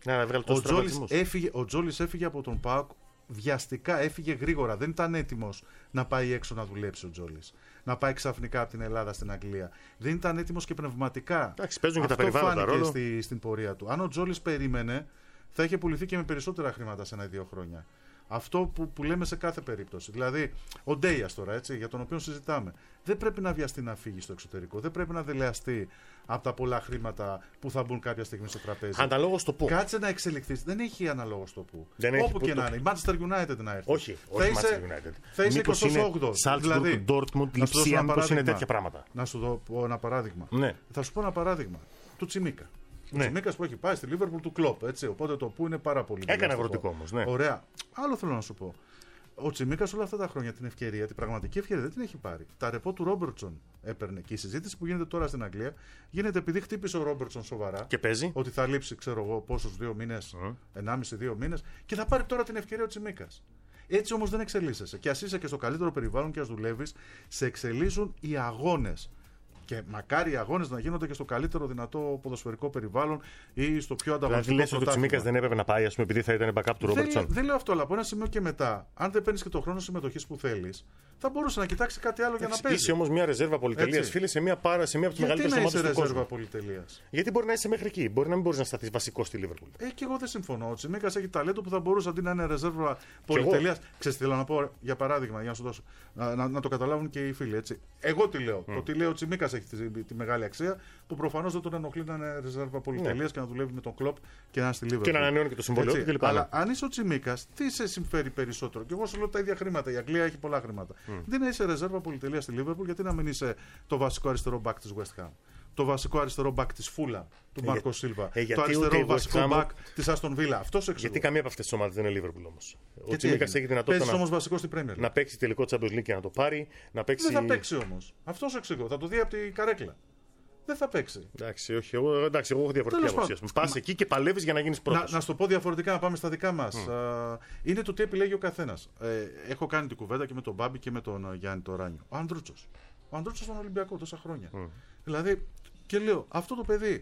Ο Τζόλης έφυγε από τον ΠΑΟΚ. Βιαστικά έφυγε γρήγορα. Δεν ήταν έτοιμος να πάει έξω να δουλέψει ο Τζόλης. Να πάει ξαφνικά από την Ελλάδα στην Αγγλία. Δεν ήταν έτοιμος και πνευματικά. Παίζουν και τα περιβάλλοντα ρόλο. Στην πορεία του. Αν ο Τζόλης περίμενε, θα είχε πουληθεί και με περισσότερα χρήματα σε 1-2 χρόνια. Αυτό που λέμε σε κάθε περίπτωση. Δηλαδή, ο Ντέιας τώρα, έτσι, για τον οποίο συζητάμε, δεν πρέπει να βιαστεί να φύγει στο εξωτερικό. Δεν πρέπει να δελεαστεί από τα πολλά χρήματα που θα μπουν κάποια στιγμή στο τραπέζι. Αναλόγως το πού. Κάτσε να εξελιχθεί. Δεν έχει αναλόγως το πού. Όπου και να είναι. Η Manchester United να έρθει. Όχι Manchester United. Θα είσαι 28ο. Salzburg, Dortmund, Lipsia, μήπως είναι τέτοια πράγματα. Να σου πω ένα παράδειγμα. Ναι. Θα σου πω ένα παράδειγμα. Του Τσιμίκα. Ο Τσιμίκας που έχει πάει στη Λίβερπουλ του Κλοπ. Οπότε το που είναι πάρα πολύ. Έκανε αγροτικό όμως. Ναι. Ωραία. Άλλο θέλω να σου πω. Ο Τσιμίκας όλα αυτά τα χρόνια την ευκαιρία, την πραγματική ευκαιρία δεν την έχει πάρει. Τα ρεπό του Ρόμπερτσον έπαιρνε. Και η συζήτηση που γίνεται τώρα στην Αγγλία γίνεται επειδή χτύπησε ο Ρόμπερτσον σοβαρά. Και παίζει. Ότι θα λείψει, ξέρω εγώ, πόσους 2 μήνες, 1,5-2 μήνες. Και θα πάρει τώρα την ευκαιρία ο Τσιμίκας. Έτσι όμως δεν εξελίσσεσαι. Και ας είσαι και στο καλύτερο περιβάλλον και ας δουλεύεις, σε εξελίσσουν οι αγώνες. Και μακάρι οι αγώνες να γίνονται και στο καλύτερο δυνατό ποδοσφαιρικό περιβάλλον ή στο πιο ανταγωνιστικό. Δηλαδή, λες ότι ο Τσιμίκας δεν έπρεπε να πάει, ας πούμε, επειδή θα ήταν backup του Ρόμπερτσον. Δεν λέω αυτό, αλλά από ένα σημείο και μετά, αν δεν παίρνεις και το χρόνο συμμετοχής που θέλεις, θα μπορούσε να κοιτάξει κάτι άλλο για να παίζει. Είσαι όμως μια ρεζέρβα πολυτελείας, φίλε, σε μια από τις μεγαλύτερες ομάδες του κόσμου. Γιατί μπορεί να είσαι μέχρι εκεί, μπορεί να μην μπορεί να σταθείς βασικό στη Λίβερπουλ. Και εγώ δεν συμφωνώ. Ο Τσιμίκας έχει ταλέντο που θα μπορούσε αντί να είναι ρεζέρβα πολυτελείας. Ξέρεις τι θέλω να πω, για παράδειγμα, για να σου δώσω. Να το καταλάβουν και οι φίλοι, έτσι. Εγώ τι λέω. Το τι λέω ο Τσιμίκας έχει τη μεγάλη αξία, που προφανώς δεν τον ενοχλεί να είναι ρεζέρβα πολυτελείας και να δουλεύει με τον Κλοπ και να είναι στη Λίβερπουλ. Και να ανανεώνει και το συμβόλαιο του κλπ. Αλλά αν είσαι ο Τσιμίκας, τι σε συμφέρει περισσότερο? Και εγώ σου λέω τα ίδια χρήματα. Η Αγγλία έχει πολλά χρήματα. Δεν είσαι ρεζέρβα πολυτελείας στη Λίβερπουλ, γιατί να μην είσαι το βασικό αριστερό μπακ της West Ham, το βασικό αριστερό μπακ της Φούλα, του Μάρκο Σίλβα, το αριστερό βασικό μπακ της Άστον Βίλα. Αυτό σε εξηγώ. Γιατί καμία από αυτές τις ομάδες δεν είναι Λίβερπουλ όμως. Ο Τσιμίκας έχει δυνατότητα όμως βασικό στην Premier να παίξει τελικό Champions League και να το πάρει. Δεν θα παίξει όμως. Αυτό σε εξηγώ. Θα το δει από την καρέκλα. Δεν θα παίξει. Εντάξει, όχι. Εγώ έχω διαφορετική άποψη. Πας εκεί και παλεύεις για να γίνεις πρώτος. Να σου το πω διαφορετικά, να πάμε στα δικά μας. Είναι το τι επιλέγει ο καθένας. Έχω κάνει την κουβέντα και με τον Μπάμπη και με τον Γιάννη το Ράνιο. Ο Ανδρούτσος στον Ολυμπιακό τόσα χρόνια. Δηλαδή, και λέω, αυτό το παιδί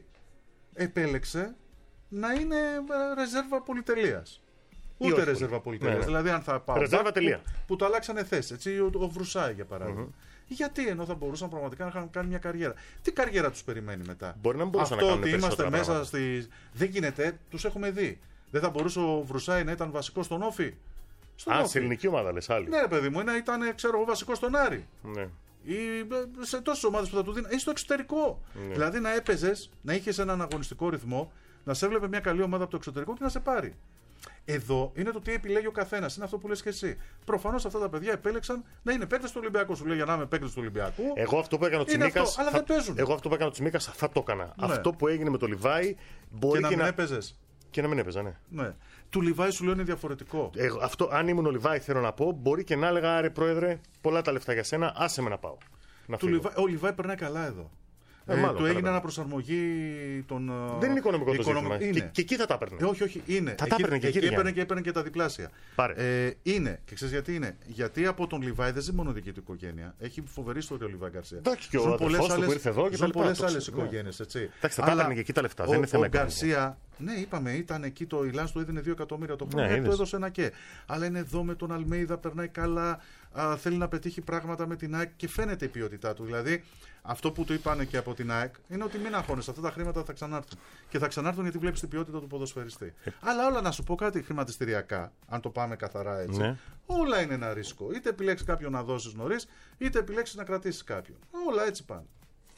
επέλεξε να είναι ρεζέρβα πολυτελείας. Ούτε ρεζέρβα πολυτελείας. Δηλαδή, αν θα πάω. Που το αλλάξανε θέση. Έτσι, ο Βρουσάη για παράδειγμα. Γιατί ενώ θα μπορούσαν πραγματικά να είχαν κάνει μια καριέρα. Τι καριέρα τους περιμένει μετά? Μπορεί να μην μπορούσαν να κάνουν περισσότερα. Αυτό ότι είμαστε μέσα στη. Δεν γίνεται, τους έχουμε δει. Δεν θα μπορούσε ο Βρουσάη να ήταν βασικός στον Όφη? Σε ελληνική ομάδα λες άλλη. Ναι, παιδί μου, να ήταν, ξέρω εγώ, βασικός στον Άρη. Ναι. Ή σε τόσες ομάδες που θα του δίνουν. Ή στο εξωτερικό. Ναι. Δηλαδή να έπαιζες, να είχες έναν αγωνιστικό ρυθμό, να σε έβλεπε μια καλή ομάδα από το εξωτερικό και να σε πάρει. Εδώ είναι το τι επιλέγει ο καθένας. Είναι αυτό που λες και εσύ. Προφανώς αυτά τα παιδιά επέλεξαν να είναι παίκτες του Ολυμπιακού. Σου λέει για να είμαι παίκτης του Ολυμπιακού. Εγώ αυτό που έκανε ο Τσιμίκας. Αλλά δεν παίζουν. Εγώ αυτό που έκανε ο Τσιμίκας θα το έκανα. Ναι. Αυτό που έγινε με το Λιβάη μπορεί και να μην έπαιζες. Και να μην έπαιζα, ναι. Του Λιβάη σου λέω είναι διαφορετικό. Αυτό, αν ήμουν ο Λιβάη, θέλω να πω, μπορεί και να έλεγα άρε πρόεδρε, πολλά τα λεφτά για σένα, άσε με να πάω. Ο Λιβάη περνάει καλά εδώ. Του έγινε αναπροσαρμογή των. Δεν είναι οικονομικό το ζήτημα. Και εκεί θα τα έπαιρνε. Όχι, είναι. Θα τα έπαιρνε και εκεί. Έπαιρνε και τα διπλάσια. Είναι. Και ξέρεις γιατί είναι? Γιατί από τον Λιβάη δεν ζει μόνο δική του οικογένεια. Έχει φοβερή ιστορία ο Λιβάη Γκαρσία. Εντάξει, και ο αδελφός του που ήρθε εδώ και τα λοιπά. Πολλές άλλες οικογένειες. Εντάξει, θα τα έπαιρνε και εκεί τα λεφτά. Δεν είναι θέμα οικονομικό. Ο Γκαρσία, ναι, είπαμε, ήταν εκεί το Ιλάνς του έδινε 2 εκατομμύρια το χρόνο. Του έδωσε ένα και. Αλλά είναι εδώ με τον Αλμέιδα, περνάει καλά. Θέλει να πετύχει πράγματα με την ΑΕΚ και φαίνεται η ποιότητά του. Δηλαδή, αυτό που του είπανε και από την ΑΕΚ είναι ότι μην αγχώνεσαι, αυτά τα χρήματα θα ξανάρθουν. Και θα ξανάρθουν γιατί βλέπεις την ποιότητα του ποδοσφαιριστή. Αλλά όλα, να σου πω κάτι, χρηματιστηριακά, αν το πάμε καθαρά έτσι, ναι. Όλα είναι ένα ρίσκο. Είτε επιλέξεις κάποιον να δώσεις νωρίς, είτε επιλέξεις να κρατήσεις κάποιον. Όλα έτσι πάνε.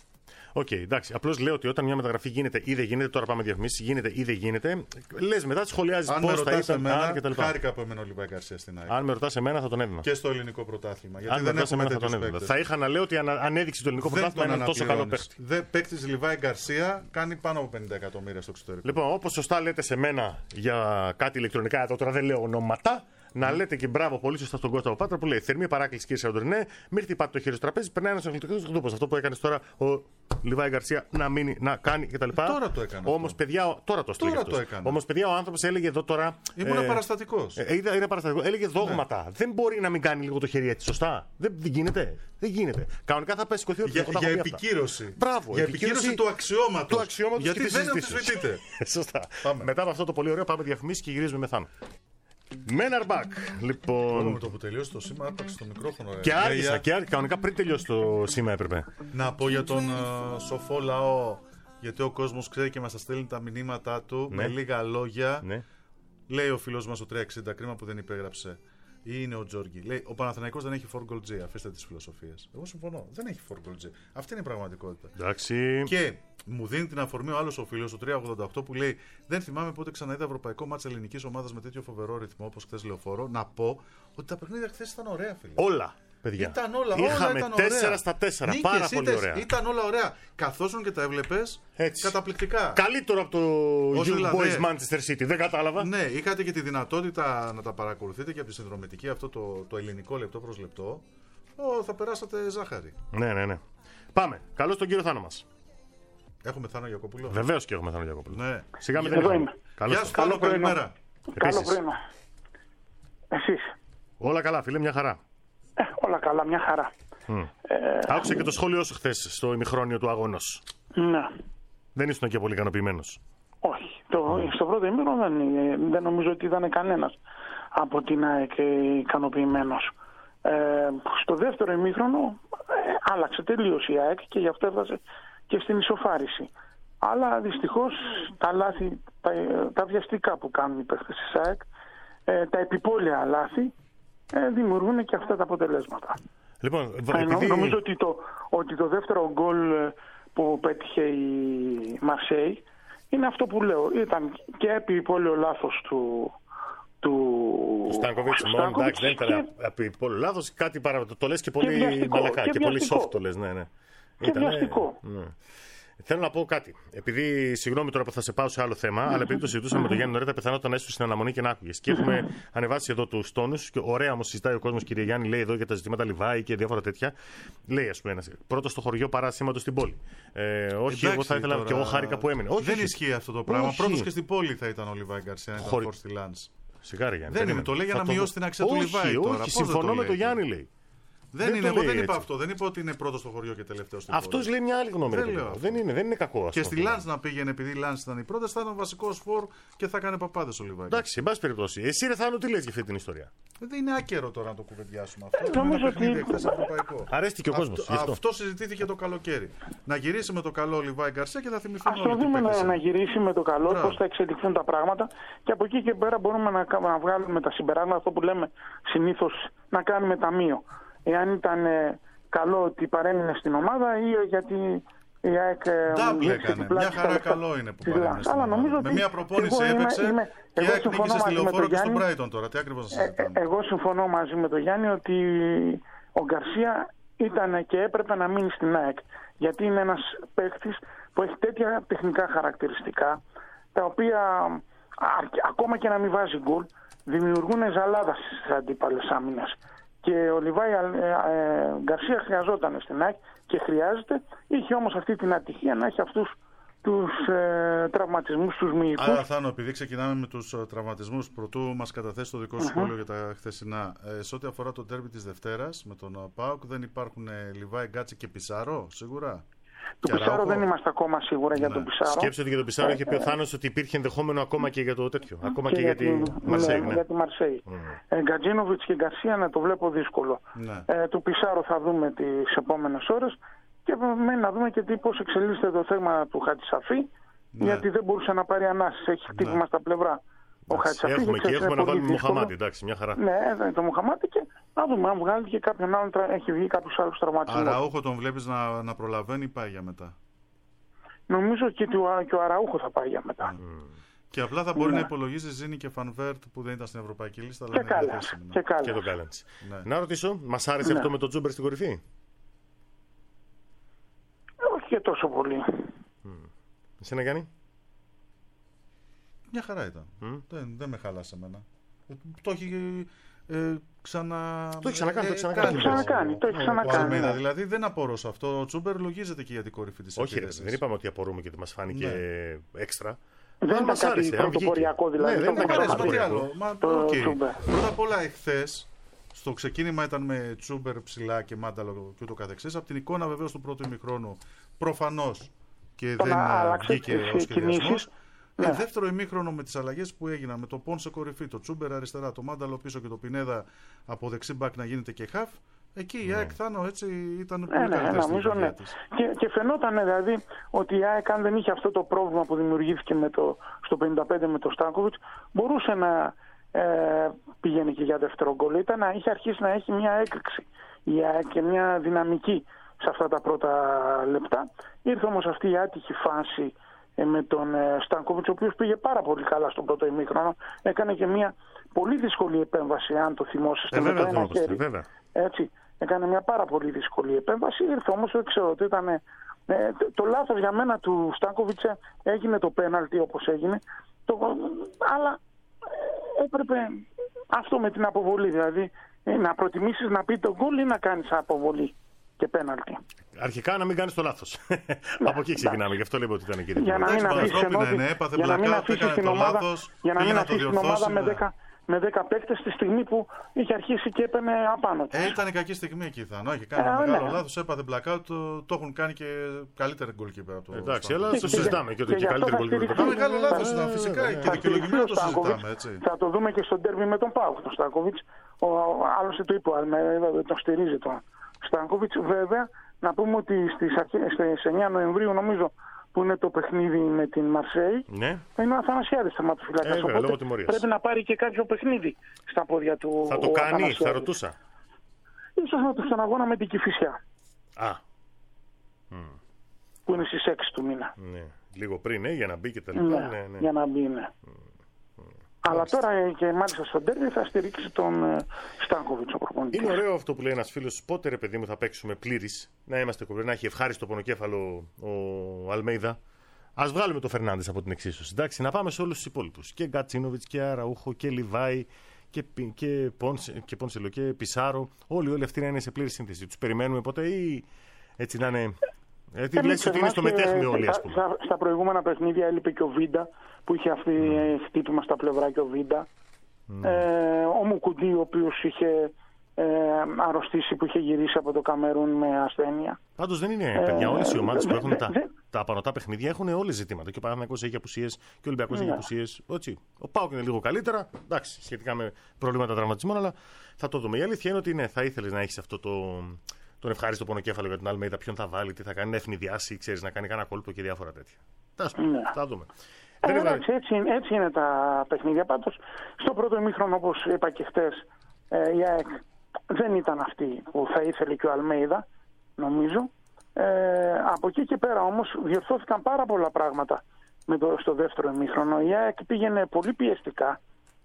Οκ, εντάξει. Απλώς λέω ότι όταν μια μεταγραφή γίνεται ή δεν γίνεται, τώρα πάμε διαφημίσεις, γίνεται ή δεν γίνεται, λες μετά σχολιάζεις πώς θα ήταν. Χάρηκα που έμενε ο Λιβάη Γκαρσία στην ΑΕΚ. Αν με ρωτάς εμένα, θα τον έδινα. Και στο ελληνικό πρωτάθλημα. Γιατί αν δεν έχουμε θα τον έδινα. Θα είχα να λέω ότι αν έδειξε το ελληνικό πρωτάθλημα είναι τόσο καλό παίκτη. Παίκτης Λιβάη Γκαρσία κάνει πάνω από 50 εκατομμύρια στο εξωτερικό. Λοιπόν, όπως σωστά λέτε σε μένα για κάτι ηλεκτρονικά, τώρα δεν λέω ονόματα. Να λέτε και μπράβο πολύ σωστά στον Κώστα Πάτρα που λέει: θερμή παράκληση κύριε Σαντορινέ, μην χτυπάτε το χέρι στο τραπέζι, περνάει ένα αθλητικό τόπο. Αυτό που έκανε τώρα ο Λιβάη Γκαρσία να μείνει, να κάνει κτλ. Τώρα το έκανε. Όμως, παιδιά, τώρα το έκανε. Όμως, παιδιά, ο άνθρωπος έλεγε εδώ τώρα. Ήμουν παραστατικός. Είναι παραστατικό. Έλεγε δόγματα. Ναι. Δεν μπορεί να μην κάνει λίγο το χέρι έτσι, σωστά. Δεν γίνεται. Δεν γίνεται. Κανονικά θα πέσει σηκωθεί για επικύρωση. Μπράβο. Για επικύρωση του αξιώματος. Γιατί δεν αμφισβητείται. Σωστά. Μετά από αυτό το πολύ ωραίο πάμε διαφημίσεις και γυρίζουμε μεθάνω. Μέναρμπακ, λοιπόν. Με το που τελειώσει το σήμα, άπαξε το μικρόφωνο. Και άρχισα, κανονικά πριν τελειώσει το σήμα έπρεπε. Να πω για τον σοφό λαό, γιατί ο κόσμος ξέρει και μας τα στέλνει τα μηνύματά του με λίγα λόγια. Ναι. Λέει ο φίλος μας ο 360, κρίμα που δεν υπέγραψε. Ή είναι ο Τζόργκι. Λέει: ο Παναθηναϊκός δεν έχει 4 goal G. Αφήστε τις φιλοσοφίες. Εγώ συμφωνώ. Δεν έχει 4 goal G. Αυτή είναι η πραγματικότητα. Εντάξει. Και μου δίνει την αφορμή ο άλλος ο φίλος, ο 388, που λέει: δεν θυμάμαι πότε ξαναείδα ευρωπαϊκό μάτς ελληνικής ομάδας με τέτοιο φοβερό ρυθμό όπως χθες Λεωφόρο. Να πω ότι τα παιχνίδια χθες ήταν ωραία, φίλε. Όλα. Παιδιά. Ήταν όλα, είχαμε ήταν 4 στα 4. Νίκες, πάρα πολύ ωραία. Ήταν όλα ωραία. Καθόσουν και τα έβλεπες καταπληκτικά. Καλύτερο από το Young Boys Manchester City. Δεν κατάλαβα. Ναι, είχατε και τη δυνατότητα να τα παρακολουθείτε και από τη συνδρομητική, αυτό το ελληνικό λεπτό προς λεπτό. Θα περάσατε ζάχαρη. Ναι. Πάμε. Καλώς τον κύριο Θάνο μας. Έχουμε Θάνο Γιακοπούλο. Βεβαίως και έχουμε Θάνο Γιακοπούλο. Ναι. Σιγά με δεν Γεια σου Θάνο, καλημέρα. Καλό πρωινό. Εσείς? Όλα καλά, φίλε, μια χαρά. Όλα καλά, μια χαρά. Άκουσα και το σχόλιο σου χθες στο ημιχρόνιο του αγώνος. Ναι. Δεν ήσουν και πολύ ικανοποιημένος. Όχι. Στο πρώτο ημίχρονο δεν νομίζω ότι ήταν κανένας από την ΑΕΚ ικανοποιημένος. Στο δεύτερο ημίχρονο άλλαξε τελείως η ΑΕΚ και γι' αυτό έφτασε και στην ισοφάριση. Αλλά δυστυχώς τα λάθη, τα βιαστικά που κάνουν οι παίκτες της ΑΕΚ, τα επιπόλαια λάθη, δημιουργούν και αυτά τα αποτελέσματα. Λοιπόν, νομίζω ότι το δεύτερο γκολ που πέτυχε η Μαρσέη είναι αυτό που λέω. Ήταν και επιπόλαιο λάθος του Στάνκοβιτς. Εντάξει, δεν ήταν επιπόλαιο λάθος. Κάτι το λες και πολύ μαλακά και πολύ soft το λες. Ναι. Και βιαστικό. Ναι. Θέλω να πω κάτι. Επειδή, συγγνώμη τώρα που θα σε πάω σε άλλο θέμα, αλλά επειδή το συζητούσαμε με τον Γιάννη νωρίτερα, πιθανότατα να έσου στην αναμονή και να άκουγες. Και έχουμε ανεβάσει εδώ τους τόνους. Και ωραία όμως συζητάει ο κόσμος, κύριε Γιάννη, λέει εδώ για τα ζητήματα Λιβάη και διάφορα τέτοια. Λέει, ας πούμε, πρώτο στο χωριό παρά σήματος στην πόλη. Όχι, εγώ θα ήθελα και εγώ χάρηκα που έμεινε. Δεν ισχύει αυτό το πράγμα. Πρώτος και στην πόλη θα ήταν ο Λιβάη Γκαρσία, αν ήταν στη Λάνς. Σιγάρι, Γιάννη. Δεν είναι, το λέει για να μειώσει την αξία του Λιβάη. Όχι, συμφωνώ με τον Γιάννη, λέει. Δεν είναι, εγώ δεν είπα αυτό. Δεν είπα ότι είναι πρώτο στο χωριό και τελευταίο στην πόλη. Αυτός λέει μια άλλη γνώμη. Δεν είναι κακό. Και στη Λάνς να πήγαινε, επειδή η Λάνς ήταν η πρώτη, θα ήταν βασικό φορ και θα κάνει παπάδες ο Λιβάη. Εντάξει, εν πάση περιπτώσει. Εσύ, ρε Θάνο, τι λες για αυτή την ιστορία? Δεν είναι άκερο τώρα να το κουβεντιάσουμε αυτό. Νομίζω ότι αρέστηκε ο κόσμος. Αυτό συζητήθηκε το καλοκαίρι. Να γυρίσει με το καλό ο Λιβάη Γκαρσία και θα θυμηθούμε. Ας το δούμε να γυρίσει με το καλό, πώς θα εξελιχθούν τα πράγματα και από εκεί και πέρα μπορούμε να βγάλουμε τα συμπεράσματα, αυτό που λέμε συνήθως να κάνουμε ταμείο. Εάν ήταν καλό ότι παρέμεινε στην ομάδα ή γιατί η ΑΕΚ. Ντάμπλ έκανε. Μια χαρά καλό είναι που παρέμεινε στην ομάδα. Με μια προπόνηση έπαιξε και η ΑΕΚ νίκησε στη Λεωφόρο και στον Μπράιτον τώρα. Τι ακριβώς να συζητάμε? Εγώ συμφωνώ μαζί με τον Γιάννη ότι ο Γκαρσία ήταν και έπρεπε να μείνει στην ΑΕΚ. Γιατί είναι ένας παίκτης που έχει τέτοια τεχνικά χαρακτηριστικά, τα οποία ακόμα και να μην βάζει γκολ, δημιουργούν ζαλάδα στις αντίπαλες άμυνες. Και ο Λιβάη Γκαρσία χρειαζόταν στην ΑΕΚ και χρειάζεται. Είχε όμως αυτή την ατυχία να έχει αυτούς τους τραυματισμούς, τους μυϊκούς. Άρα, Θάνο, επειδή ξεκινάμε με τους τραυματισμούς, πρωτού μας καταθέσει το δικό σου σχόλιο για τα χθεσινά. Σε ό,τι αφορά το ντέρμπι της Δευτέρας με τον ΠΑΟΚ, δεν υπάρχουν Λιβάη, Γκάτση και Πισάρο, σίγουρα? Του Πισάρο δεν είμαστε ακόμα σίγουρα για τον Πισάρο. Σκέψτε ότι για τον Πισάρο είχε πει ο Θάνος ότι υπήρχε ενδεχόμενο ακόμα και για το τέτοιο. Ακόμα και για τη Μαρσέη. Για τη Μαρσέη. Γκατζίνοβιτς και Γκαρσία να το βλέπω δύσκολο. Του Πισάρο θα δούμε τις επόμενες ώρες και μένει να δούμε και πώς εξελίσσεται το θέμα του Χατζησαφή, γιατί δεν μπορούσε να πάρει ανάσης. Έχει χτύπημα στα πλευρά. Έχουμε να βάλουμε Μοχαμάτι, εντάξει, μια χαρά. Ναι, το Μοχαμάτι και να δούμε αν βγάλει και κάποιον άλλον, έχει βγει κάποιους άλλους τραυματισμούς. Αραούχο τον βλέπεις να προλαβαίνει ή πάει για μετά? νομίζω και ο Αραούχο θα πάει για μετά. Και απλά θα μπορεί να υπολογίζει Ζήνη και Φανβέρτ που δεν ήταν στην ευρωπαϊκή λίστα. Και τον Κάλαντς. Να ρωτήσω, μας άρεσε αυτό με τον Τσούμπερ στην κορυφή? Όχι και τόσο πολύ. Εσένα, Γιάννη? Μια χαρά ήταν. Δεν με χάλασε εμένα. Το έχει ξανακάνει. Δηλαδή δεν απορώ αυτό. Ο Τσούμπερ λογίζεται και για την κορυφή της. Όχι, δεν είπαμε ότι απορούμε και ότι μας φάνηκε έξτρα. Δεν ήταν κάτι πρωτοποριακό δηλαδή. Δεν ήταν κάτι πρωτοποριακό. Πρώτα απ' όλα εχθές στο ξεκίνημα ήταν με Τσούμπερ ψηλά και Μάνταλο και ούτω καθεξής. Από την εικόνα βεβαίως του πρώτου ημιχρόνου προφανώς και δεν βγήκε ο σχεδιασμός. Δεύτερο ημίχρονο με τις αλλαγές που έγιναν, με το Πον σε κορυφή, το Τσούμπερ αριστερά, το Μάνταλο πίσω και το Πινέδα από δεξί μπακ να γίνεται και χαφ, εκεί η ΑΕΚ Θάνο έτσι ήταν πολύ καλύτερη στην δουλειά της. Και φαινόταν δηλαδή ότι η ΑΕΚ, αν δεν είχε αυτό το πρόβλημα που δημιουργήθηκε στο 55 με το Στάνκοβιτς, μπορούσε να πηγαίνει και για δεύτερο γκολ. Είχε αρχίσει να έχει μια έκρηξη η ΑΕΚ και μια δυναμική σε αυτά τα πρώτα λεπτά. Ήρθε όμως αυτή η άτυχη φάση με τον Στάνκοβιτς, ο οποίος πήγε πάρα πολύ καλά στον πρώτο ημίχρονο. Έκανε και μια πολύ δύσκολη επέμβαση, αν το θυμόσαστε, με το ένα χέρι. Έτσι, έκανε μια πάρα πολύ δύσκολη επέμβαση. Ήρθε όμως, δεν ξέρω τι ήταν. Το λάθος για μένα του Στάνκοβιτς έγινε το πέναλτι όπως έγινε. Αλλά έπρεπε αυτό με την αποβολή. Δηλαδή να προτιμήσεις να πει τον γκολ ή να κάνεις αποβολή και πέναλτι. Αρχικά να μην κάνεις το λάθος. Από εκεί ξεκινάμε, γι' αυτό λέμε ότι ήταν και για να μην αφήσεις την ομάδα με 10 παίκτες τη στιγμή που είχε αρχίσει και έπαιρνε απάνω της. Ήταν κακή στιγμή εκεί, Θάνο. Είχε κάνει ένα μεγάλο λάθος, έπαθε blackout, το έχουν κάνει και καλύτερο goalkeeper από το. Εντάξει, αλλά το συζητάμε και ότι και καλύτερο goalkeeper. Το μεγάλο λάθος ήταν φυσικά και δικαιολογημένο το συζητάμε. Θα το δούμε και στο ντέρμπι με τον Πάουκ, τον Στάνκοβιτς. Άλλωστε το είπε, τον στηρίζει τον Στάνκοβιτς. Βέβαια, να πούμε ότι στις 9 Νοεμβρίου, νομίζω, που είναι το παιχνίδι με την Μαρσέη, θα είναι ο Αθανασιάδης θεματοφυλάκας. Οπότε πρέπει να πάρει και κάποιο παιχνίδι στα πόδια του. Θα το κάνει, θα ρωτούσα. Ίσως να του στον αγώνα με την Κηφισιά. Που είναι στις 6 του μήνα. Ναι. Λίγο πριν, για να μπει και τα λοιπά. Για να μπει, Αλλά τώρα και μάλιστα στον τέρμι θα στηρίξει τον Στάνκοβιτς ο προπονητής. Είναι ωραίο αυτό που λέει ένας φίλος. Πότε, ρε παιδί μου, θα παίξουμε πλήρης, να είμαστε κομπλέ, να έχει ευχάριστο πονοκέφαλο ο Αλμέιδα. Ας βγάλουμε το Φερνάντες από την εξίσωση. Εντάξει, να πάμε σε όλους τους υπόλοιπους. Και Γκατσίνοβιτς και Αραούχο και Λιβάη και Πόνσελο και Πισάρο. Όλοι αυτοί να είναι σε πλήρη σύνθεση. Τους περιμένουμε ποτέ ή έτσι να είναι. Γιατί λες ότι είναι στο μετέχνιο όλοι, ας πούμε. Στα προηγούμενα παιχνίδια έλειπε και ο Βίντα που είχε αυτή χτύπημα στα πλευρά και ο Βίντα. Ο Μουκουντή, ο οποίος είχε αρρωστήσει, που είχε γυρίσει από το Καμερούν με ασθένεια. Πάντως δεν είναι παιδιά. Όλες οι ομάδες που έχουν τα απανωτά παιχνίδια έχουν όλες ζητήματα. Και ο Παναθηναϊκός έχει απουσίες και ο Ολυμπιακός έχει απουσίες. Ο ΠΑΟΚ είναι λίγο καλύτερα. Εντάξει, σχετικά με προβλήματα τραυματισμών, αλλά θα το δούμε. Η αλήθεια είναι ότι θα ήθελες να έχεις αυτό τον ευχάριστο πονοκέφαλο για τον Αλμέιδα, ποιον θα βάλει, τι θα κάνει, να ευνηδιάσει, ξέρεις, να κάνει κανένα κόλπο και διάφορα τέτοια. Θα δούμε. Έτσι είναι τα παιχνίδια. Πάντως, στο πρώτο ημίχρονο, όπως είπα και χτες, η ΑΕΚ δεν ήταν αυτή που θα ήθελε και ο Αλμέιδα, νομίζω. Από εκεί και πέρα όμως διορθώθηκαν πάρα πολλά πράγματα στο δεύτερο ημίχρονο. Η ΑΕΚ πήγαινε πολύ πιεστικά.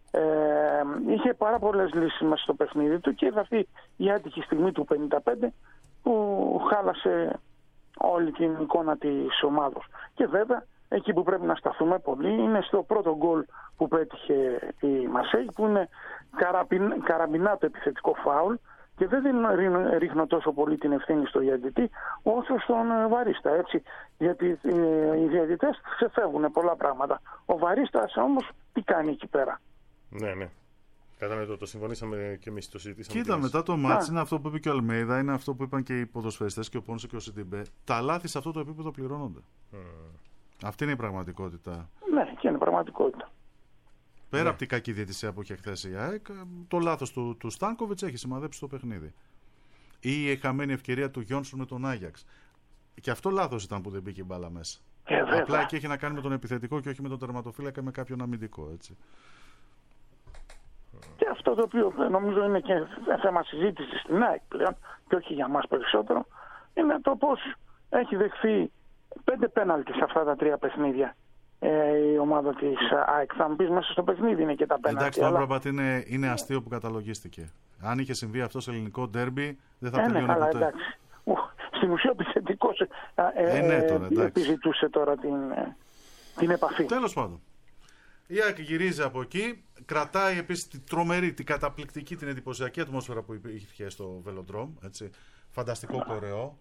Είχε πάρα πολλές λύσεις μέσα στο παιχνίδι του και αυτή η άτυχη στιγμή του 55 που χάλασε όλη την εικόνα της ομάδος. Και βέβαια εκεί που πρέπει να σταθούμε πολύ είναι στο πρώτο γκολ που πέτυχε η Μαρσέη, που είναι καραμπινά το επιθετικό φάουλ, και δεν ρίχνω τόσο πολύ την ευθύνη στο διαιτητή όσο στον Βαρίστα, έτσι, γιατί οι διαιτητές ξεφεύγουν πολλά πράγματα. Ο Βαρίστας όμως τι κάνει εκεί πέρα? Ναι. Το συμφωνήσαμε και εμείς, το συζητήσαμε. Κοίτα, μετά το μάτς είναι αυτό που είπε και ο Αλμέιδα, είναι αυτό που είπαν και οι ποδοσφαιριστές και ο Πόνσε και ο Σιντιμπέ. Τα λάθη σε αυτό το επίπεδο πληρώνονται. Αυτή είναι η πραγματικότητα. Ναι, και είναι η πραγματικότητα. Πέρα από την κακή διαιτησία που είχε χθες η ΑΕΚ, το λάθος του Στάνκοβιτς έχει σημαδέψει το παιχνίδι. Ή η χαμένη ευκαιρία του Γιόνσον με τον Άγιαξ. Και αυτό λάθος ήταν που δεν μπήκε η μπάλα μέσα. Απλά εκεί έχει να κάνει με τον επιθετικό και όχι με τον τερματοφύλακα, με κάποιον αμυντικό, έτσι. Και αυτό το οποίο νομίζω είναι και θέμα συζήτηση στην ΑΕΚ πλέον, και όχι για μας περισσότερο, είναι το πώς έχει δεχθεί 5 πέναλτι σε αυτά τα 3 παιχνίδια. Η ομάδα της ΑΕΚ. Θα μου πεις, μέσα στο παιχνίδι είναι και τα πέναλτι. Εντάξει, το Άμπραμπατ είναι αστείο που καταλογίστηκε. Αν είχε συμβεί αυτό σε ελληνικό ντέρμπι, δεν θα τελειώνει ποτέ. Εντάξει. Στην ουσία ο επιθετικός επιζητούσε τώρα την επαφή. Τέλος πάντων. Η ΑΕΚ γυρίζει από εκεί. Κρατάει επίσης την τρομερή, την καταπληκτική, την εντυπωσιακή ατμόσφαιρα που είχε στο Βελοντρόμ. Φανταστικό κορεό.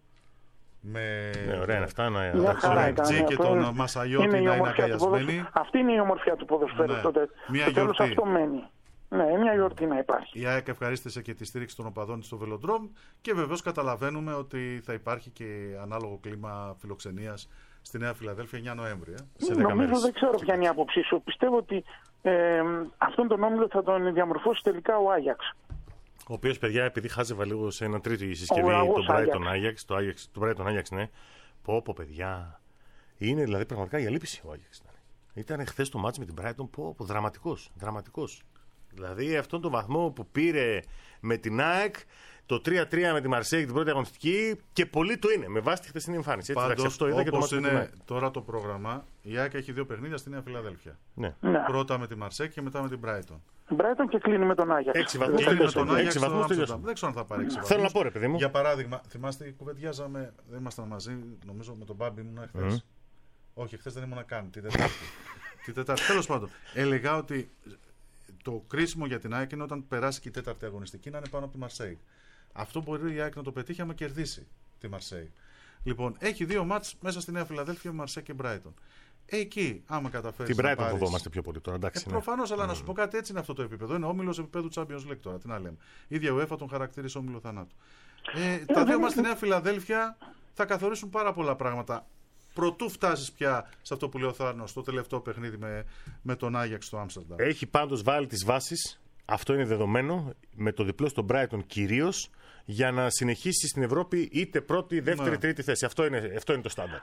Ωραία είναι αυτά. Ρεντζή και τον Μασαγιώτη να είναι αγκαλιασμένοι. Αυτή είναι η ομορφιά του ποδοσφαίρου. Στο τέλος αυτό μένει. Ναι, μια γιορτή να υπάρχει. Η ΑΕΚ ευχαρίστησε και τη στήριξη των οπαδών στο Βελοντρόμ και βεβαίως καταλαβαίνουμε ότι θα υπάρχει και ανάλογο κλίμα φιλοξενίας στη Νέα Φιλαδέλφια 9 Νοέμβρη. Νομίζω δεν ξέρω ποια είναι η άποψή σου. Πιστεύω ότι αυτόν τον όμιλο θα τον διαμορφώσει τελικά ο Άγιαξ. Ο οποίος, παιδιά, επειδή χάζευα λίγο σε ένα τρίτο η συσκευή τον Brighton Ajax, το Brighton Ajax, ναι. Πω, παιδιά. Είναι δηλαδή πραγματικά η αλήψη ο Άγιαξ. Ήταν χθες το μάτς με την Brighton, δραματικός. Δηλαδή αυτόν τον βαθμό που πήρε με την ΑΕΚ, το 3-3 με τη Μαρσέη την πρώτη αγωνιστική και πολύ το είναι, με βάση τη χθεσινή εμφάνιση. Πάντως, όπως είναι τώρα το πρόγραμμα, η ΑΕΚ έχει 2 παιχνίδια στη Νέα Φιλαδέλφια. Ναι. Πρώτα με τη Μαρσέη και μετά με την Brighton. Brighton και κλείνει με τον Άγιαξ. 6 βαθμούς τελειώσαν. Δεν ξέρω αν θα πάρει 6 βαθμούς. Θέλω να πω, ρε παιδί μου. Για παράδειγμα, θυμάστε, κουβεντιάζαμε, δεν ήμασταν μαζί, νομίζω με τον Μπάμπη ήμουν χθες. Όχι, χθες δεν ήμουν καν, την Τετάρτη. Τέλος πάντων, έλεγα ότι το κρίσιμο για την ΑΕΚ είναι όταν περάσει και η 4η αγωνιστική να είναι πάνω από τη Μαρσέη. Αυτό μπορεί η ΑΕΚ να το πετύχει άμα κερδίσει τη Μαρσέη. Λοιπόν, έχει 2 μάτς μέσα στη Νέα Φιλαδέλφια με Μαρσέη και Μπράιτον. Εκεί, άμα καταφέρει. Την Brighton φοβόμαστε πιο πολύ τώρα, εντάξει. Προφανώς, αλλά να σου πω κάτι, έτσι είναι αυτό το επίπεδο. Είναι όμιλος επίπεδου Champions League τώρα. Τι να λέμε. Η ίδια UEFA τον χαρακτήρισε όμιλο θανάτου. Τα 2 μάτς στη Νέα Φιλαδέλφια θα καθορίσουν πάρα πολλά πράγματα. Προτού φτάσεις πια σε αυτό που λέει ο Θάνος, στο τελευταίο παιχνίδι με τον Άγιαξ στο Άμστερνταμ. Έχει πάντως βάλει τις βάσεις, αυτό είναι δεδομένο, με το διπλό στον Brighton κυρίως, για να συνεχίσει στην Ευρώπη είτε πρώτη, δεύτερη, τρίτη θέση. Αυτό είναι το στάνταρ.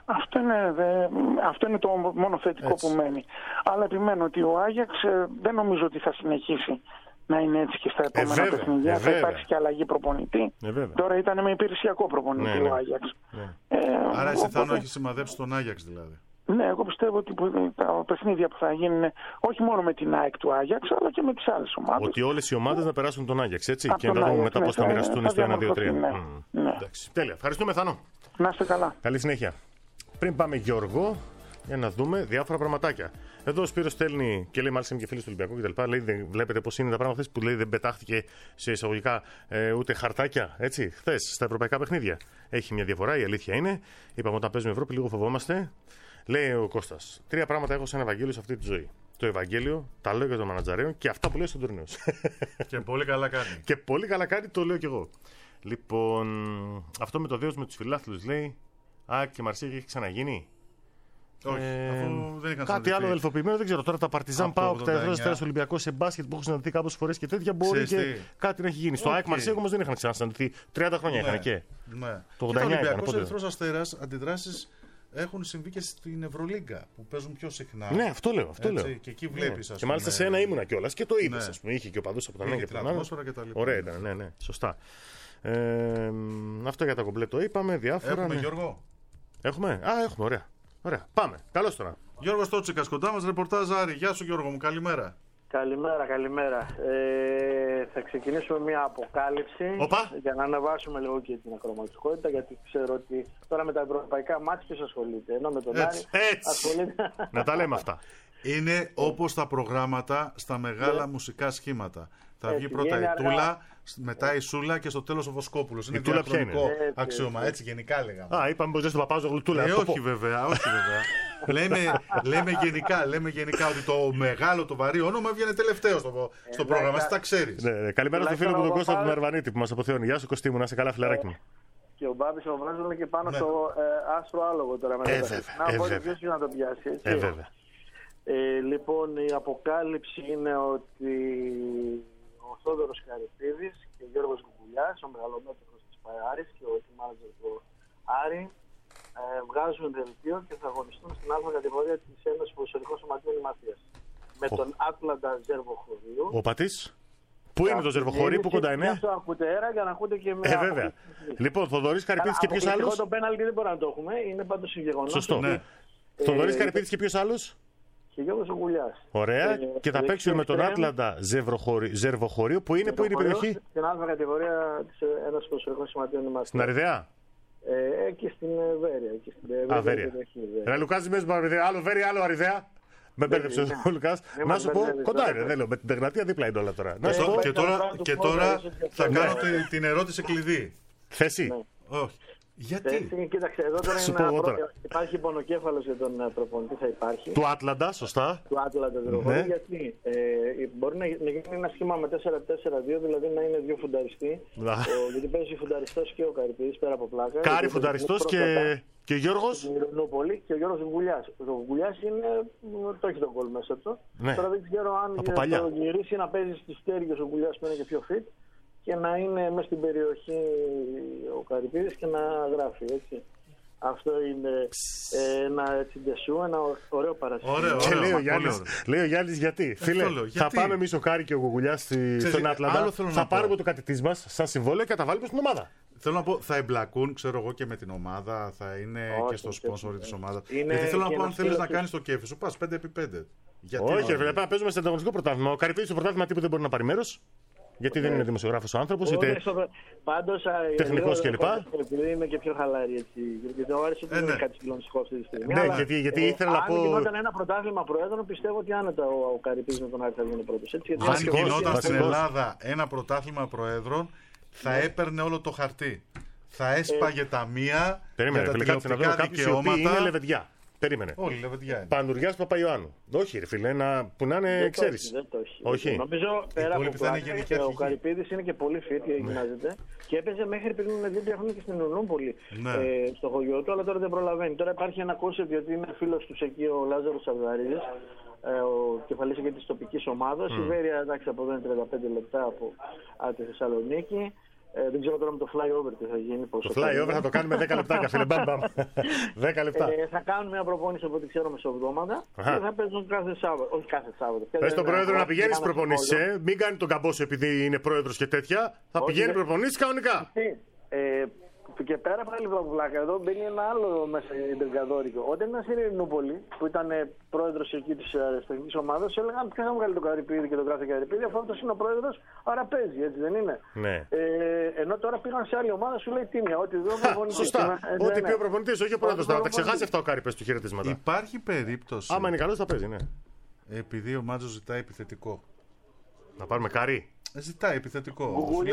Αυτό είναι το μόνο θετικό που μένει. Αλλά επιμένω ότι ο Άγιαξ δεν νομίζω ότι θα συνεχίσει να είναι έτσι και στα επόμενα παιχνίδια. Θα υπάρξει και αλλαγή προπονητή. Τώρα ήταν με υπηρεσιακό προπονητή ο Άγιαξ. Άρα εσύ Θάνο έχεις σημαδέψει τον Άγιαξ δηλαδή. Ναι, εγώ πιστεύω ότι τα παιχνίδια που θα γίνουν όχι μόνο με την ΑΕΚ του Άγιαξ, αλλά και με τις άλλες ομάδες. Ότι όλες οι ομάδες να περάσουν τον Άγιαξ, έτσι. Και να δούμε μετά πώς θα μοιραστούν στο 1-2-3. Τέλεια. Ευχαριστούμε, Θάνο. Να είστε καλά. Καλή συνέχεια. Πριν πάμε, Γιώργο, για να δούμε διάφορα πραγματάκια. Εδώ ο Σπύρος στέλνει και λέει, μάλιστα είμαι και φίλος του Ολυμπιακού κτλ. Λέει, βλέπετε πώς είναι τα πράγματα που λέει δεν πετάχτηκε σε εισαγωγικά ούτε χαρτάκια, έτσι, χθες στα ευρωπαϊκά παιχνίδια. Έχει μια διαφορά, η αλήθεια είναι. Είπαμε όταν παίζουμε Ευρώπη, λίγο φοβόμαστε. Λέει ο Κώστας, 3 πράγματα έχω σαν Ευαγγέλιο σε αυτή τη ζωή. Το Ευαγγέλιο, τα λόγια των μανατζαρέων και αυτά που λέει στον τουρνέο. Και πολύ καλά κάνει. Και πολύ καλά κάνει, το λέω κι εγώ. Λοιπόν, αυτό με το δέος με τους φιλάθλους λέει, και Μαρσίγη έχει ξαναγίνει. Όχι, αφού δεν είχαν κάτι άλλο αδελφοποιημένο, δεν ξέρω. Τώρα τα Παρτιζάν πάω και τα Αστέρα Ολυμπιακό σε μπάσκετ που έχουν συναντηθεί κάποιες φορές και τέτοια μπορεί και κάτι να έχει γίνει. Στο ΑΕΚ Μαρσίγη όμως δεν είχαν ξανασυναντηθεί. 30 χρόνια είχαν και. Το 89 ήταν. Ο Ερυθρός Αστέρας αντιδράσεις έχουν συμβεί και στην Ευρωλίγκα που παίζουν πιο συχνά. Ναι, αυτό λέω. Και εκεί βλέπεις. Και μάλιστα σε ένα ήμουνα κιόλας και το είδες. Είχε και ο παδούς από τον ένα και τον άλλο. Ωραία ήταν, ναι, σωστά. Αυτό για τα κομπλέ το είπαμε. Διάφορα. Έχουμε Γιώργο. Έχουμε, ωραία. Ωραία. Πάμε. Καλώς τώρα. Γιώργος Τότσικας κοντά μας, ρεπορτάζ Άρη. Γεια σου Γιώργο μου, καλημέρα. Καλημέρα. Θα ξεκινήσουμε μια αποκάλυψη. Για να ανεβάσουμε λίγο και την ακροματικότητα, γιατί ξέρω ότι τώρα με τα ευρωπαϊκά μάτια ποιος ασχολείται. Ενώ με τον Άρη ασχολείται. Να τα λέμε αυτά. Είναι όπως τα προγράμματα στα μεγάλα μουσικά σχήματα. Θα βγει πρώτα η Τούλα, μετά η Σούλα και στο τέλος ο Βοσκόπουλος. Είναι διαχρονικό αξίωμα, έτσι γενικά λέγαμε. Είπαμε πως δεν στον Παπάζογλου Τούλα. Όχι βέβαια. λέμε γενικά ότι το μεγάλο, το βαρύ όνομα έβγαινε τελευταίο στο πρόγραμμα. Εσύ τα ξέρεις. Καλημέρα στον φίλο μου τον Κώστα του Μερβανίτη που μας αποθεώνει. Γεια σου Κωστή μου, να είσαι καλά φιλαράκι μου. Και ο Μπάμπης ο Βράζος και πάνω στο άστρο άλογο τώρα. Να πω ποιος να το πιάσει. Λοιπόν, η αποκάλυψη είναι ότι ο Θόδωρος Καρυπίδης και ο Γιώργος Κουκουλιάς, ο μεγαλομέτωχος της Άρης και ο μάνατζερ του Άρη, βγάζουν δελτίο και θα αγωνιστούν στην άλλη κατηγορία της Ένωσης Ποδοσφαιρικών Σωματείων Ημαθίας. Με τον Άτλαντα Ζέρβο Χωρίου. Ο Πατής. Πού είναι το Ζερβοχώρι, πού κοντά είναι? Αυτό ακούτε αέρα για να ακούτε και με. Βέβαια. Λοιπόν, Θοδωρής Καρυπίδης και ποιος άλλος? Το πέναλτι δεν μπορούμε να το έχουμε, είναι πάντως γεγονός. Σωστό. Ναι. Θοδωρής Καρυπίδης και ποιος άλλος? Και Γιώργος ο Γκουλιάς. Ωραία. Και θα παίξουμε με τον Άτλαντα Ζερβοχωρίου. Πού είναι η περιοχή? Στην Α κατηγορία της ένας ποδοσφαιρικών σωματείων είμαστε. Στην Αριδαία. Και στην Βέρεια. Βέρεια. Ρε Λουκάς, άλλο Βέρεια, άλλο Αριδαία. Με μπέρδεψε ο Λουκάς. Να σου πω, κοντά είναι, δεν λέω. Με την Τεγνατία δίπλα είναι όλα τώρα. Και τώρα θα κάνω την ερώτηση κλειδί. Θέση. Όχι. Γιατί? Κοίταξε, εδώ τώρα υπάρχει πονοκέφαλος για τον προπονητή, θα υπάρχει. Του Άτλαντα, σωστά. Του Άτλαντα, ναι. Γιατί μπορεί να γίνει ένα σχήμα με 4-4-2, δηλαδή να είναι δύο φουνταριστοί. Γιατί παίζει φουνταριστός και ο Καρυπίδης πέρα από πλάκα. Κάρι φουνταριστός και ο Γιώργος. Και ο Γιώργος Γκουλιάς. Ο Γκουλιάς το έχει τον γκολ μέσα του. Τώρα δεν ξέρω αν το γυρίσει να παίζει στις στέργες ο Γκουλιάς που είναι και πιο fit. Και να είναι μέσα στην περιοχή ο Καρυπίδης και να γράφει, έτσι. Αυτό είναι ένα τσιντεσού, ένα ωραίο παρασύγιο. Και λέει ο Γιάννης γιατί. Φίλε, θα πάμε εμείς ο Κάρι και ο Γουγουλιάς στον Άτλαντα, θα πάρουμε το κατητής μας σαν συμβόλαιο και θα τα βάλουμε στην ομάδα. Θέλω να πω, θα εμπλακούν, ξέρω εγώ, και με την ομάδα, θα είναι και στο σπόνσορ της ομάδας. Γιατί θέλω να πω, αν θέλεις να κάνεις το κέφι σου, πας 5x5. Όχι, ρε, παίζουμε σε ανταγωνιστικό πρωτάθλημα. Ο Καρυπίδης στο πρωτάθλημα τίποτα δεν μπορεί να πάρει μέρος. Γιατί δεν είναι δημοσιογράφος ο άνθρωπος, είτε τεχνικός κλπ. Επειδή είμαι και πιο χαλάρη, έτσι. Γιατί δεν άρεσε ότι είναι κάτι συγκλονιστικό αυτή τη στιγμή. Ναι, γιατί ήθελα να πω. Αν γινόταν ένα πρωτάθλημα προέδρων, πιστεύω ότι άνετα ο Καρυπίδης με τον Άρη θα γίνει πρώτος. Αν γινόταν στην Ελλάδα ένα πρωτάθλημα προέδρων, θα έπαιρνε όλο το χαρτί. Θα έσπαγε τα μία για τα τηλεοπτικά δικαιώματα. Είναι λεβεντιά. Περίμενε. Όλοι λεβεντιά είναι. Πανουργιάς Παπαϊωάννου. Όχι, ρε φίλε, που να είναι, ξέρεις. Όχι. Νομίζω πέρα από πλάκα, ο Καρυπίδης είναι και πολύ fit και γυμνάζεται. Και έπαιζε μέχρι πριν 2-3 χρόνια και στην Ουνούπολη στο χωριό του, αλλά τώρα δεν προλαβαίνει. Τώρα υπάρχει ένα κόνσεπτ, γιατί είναι φίλος του εκεί ο Λάζαρος Σαβδαρίδης, ο κεφαλής και της τοπικής ομάδας. Η Βέρεια, εντάξει, από εδώ είναι 35 λεπτά από τη Θεσσαλονίκη. Δεν ξέρω τώρα με το flyover τι θα γίνει. Το flyover θα το κάνουμε 10 λεπτά, φίλε. Μπαμ. 10 λεπτά. Θα κάνουν μια προπόνηση από ό,τι ξέρω μεσοβδόματα και θα παίζουν κάθε Σάββατο. Όχι κάθε Σάββατο. Πες στον πρόεδρο να πηγαίνει στι προπονήσεις. Μην κάνει τον καμπόσο επειδή είναι πρόεδρος και τέτοια. Θα πηγαίνει προπονήσεις κανονικά. Και πέρα πάλι από πλάκα, εδώ μπαίνει ένα άλλο μέσα εντεργαδόρικο. Όταν ήταν στην Ειρηνούπολη, που ήταν πρόεδρος εκεί της τεχνικής ομάδας, έλεγαν ποιος θα βγάλει τον Καρυπίδη και τον κάθε Καρυπίδη, αφού αυτός είναι ο πρόεδρος, άρα παίζει, έτσι δεν είναι? Ναι. Ενώ τώρα πήγαν σε άλλη ομάδα, σου λέει τίμια, ότι δεν προπονητής. Σωστά. Ό,τι πει ο προπονητής, όχι ο πρόεδρος. Θα τα ξεχάσει αυτά ο Κάρι, πες του χαιρετίσματα. Υπάρχει περίπτωση. Άμα είναι καλός θα παίζει, ναι. Επειδή ο Μάτζος ζητάει επιθετικό. Να πάρουμε Κάρι. Ζητάει επιθετικό.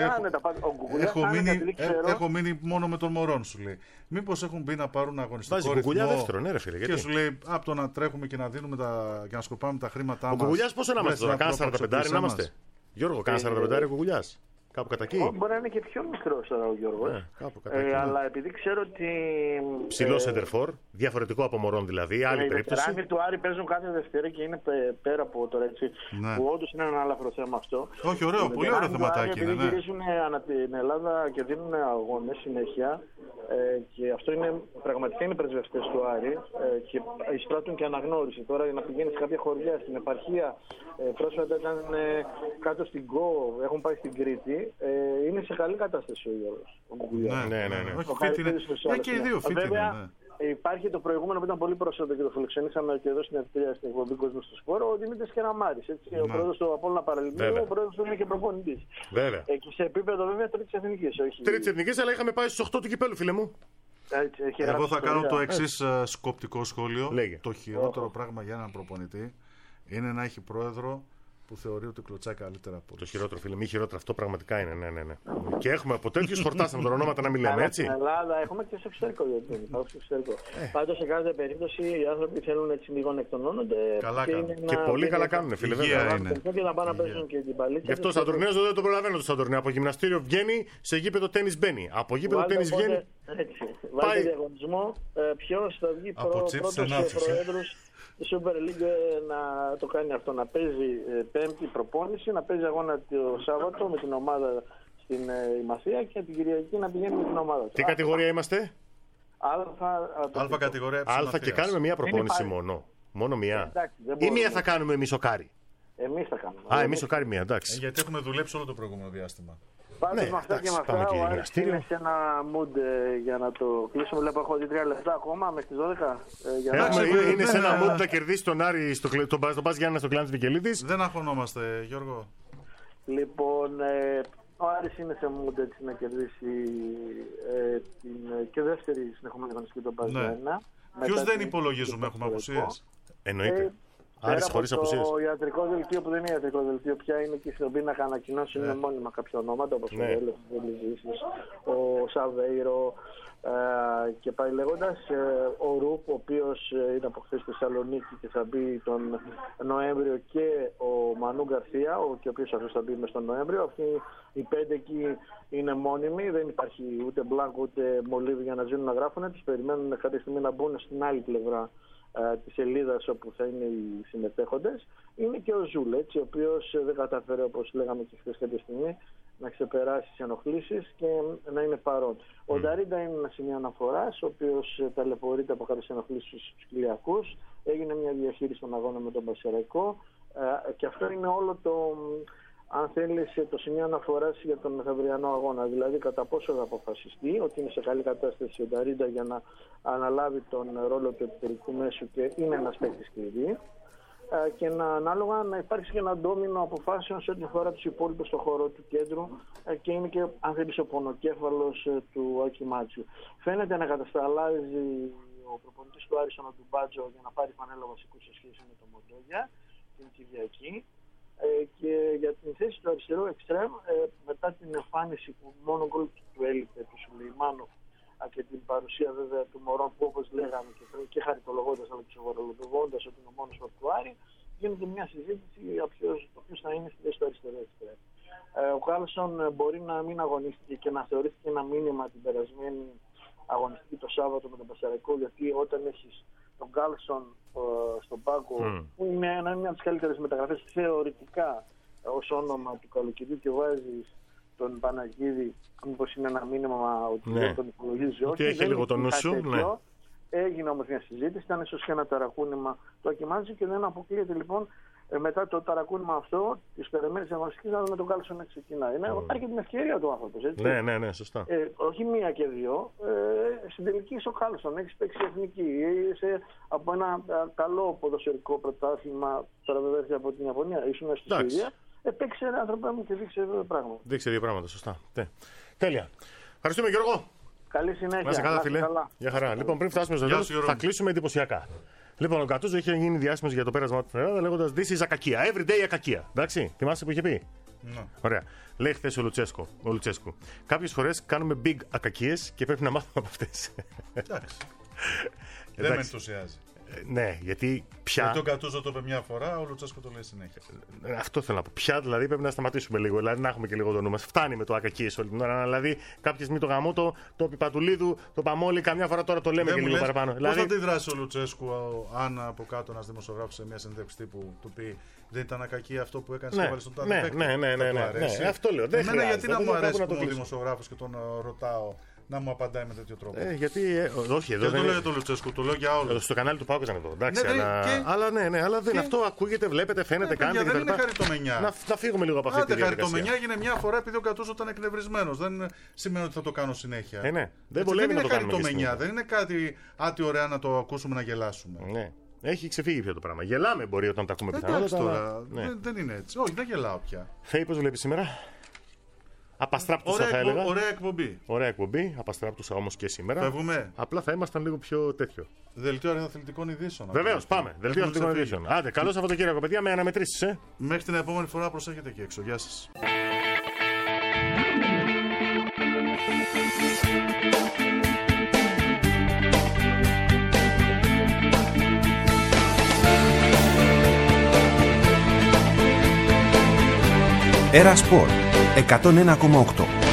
Έχω μείνει μόνο με τον Μωρόν, σου λέει. Μήπως έχουν μπει να πάρουν αγωνιστικό ρυθμό. Δεύτερο, ναι, ρε φίλε. Και σου λέει από το να τρέχουμε και να δίνουμε και να σκοπάμε τα χρήματά μας. Ο Κουκουλιάς πόσο να είμαστε τώρα, κάνα 45 να είμαστε. Γιώργο, κάνα 45 Κουκουλιάς. Κάπου κατά εκεί. Μπορεί να είναι και πιο μικρός τώρα ο Γιώργος. Αλλά επειδή ξέρω ότι. Ψηλό σεντερφόρ, διαφορετικό από Μωρόν δηλαδή. Άλλη περίπτωση. Οι του Άρη παίζουν κάθε Δευτέρα και είναι πέρα από τώρα έτσι. Που όντως είναι ένα άλλο θέμα αυτό. Όχι, ωραίο, πολύ ωραίο θεματάκι. Επειδή γυρίζουν ανά την Ελλάδα και δίνουν αγώνες συνέχεια. Και αυτό είναι πραγματικά είναι πρεσβευτές του Άρη και εισπράττουν και αναγνώριση. Τώρα για να πηγαίνει σε κάποια χωριά, στην επαρχία, πρόσφατα ήταν κάτω στην ΚΟ, έχουν πάει στην Κρήτη. Είναι σε καλή κατάσταση ο Γιώργος. Ναι. Όχι, και οι δύο φίτ είναι. Υπάρχει το προηγούμενο που ήταν πολύ πρόσφατο και το φιλοξενήσαμε και εδώ στην ευκαιρία στην εκπομπή Κόσμο στο Σπόρο, ο Δημήτρης Κεραμάρης. Ο πρόεδρος του Απόλλωνα Παραλιμνίου, ο πρόεδρος του είναι και προπονητής. Βέβαια. Και σε επίπεδο βέβαια τρίτης εθνικής. Τρίτης εθνικής, αλλά είχαμε πάει στους 8 του κυπέλου, φίλε μου. Εγώ θα κάνω το εξής σκοπτικό σχόλιο. Το χειρότερο πράγμα για έναν προπονητή είναι να έχει πρόεδρο που θεωρεί ότι κλωτσάει καλύτερα από το χειρότερο, φίλε. Μη χειρότερο, αυτό πραγματικά είναι. Ναι. Και έχουμε από τέτοιους χορτάσαμε τον ονόματα να μιλάμε, έτσι. Στην Ελλάδα έχουμε και στο εξωτερικό. Πάντως σε κάθε περίπτωση οι άνθρωποι θέλουν έτσι λίγο να εκτονώνονται. Και πολύ καλά κάνουν, φίλε. Και να πάνε να παίζουν και την παλίτσα. Γι' αυτό ο Σαντουρνέος δεν το προλαβαίνω το Σαντουρνέο. Από γυμναστήριο βγαίνει, σε γήπεδο τένις μπαίνει. Από γήπεδο τένις βγαίνει. Πάει διαγωνισμό. Ποιο θα βγει πρώτος πρόεδρος η Super League να το κάνει αυτό, να παίζει πέμπτη προπόνηση, να παίζει αγώνα το Σάββατο με την ομάδα στην Ημαθία και την Κυριακή να πηγαίνει με την ομάδα. Τι κατηγορία είμαστε? Α κατηγορία. Α και κάνουμε μία προπόνηση μόνο. Μόνο μία. Ή μία θα κάνουμε εμείς ο Κάρι. Εμείς θα κάνουμε. Εμείς σοκάρει μία, εντάξει. Γιατί έχουμε δουλέψει όλο το προηγούμενο διάστημα. Πάντως με αυτά και με αυτά, ο Άρης είναι σε ένα mood για να το κλείσουμε. Βλέπω έχω δει 3 λεπτά ακόμα μέχρι τις 12. Είναι σε ένα mood να κερδίσει τον Άρη, τον Πας Γιάννενα στο κλάν της Βικελίδης. Δεν αγχωνόμαστε, Γιώργο. Λοιπόν, ο Άρης είναι σε mood έτσι να κερδίσει και δεύτερη συνεχόμενη αγωνιστική τον Πας Γιάννενα. Ποιους δεν υπολογίζουμε, έχουμε απουσίες? Εννοείται. Άρης χωρίς απουσίες. Το ιατρικό δελτίο που δεν είναι ιατρικό δελτίο πια είναι και στην πίνακα ανακοινώσεων είναι μόνιμα κάποια ονόματα όπως ο Βέλος, ο Σαβέιρο και πάει λέγοντας. Ο Ρουπ, ο οποίος είναι από χθες στη Θεσσαλονίκη και θα μπει τον Νοέμβριο, και ο Μανού Γκαρσία, ο οποίος αυτός θα μπει μες τον Νοέμβριο. Αυτοί οι 5 εκεί είναι μόνιμοι, δεν υπάρχει ούτε Μπλάνκο ούτε Μολύβι για να ζουν να γράφουν. Τους περιμένουν κάποια στιγμή να μπουν στην άλλη πλευρά της σελίδας όπου θα είναι οι συμμετέχοντες. Είναι και ο Ζούλ, έτσι, ο οποίος δεν καταφέρει, όπως λέγαμε και χθες κάποια στιγμή, να ξεπεράσει τις ενοχλήσεις και να είναι παρόν. Ο Νταρίντα είναι ένα σημείο αναφοράς, ο οποίος ταλαιπωρείται από κάποιες ενοχλήσεις στους κοιλιακούς. Έγινε μια διαχείριση των αγώνων με τον Πασεραϊκό και αυτό είναι όλο το, αν θέλεις, το σημείο αναφοράς για τον μεθαυριανό αγώνα. Δηλαδή κατά πόσο θα αποφασιστεί ότι είναι σε καλή κατάσταση ο Νταρίντα για να αναλάβει τον ρόλο του επιθετικού μέσου και είναι ένας παίκτης κλειδί, και ανάλογα να υπάρξει και ένα ντόμινο αποφάσεων σε ό,τι αφορά τους υπόλοιπους στον χώρο του κέντρου, και είναι και, αν θέλεις, ο πονοκέφαλος του Άκη Μάτσιου. Φαίνεται να κατασταλάζει ο προπονητής του Άρη στον Ντουμπάτζο για να πάρει φανέλα βασικού σε σχέση με τον Μοντόγια την Κυριακή. Και για την θέση του αριστερού εξτρέμ, μετά την εμφάνιση που μόνο γκολ του έλειπε του Σουλεϊμάνοφ και την παρουσία βέβαια του Μωρόν, που όπως λέγαμε και χαριτολογώντας αλλά και σοβαρολογώντας ότι είναι ο μόνος του Άρη, γίνεται μια συζήτηση για ποιος θα είναι στη θέση του αριστερού εξτρέμ. Ο Κάλσον μπορεί να μην αγωνίστηκε και να θεωρήθηκε ένα μήνυμα την περασμένη αγωνιστική το Σάββατο με τον Πασαραϊκό, γιατί όταν έχεις τον Κάλσον στον πάγκο, που είναι μια από τις καλύτερες μεταγραφές θεωρητικά ως όνομα του καλοκαιριού, και βάζεις τον Παναγίδη, μήπως είναι ένα μήνυμα ότι δεν τον υπολογίζει, όχι. Έχει λίγο το νου σου, ναι. Έγινε όμως μια συζήτηση, ήταν ίσως και ένα ταρακούνημα το Ακιμάτζη, και δεν αποκλείεται λοιπόν μετά το ταρακούνημα αυτό τη περαμένη αγωνιστική να δούμε τον Κάλσον να ξεκινάει. Υπάρχει και την ευκαιρία του άνθρωπο. Ναι, σωστά. Όχι μία και δύο. Στην τελική είσαι ο Κάλσον, έχει παίξει εθνική. Είσαι από ένα καλό ποδοσφαιρικό πρωτάθλημα, τώρα βέβαια από την Ιαπωνία, ήσουν στη Σουηδία. Παίξει ένα άνθρωπο μου και δείξε δύο πράγματα. Δείξε δύο πράγματα, σωστά. Τέλεια. Ευχαριστούμε, Γιώργο. Καλή συνέχεια. Να είσαι καλά, φίλε. Γεια χαρά. Λοιπόν, πριν φτάσουμε στο τέλος, θα κλείσουμε εντυπωσιακά. Λοιπόν, ο Γκατούζο είχε γίνει διάσημος για το πέρασμα του Φερράδα λέγοντας This is ακακία. Every day ακακία. Εντάξει, θυμάσαι που είχε πει. Ναι. Ωραία. Λέει χθες ο Λουτσέσκου. Κάποιες φορές κάνουμε big ακακίες και πρέπει να μάθουμε από αυτές. Εντάξει. Δεν με ενθουσιάζει. Ναι, γιατί πια. Γιατί ο Γκατούζο το είπε μια φορά, ο Λουτσέσκο το λέει συνέχεια. Αυτό θέλω να πω. Πια δηλαδή πρέπει να σταματήσουμε λίγο. Δηλαδή να έχουμε και λίγο το νου μας. Φτάνει με το ακακίες όλη την ώρα. Δηλαδή κάποια στιγμή το γαμότο, το πιπατουλίδου, το παμόλι, καμιά φορά τώρα το λέμε και λίγο παραπάνω. Πώς θα αντιδράσει ο Λουτσέσκου αν από κάτω ένας δημοσιογράφος σε μια συνέντευξη τύπου του πει δεν ήταν ακακία αυτό που έκανε και στον τάδε παίκτη? Ναι, αυτό λέω. Εμένα γιατί να μου αρέσει που ο δημοσιογράφος και τον ρωτάω να μου απαντάει με τέτοιο τρόπο? Γιατί. Όχι, εδώ. Δεν το λέω για τον Λουτσέσκου, το λέω για όλους. Στο κανάλι του Πάου ήταν εδώ. Εντάξει, αλλά δεν αυτό ακούγεται, βλέπετε, φαίνεται, κάνετε. Δεν είναι χαριτομενιά. Να φύγουμε λίγο από αυτή τη διαδικασία. Χαριτομενιά έγινε μια φορά επειδή ο Γκατούζο ήταν εκνευρισμένος. Δεν σημαίνει ότι θα το κάνω συνέχεια. Ναι. Δεν είναι χαριτομενιά. Δεν είναι κάτι ωραία να το ακούσουμε να γελάσουμε. Ναι. Έχει ξεφύγει πια το πράγμα. Γελάμε μπορεί όταν τα ακούμε πιθανότατα. Δεν είναι έτσι. Όχι, δεν γελάω πια. Φέη, πώς βλέπει σήμερα? Απαστράπτουσα θα έλεγα. Ωραία εκπομπή. Απαστράπτουσα όμως και σήμερα. Φεύγουμε. Απλά θα ήμασταν λίγο πιο τέτοιο. Δελτίο αθλητικών ειδήσεων. Βεβαίως, πάμε. Δελτίο αθλητικών ειδήσεων. Άντε, καλό Σαββατοκύριακο, παιδιά, με αναμετρήσεις. Μέχρι την επόμενη φορά, προσέχετε και έξω. Γεια σας. Era Sport 101,8.